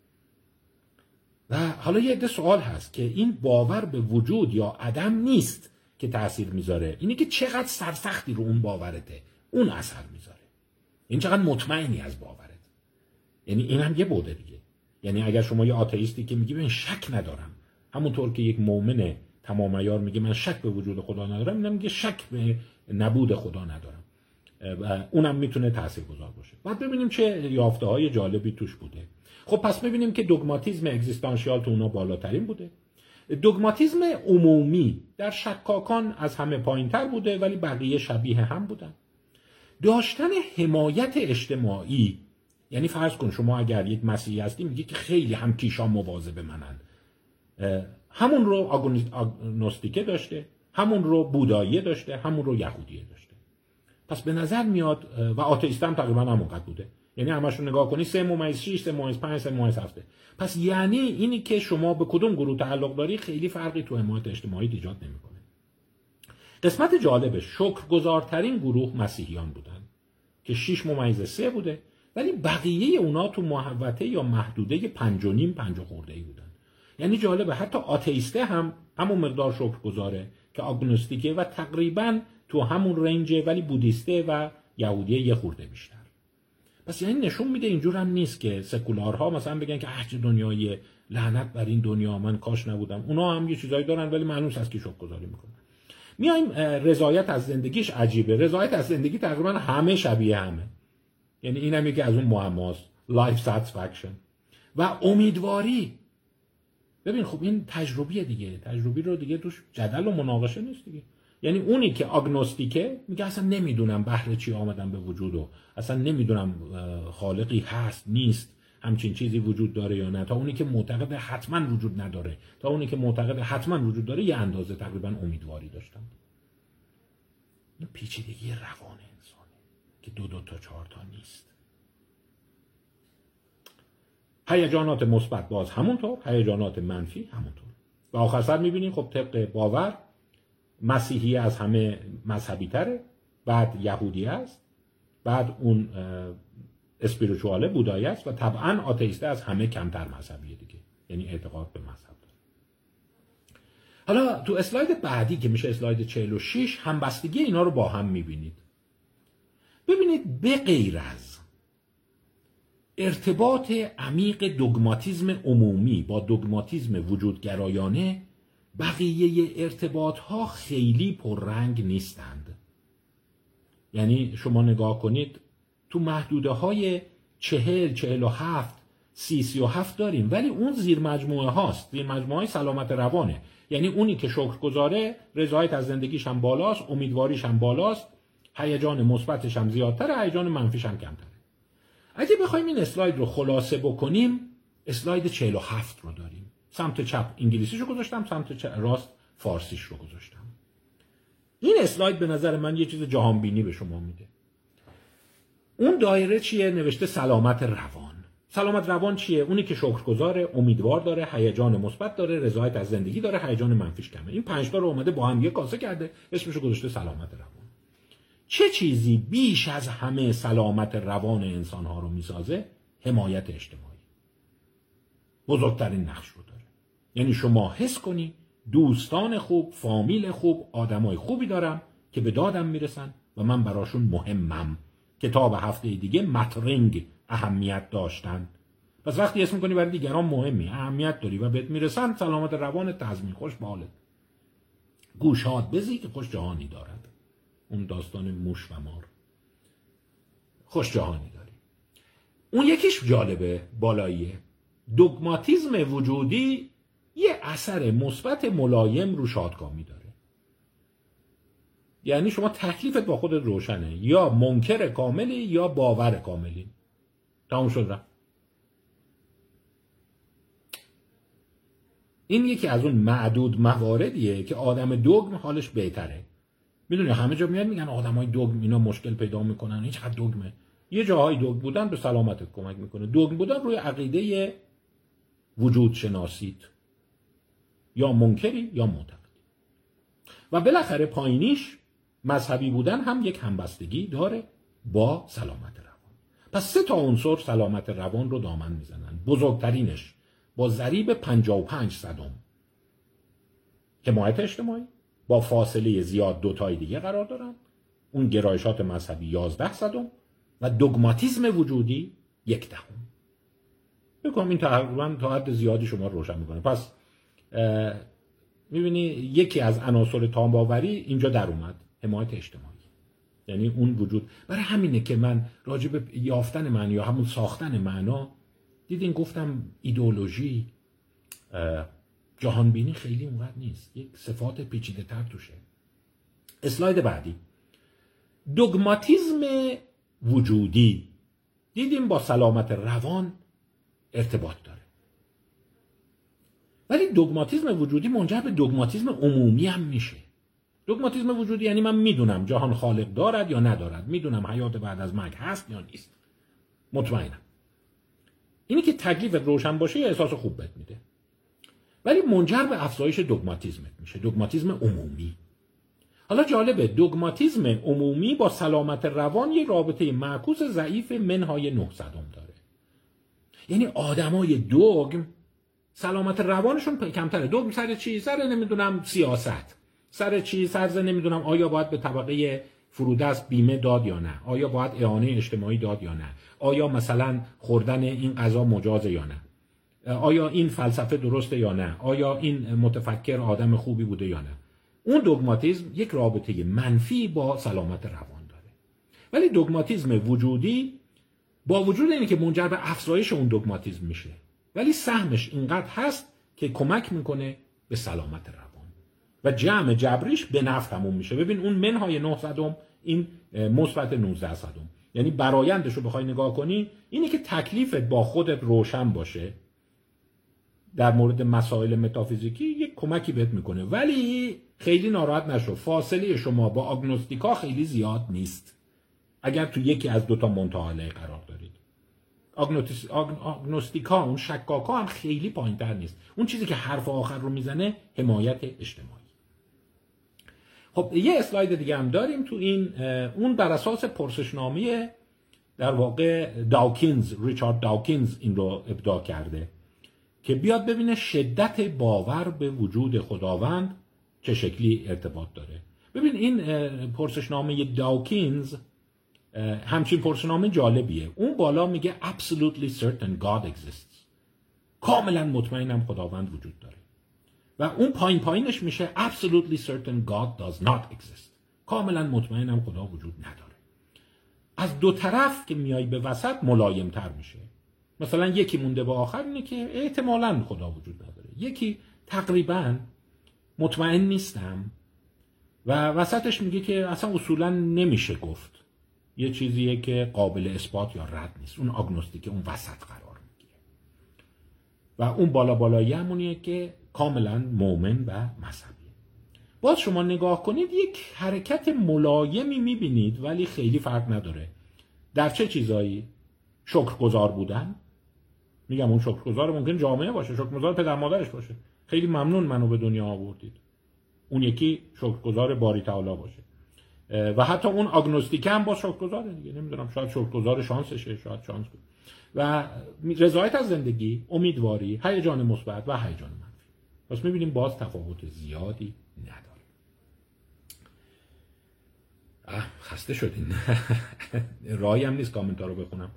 و حالا یه عده سوال هست که این باور به وجود یا عدم نیست که تأثیر میذاره، اینه که چقدر سرسختی رو اون باورته، اون اثر میذاره. این چقدر مطمئنی از باورت. یعنی این هم یه بوده دیگه. یعنی اگر شما یه آتئیستی که میگی من شک ندارم، همونطور که یک مؤمن تمام عیار میگه من شک به وجود خدا ندارم، اینم میگه شک به نبود خدا ندارم. و اونم میتونه تاثیرگذار باشه. بعد ببینیم چه یافته‌های جالبی توش بوده. خب پس ببینیم که دوگماتیسم اگزیستانسیال تو اونا بالاترین بوده. دوگماتیسم عمومی در شکاکان از همه پایینتر بوده، ولی بقیه شبیه هم بودن. داشتن حمایت اجتماعی، یعنی فرض کن شما اگر یک مسیحی هستی میگی که خیلی هم کیشا مواظب منن، همون رو آگنوستیکه داشته، همون رو بودایی داشته، همون رو یهودیه داشته. پس به نظر میاد و آتئیست هم تقریبا همونقدر بوده. یعنی همشون نگاه کنی 3.6 3.5 3.7. پس یعنی اینی که شما به کدوم گروه تعلق داری خیلی فرقی تو حمایت اجتماعی ایجاد نمیکنه. قسمت جالبش شکرگزارترین گروه مسیحیان بودن که 6.3 بوده، ولی بقیه اونا تو محوطه یا محدوده 5.5 5 خورده‌ای بودن. یعنی جالبه حتی آتئیسته هم همون مقدار شکرگزاره که آگنوستیکه و تقریبا تو همون رنجه، ولی بودیسته و یهودیه یه خورده بیشتر. پس یعنی نشون میده اینجور هم نیست که سکولارها مثلا بگن که چه دنیای لعنت بر این دنیا، من کاش نبودم. اونا هم یه چیزایی دارن ولی مانوس هست که شکرگزاری میکنن. میایم رضایت از زندگیش عجیبه. رضایت از زندگی تقریبا همه شبیه همه. یعنی اینم یکی از اون معماست، life satisfaction. و امیدواری. ببین خب این تجربیه دیگه، تجربی رو دیگه توش جدل و مناقشه نیست دیگه. یعنی اونی که آگنوستیکه میگه اصلا نمیدونم بهر چی آمدم به وجود و اصلا نمیدونم خالقی هست نیست، همچین چیزی وجود داره یا نه، تا اونی که معتقد حتما وجود نداره تا اونی که معتقد حتما وجود داره یه اندازه تقریبا امیدواری داشتن. این پیچیدگی روان انسانه که دو تا 4 تا نیست. هیجانات مثبت باز همونطور، هیجانات منفی همونطور. و آخر سر میبینیم خب طبق باور مسیحی از همه مذهبی تره، بعد یهودی است، بعد اون اسپریچواله بودایی است و طبعا آتئیسته از همه کمتر مذهبیه دیگه، یعنی اعتقاد به مذهب داره. حالا تو اسلاید بعدی که میشه اسلاید 46 همبستگی اینا رو با هم میبینید. ببینید به غیر از ارتباط عمیق دوگماتیزم عمومی با دوگماتیزم وجودگرایانه، بقیه ارتباط ها خیلی پررنگ نیستند. یعنی شما نگاه کنید تو محدوده های 40 47 30 37 داریم، ولی اون زیر مجموعه هاست، زیر مجموعه های سلامت روانه. یعنی اونی که شکرگزاره رضایت از زندگیش هم بالاست، امیدواریش هم بالاست، هیجان مثبتش هم زیادتره، هیجان منفیش هم کمتره. اگه بخوایم این اسلاید رو خلاصه بکنیم، اسلاید 47 رو داریم. سمت چپ انگلیسیش رو گذاشتم، سمت راست فارسیش رو گذاشتم. این اسلاید به نظر من یه چیز جهانبینی به شما میده. اون دایره چیه؟ نوشته سلامت روان. سلامت روان چیه؟ اونی که شکرگزاره، امیدوار داره، هیجان مثبت داره، رضایت از زندگی داره، هیجان منفیش کمه. این 5 تا رو اومده با هم یه کاسه کرده، اسمش رو گذاشته سلامت روان. چه چیزی بیش از همه سلامت روان انسان‌ها رو میسازه؟ حمایت اجتماعی. بزرگترین نقش رو داره. یعنی شما حس کنی دوستان خوب، فامیل خوب، آدمای خوبی دارم که به دادم میرسن و من براشون مهمم. کتاب هفته دیگه مترینگ اهمیت داشتن. پس وقتی اسم کنی برای دیگران مهمی، اهمیت داری و بهت میرسن، سلامت روان تضمین، خوش به حالت. گوشات بزی که خوش جهانی دارد. اون داستان موش و مار. خوش جهانی داری. اون یکیش جالبه، بالاییه. دوگماتیزم وجودی یه اثر مثبت ملایم رو شادکامی داره. یعنی شما تکلیفت با خودت روشنه، یا منکر کاملی یا باور کاملی. تموم شد رفت. این یکی از اون معدود مواردیه که آدم دوگم حالش بهتره. میدونی همه جا میاد میگن آدمای دوگم اینا مشکل پیدا میکنن، این چقدر دوگمه. یه جاهای دوگم بودن به سلامتت کمک میکنه. دوگم بودن روی عقیده وجود شناسیت، یا منکری یا معتقدی. و بالاخره پایینیش مذهبی بودن هم یک همبستگی داره با سلامت روان. پس 3 تا عنصر سلامت روان رو دامن میزنن. بزرگترینش با ضریب 55% حمایت اجتماعی، با فاصله زیاد 2 تای دیگه قرار دارن. اون گرایشات مذهبی 11% و دوگماتیزم وجودی 1/10. بکنم این تقریبا تا حد زیادی شما روشن میکنه. پس میبینی یکی از عناصر تام‌آوری اینجا در اومد، حمایت اجتماعی. یعنی اون وجود. برای همینه که من راجع به یافتن معنی یا همون ساختن معنا، دیدین گفتم ایدئولوژی، جهانبینی خیلی اونقدر نیست، یک صفات پیچیده تر توشه. اسلاید بعدی، دوگماتیزم وجودی دیدیم با سلامت روان ارتباط داره، ولی دوگماتیزم وجودی منجر به دوگماتیزم عمومی هم میشه. دوگماتیزم وجودی یعنی من میدونم جهان خالق دارد یا ندارد، میدونم حیات بعد از مرگ هست یا نیست، مطمئنم. اینی که تکلیف روشن باشه یه احساس خوب بهت میده، ولی منجر به افزایش دوگماتیزمت میشه، دوگماتیزم عمومی. حالا جالبه، دوگماتیزم عمومی با سلامت روان یه رابطه معکوس ضعیف منهای 900 داره. یعنی آدمای دوگم سلامت روانشون کمتره. دوگم سر چی؟ سر نمیدونم سیاست، سر چی؟ سر نمیدونم آیا باید به طبقه فرودست بیمه داد یا نه، آیا باید اعانه اجتماعی داد یا نه، آیا مثلا خوردن این غذا مجازه یا نه. آیا این فلسفه درسته یا نه، آیا این متفکر آدم خوبی بوده یا نه. اون دوگماتیسم یک رابطه منفی با سلامت روان داره. ولی دوگماتیسم وجودی با وجود اینه که منجر به افزایش اون دوگماتیسم میشه، ولی سهمش اینقدر هست که کمک میکنه به سلامت روان و جمع جبریش به نفع تموم میشه. ببین اون منهای 9 صدم، این مثبت 19 صدم، یعنی برآیندش رو بخوای نگاه کنی اینه که تکلیفت با خودت روشن باشه در مورد مسائل متافیزیکی، یک کمکی بهت میکنه. ولی خیلی ناراحت نشو، فاصله شما با آگنوستیکا خیلی زیاد نیست اگر تو یکی از دوتا منتهاله قرار دارید. آگنوستیکا، اون شکاکا هم خیلی پایین‌تر نیست. اون چیزی که حرف آخر رو میزنه حمایت اجتماعی. خب یه اسلاید دیگه هم داریم تو این، اون بر اساس پرسشنامه در واقع داوکینز، ریچارد داوکینز این رو ابداع کرده که بیاد ببینه شدت باور به وجود خداوند چه شکلی ارتباط داره. ببین این پرسشنامه داوکینز همچین پرسشنامه جالبیه. اون بالا میگه absolutely certain God exists، کاملا مطمئنم خداوند وجود داره، و اون پایینش میشه absolutely certain God does not exist، کاملا مطمئنم خدا وجود نداره. از دو طرف که میای به وسط ملایم تر میشه. مثلا یکی مونده به آخر اینه که احتمالاً خدا وجود نداره، یکی تقریباً مطمئن نیستم، و وسطش میگه که اصلا اصولاً نمیشه گفت، یه چیزیه که قابل اثبات یا رد نیست. اون آگنوستیک اون وسط قرار میگیره، و اون بالایی همونیه که کاملاً مؤمن و مذهبیه. باز شما نگاه کنید یک حرکت ملایمی میبینید، ولی خیلی فرق نداره. در چه چیزایی؟ شکرگزار بودن. میگم اون شکرگزار ممکن جامعه باشه، شکرگزار پدر مادرش باشه، خیلی ممنون منو به دنیا آوردید. اون یکی شکرگزار باری تعالی باشه، و حتی اون آگنوستیک هم با شکرگزاره دیگه. نمیدونم، شاید شکرگزار شانسشه، شاید شانس بود. و رضایت از زندگی، امیدواری، هیجان مثبت و هیجان منفی. پس میبینیم باز تفاوت زیادی نداره. خسته شدین. راهی هم نیست کامنت ها رو بخونم.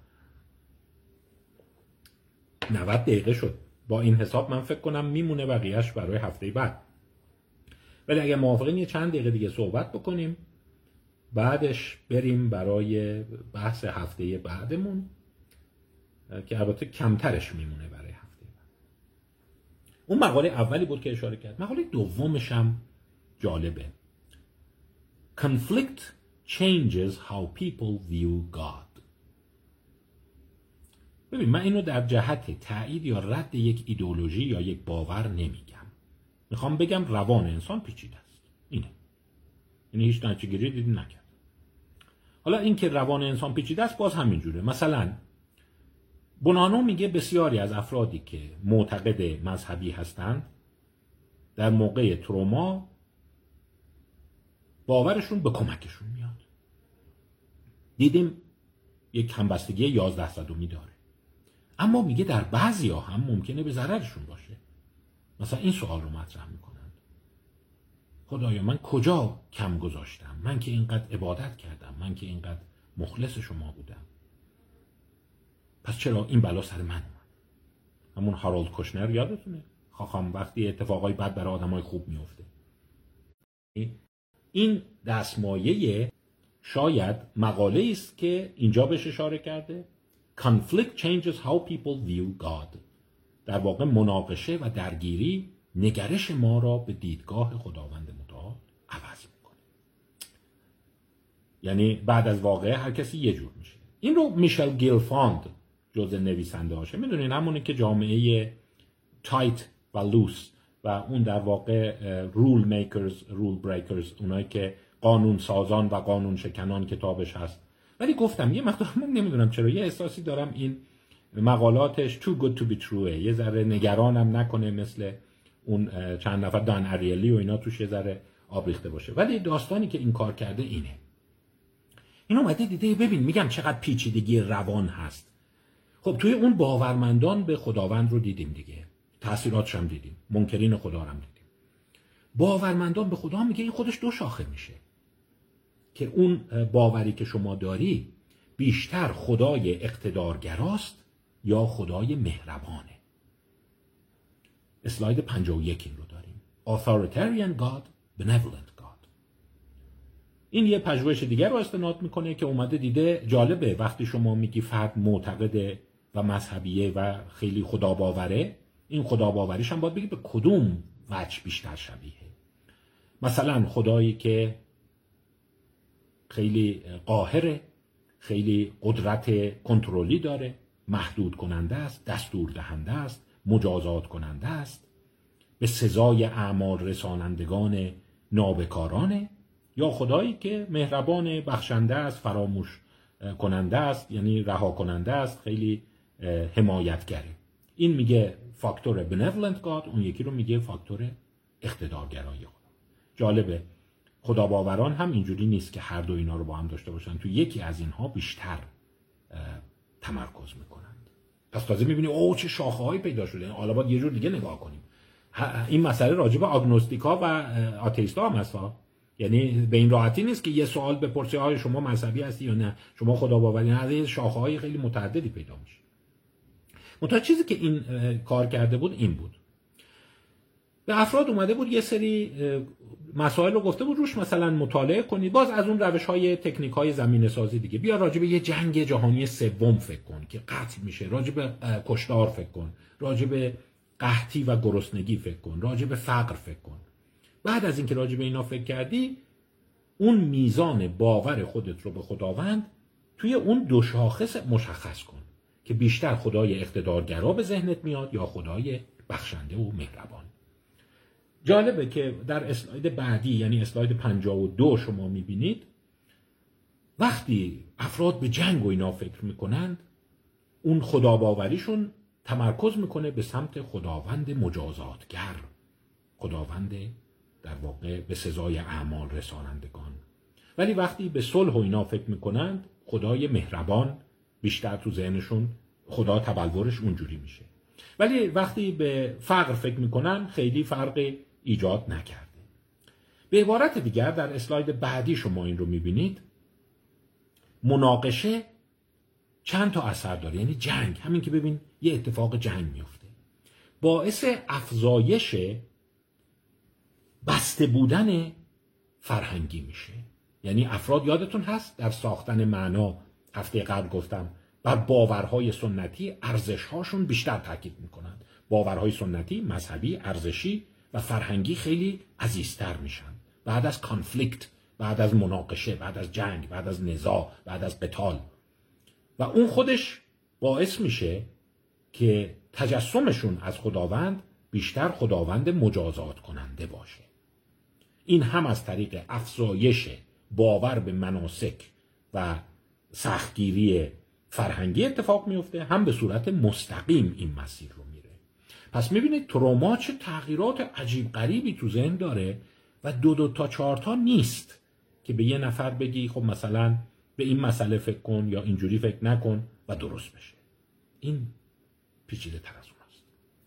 90 دقیقه شد. با این حساب من فکر کنم میمونه بقیهش برای هفته بعد. ولی اگه موافقین یه چند دقیقه دیگه صحبت بکنیم، بعدش بریم برای بحث هفته بعدمون که البته کمترش میمونه برای هفته بعد. اون مقاله اولی بود که اشاره کرد. مقاله دومش هم جالبه. Conflict changes how people view God. ببین من اینو در جهت تایید یا رد یک ایدئولوژی یا یک باور نمیگم. میخوام بگم روان انسان پیچیده است. اینه. یعنی هیچ نتیجه‌گیری دیدی نکرد. حالا این که روان انسان پیچیده است باز همینجوره. مثلا بونانو میگه بسیاری از افرادی که معتقد مذهبی هستند در موقع تروما باورشون به کمکشون میاد. دیدیم یک همبستگی 11 صدمی داره. اما میگه در بعضیا هم ممکنه به ضررشون باشه. مثلا این سوال رو مطرح میکنند: خدایا من کجا کم گذاشتم؟ من که اینقدر عبادت کردم، من که اینقدر مخلص شما بودم، پس چرا این بلا سر من اومد؟ همون هارولد کوشنر یادتونه؟ خاخام وقتی اتفاقای بد برای آدمای خوب میفته. این دستمایه شاید مقاله است که اینجا بهش اشاره کرده. Conflict changes how people view God. در واقع مناقشه و درگیری نگرش ما را به دیدگاه خداوند متعال عوض میکنه. یعنی بعد از واقعه هر کسی یه جور میشه. این رو میشل گیلفاند جزء نویسنده هاشه. میدونین همونه که جامعه تایت و لوس و اون در واقع رول میکرز، رول بریکرز، اونایی که قانون سازان و قانون شکنان کتابش هست. ولی گفتم یه مقدار من نمیدونم چرا یه احساسی دارم این مقالاتش too good to be true، یه ذره نگرانم نکنه مثل اون چند نفر دان اریلی و اینا توش یه ذره آب ریخته باشه. ولی داستانی که این کار کرده اینه. این اومده دیده ببین میگم چقدر پیچیدگی روان هست. خب توی اون باورمندان به خداوند رو دیدیم دیگه، تأثیراتش هم دیدیم، منکرین خدا رو هم دیدیم. باورمندان به خدا میگه این خودش دو شاخه میشه، که اون باوری که شما داری بیشتر خدای اقتدارگراست یا خدای مهربانه. اسلاید 51 این رو داریم. Authoritarian God, Benevolent God. این یه پژوهش دیگر رو استناد میکنه که اومده دیده جالبه وقتی شما میگی فرد معتقده و مذهبیه و خیلی خداباوره، این خداباوریش هم باید بگی به کدوم وجه بیشتر شبیه. مثلا خدایی که خیلی قاهره، خیلی قدرت کنترلی داره، محدود کننده است، دستور دهنده است، مجازات کننده است، به سزای اعمال رسانندگان نابکارانه، یا خدایی که مهربان، بخشنده است، فراموش کننده است، یعنی رها کننده است، خیلی حمایتگره. این میگه فاکتور benevolent God، اون یکی رو میگه فاکتور اقتدارگرای خدا. جالبه خداباوران هم اینجوری نیست که هر دو اینا رو با هم داشته باشن، تو یکی از اینها بیشتر تمرکز میکنند. پس تازه میبینی اوه چه شاخه‌هایی پیدا شده. حالا باید یه جور دیگه نگاه کنیم. این مسئله راجع به آگنوستیکا و آتئیستا هم هست. یعنی به این راحتی نیست که یه سوال بپرسی آیا شما مذهبی هستی یا نه، شما خداباوری نه. از شاخه‌های خیلی متعددی پیدا میشه. منتها چیزی که این کار کرده بود این بود، به افراد اومده بود یه سری مسائل رو گفته بود روش مثلا مطالعه کنید، باز از اون روش‌های تکنیک‌های زمینه سازی دیگه. بیا راجع به یه جنگ جهانی سوم فکر کن که قتل میشه، راجع به کشتار فکر کن، راجع به قحطی و گرسنگی فکر کن، راجع به فقر فکر کن. بعد از اینکه راجع به اینا فکر کردی، اون میزان باور خودت رو به خداوند توی اون دو شاخص مشخص کن که بیشتر خدای اقتدارگرا به ذهنت میاد یا خدای بخشنده و مهربان. جالبه که در اسلاید بعدی، یعنی اسلاید 52 شما میبینید وقتی افراد به جنگ و اینا فکر میکنند، اون خداباوریشون تمرکز میکنه به سمت خداوند مجازاتگر، خداوند در واقع به سزای اعمال رسانندگان. ولی وقتی به صلح و اینا فکر میکنند، خدای مهربان بیشتر تو ذهنشون، خدا تبلورش اونجوری میشه. ولی وقتی به فقر فکر میکنن خیلی فرقی ایجاد نکرده. به عبارت دیگر در اسلاید بعدی شما این رو میبینید، مناقشه چند تا اثر داره. یعنی جنگ، همین که ببین یه اتفاق جنگ میفته، باعث افزایش بسته بودن فرهنگی میشه. یعنی افراد یادتون هست در ساختن معنا هفته قبل گفتم بر باورهای سنتی ارزش‌هاشون بیشتر تاکید میکنن. باورهای سنتی، مذهبی، ارزشی و فرهنگی خیلی عزیزتر میشن بعد از کانفلیکت، بعد از مناقشه، بعد از جنگ، بعد از نزاع، بعد از قتال. و اون خودش باعث میشه که تجسمشون از خداوند بیشتر خداوند مجازات کننده باشه. این هم از طریق افزایش باور به مناسک و سختگیری فرهنگی اتفاق میفته، هم به صورت مستقیم این مسیر رو میره. پس میبینید تروما چه تغییرات عجیب غریبی تو ذهن داره و دو تا چهار تا نیست که به یه نفر بگی خب مثلا به این مسئله فکر کن یا اینجوری فکر نکن و درست بشه. این پیچیده تر از اون است.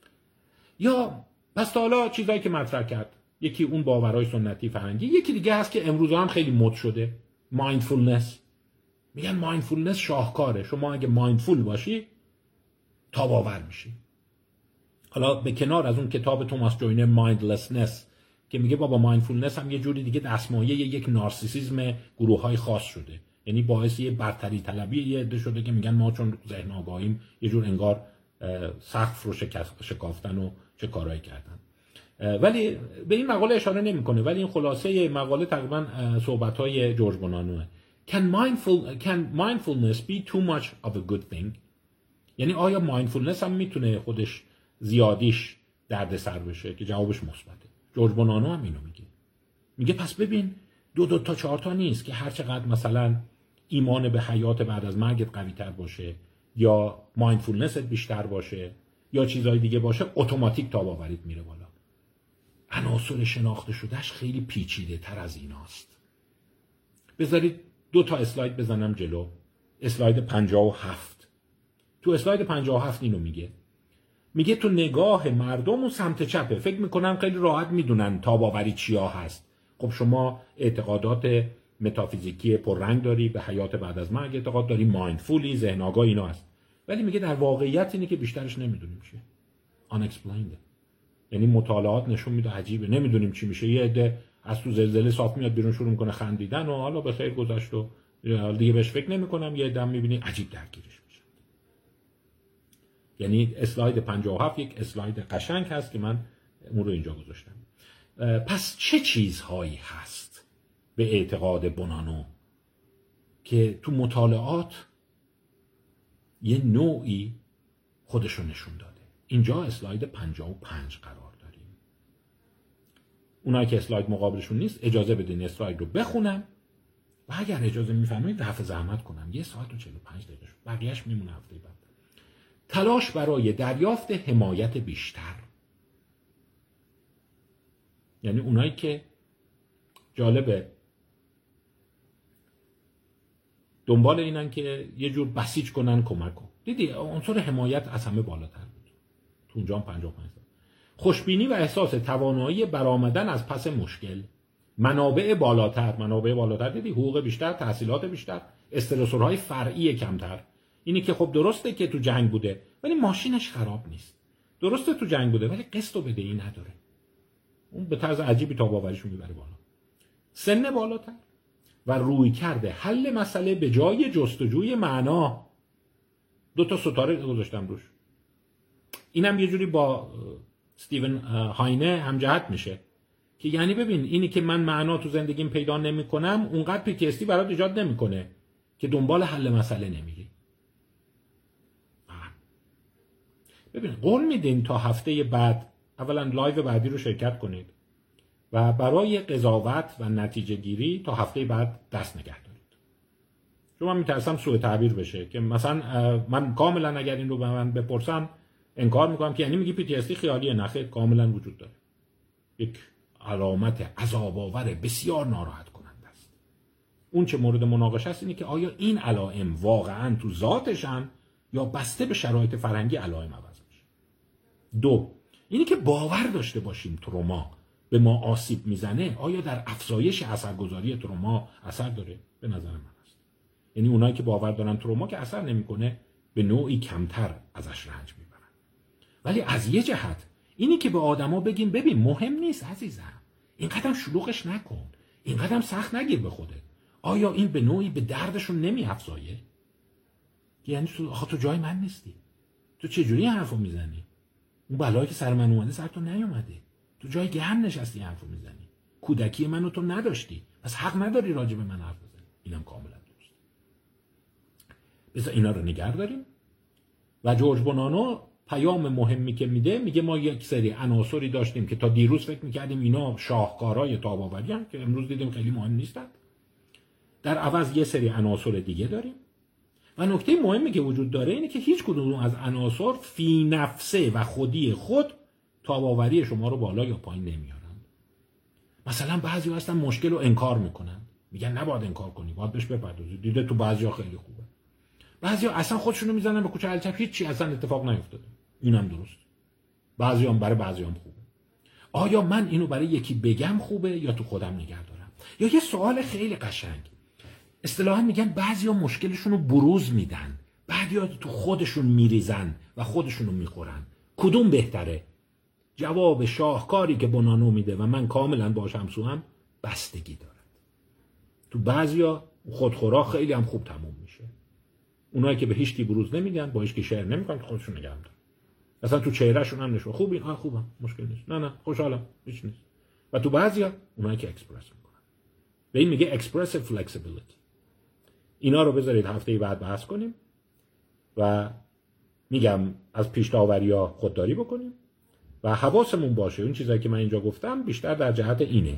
یا پس تا حالا چیزایی که مطرح کرد، یکی اون باورهای سنتی فرهنگی، یکی دیگه هست که امروز هم خیلی مد شده، مایندفولنس. میگن مایندفولنس شاهکاره، شما اگه مایندفول باشی تاباور میشی. حالا به کنار از اون کتاب توماس جوینر مایندلسنس که میگه بابا مایندفولنس هم یه جوری دیگه دستمایه یک نارسیسیسم گروه‌های خاص شده، یعنی باعث یه برتری طلبی یه عده شده که میگن ما چون ذهن آگاهیم یه جور انگار سقف رو شکافتن و چه کارایی کردن. ولی به این مقاله اشاره نمیکنه، ولی این خلاصه مقاله تقریبا صحبت‌های جورج بونانوه. Can mindfulness be too much of a good thing؟ یعنی آیا مایندفولنس هم میتونه خودش زیادیش دردسر بشه؟ که جوابش مثبته. جورج بونانو هم اینو میگه پس ببین دو تا چهار تا نیست که هر چقدر مثلا ایمان به حیات بعد از مرگت قوی تر باشه یا مایندفولنست بیشتر باشه یا چیزهای دیگه باشه، اتوماتیک تاباوریت میره بالا. عناصر شناخته شدهش خیلی پیچیده تر از ایناست. بذارید 2 تا اسلاید بزنم جلو. اسلاید 57. تو اسلاید 57 اینو میگه تو نگاه مردم اون سمت چپه، فکر میکنن خیلی راحت میدونن تاباوری چیا هست. خب شما اعتقادات متافیزیکی پررنگ داری، به حیات بعد از مرگ اعتقاد داری، مایندفولی، ذهن آگاه، اینا هست. ولی میگه در واقعیت اینه که بیشترش نمیدونیم چیه. unexplained. یعنی مطالعات نشون میده عجیبه، نمیدونیم چی میشه. یه عده از تو زلزله صاف میاد بیرون شروع میکنه خندیدن و حالا به خیر گذشت و دیگه بهش فکر نمیکنم. یه عده میبینی عجیب درگیرش میشه. یعنی اسلاید 57 یک اسلاید قشنگ هست که من اون رو اینجا گذاشتم. پس چه چیزهایی هست به اعتقاد بونانو که تو مطالعات یه نوعی خودشو نشون داده؟ اینجا اسلاید 55 قرار داریم. اونایی که اسلاید مقابلشون نیست اجازه بدین اسلاید رو بخونم و اگر اجازه میفرمایید دفع زحمت کنم. 1 ساعت و 45 دقیقه شد، بقیه‌اش میمونه هفته بعد. تلاش برای دریافت حمایت بیشتر، یعنی اونایی که جالبه دنبال اینن که یه جور بسیج کنن کمک کن. دیدی عنصر حمایت از همه بالاتر بود تو اونجا 55. خوشبینی و احساس توانایی برآمدن از پس مشکل، منابع بالاتر دیدی، حقوق بیشتر، تحصیلات بیشتر، استرسورهای فرعی کمتر. اینی که خب درسته که تو جنگ بوده ولی ماشینش خراب نیست، درسته تو جنگ بوده ولی قسط و بدهی نداره. اون به طرز عجیبی تاب‌آوریشو میبره بالا. سن بالاتر و روی کرده حل مسئله به جای جستجوی معنا. 2 ستاره گذاشتم روش. اینم یه جوری با استیون هاینه همجهت میشه که یعنی ببین اینی که من معنا تو زندگیم پیدا نمیکنم اونقدر PTSD برات ایجاد نمیکنه که دنبال حل مسئله نمیری. ببین قول میدین تا هفته بعد اولا لایو بعدی رو شرکت کنید و برای قضاوت و نتیجه گیری تا هفته بعد دست نگه دارید. چون من میترسم سوء تعبیر بشه که مثلا من کاملا اگر این رو به من بپرسن انکار میکنم که یعنی میگی PTSD خیالیه. نخیر، کاملا وجود داره. یک علامت عذاب‌آور بسیار ناراحت کننده است. اون چه مورد مناقشه است اینه که آیا این علائم واقعا تو ذاتشن یا بسته به شرایط فرهنگی علائم عوض میشه. 2 اینی که باور داشته باشیم تروما به ما آسیب میزنه آیا در افزایش اثرگذاری تروما اثر داره؟ به نظر من است. یعنی اونایی که باور دارن تروما که اثر نمیکنه به نوعی کمتر ازش رنج میبرن. ولی از یه جهت اینی که به آدما بگیم ببین مهم نیست عزیزم، اینقدر شلوغش نکن، اینقدر سخت نگیر به خودت، آیا این به نوعی به دردشون نمیافزایه؟ یعنی تو جای من نیستی، تو چه جوری حرفو میزنی؟ اون بلایی که سر من اومده سر تو نیومده، تو جای گرم نشستی حرفو میزنی، کودکی منو تو نداشتی، پس حق نداری راجع به من حرف بزنی. اینم کاملا درست. بذار اینا رو نگه داریم. و جورج بونانو پیام مهمی که میده، میگه ما یک سری عناصری داشتیم که تا دیروز فکر میکردیم اینا شاهکارهای تاب‌آوری‌ان که امروز دیدیم خیلی مهم نیستن. در عوض یه سری عناصر دیگه داریم و نکته مهمی که وجود داره اینه که هیچ کدوم از عناصر فی نفسه و خودی خود تاب‌آوری شما رو بالا یا پایین نمیارن. مثلا بعضی هستن مشکل رو انکار میکنن، میگن نباید انکار کنی، باید بهش بپردازی. دیده تو بعضیا خیلی خوبه. بعضیا اصلا خودشونو میزنن به کوچه الچپ، هیچ اصلا اتفاق نیفتاده. اینم درست. بعضیام برای بعضیام خوبه. آیا من اینو برای یکی بگم خوبه یا تو خودم نگه دارم؟ یا یه سوال خیلی قشنگ، اصطلاحاً میگن بعضیا مشکلشون رو بروز میدن، بعضیا تو خودشون میریزن و خودشونو میخورن. کدوم بهتره؟ جواب شاهکاری که بونانو میده و من کاملا باهاش همسوام بستگی داره. تو بعضیا خودخورا خیلی هم خوب تموم میشه. اونایی که به هیچ کی بروز نمیدن، با هیچ کی شیر نمیکنن، خودشون نگه دارن. اصلا تو چهرهشون هم نشون خوبی، خوبم، مشکل نیست، نه خوشحالم، هیچ نیست. و تو بعضیا اونایی که اکسپرس میکنن، به این میگه اکسپرسیو فلکسیبیلیتی. اینا رو بذارید هفته بعد بحث کنیم و میگم از پیش داوری‌ها خودداری بکنیم و حواسمون باشه اون چیزایی که من اینجا گفتم بیشتر در جهت اینه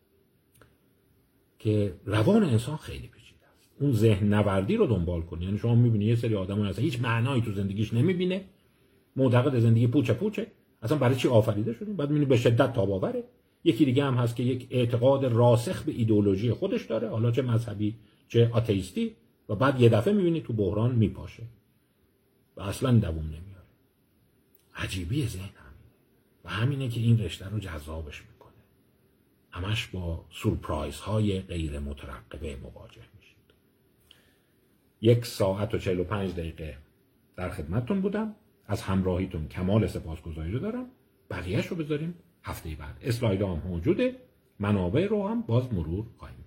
که روان انسان خیلی پیچیده است. اون ذهن نوردی رو دنبال کنی. یعنی شما میبینی یه سری آدم‌ها اصلا هیچ معنایی تو زندگیش نمیبینه، معتقد زندگی پوچه، اصلا برای چی آفریده شدیم؟ بعد میبینی به شدت تاب‌آوره. یکی دیگه هم هست که یک اعتقاد راسخ به ایدئولوژی خودش داره، حالا چه مذهبی چه آتئیستی، و بعد یه دفعه میبینی تو بحران میپاشه و اصلا دوام نمیاره. عجیبی ذهن همینه و همینه که این رشته رو جذابش میکنه. همش با سورپرایز های غیر مترقبه مواجه میشید. 1 ساعت و 45 دقیقه در خدمتتون بودم. از همراهیتون کمال سپاسگزاری رو دارم بقیهش رو بذاریم هفته بعد. اسلاید هم موجوده، منابع رو هم باز مرور خواهیم.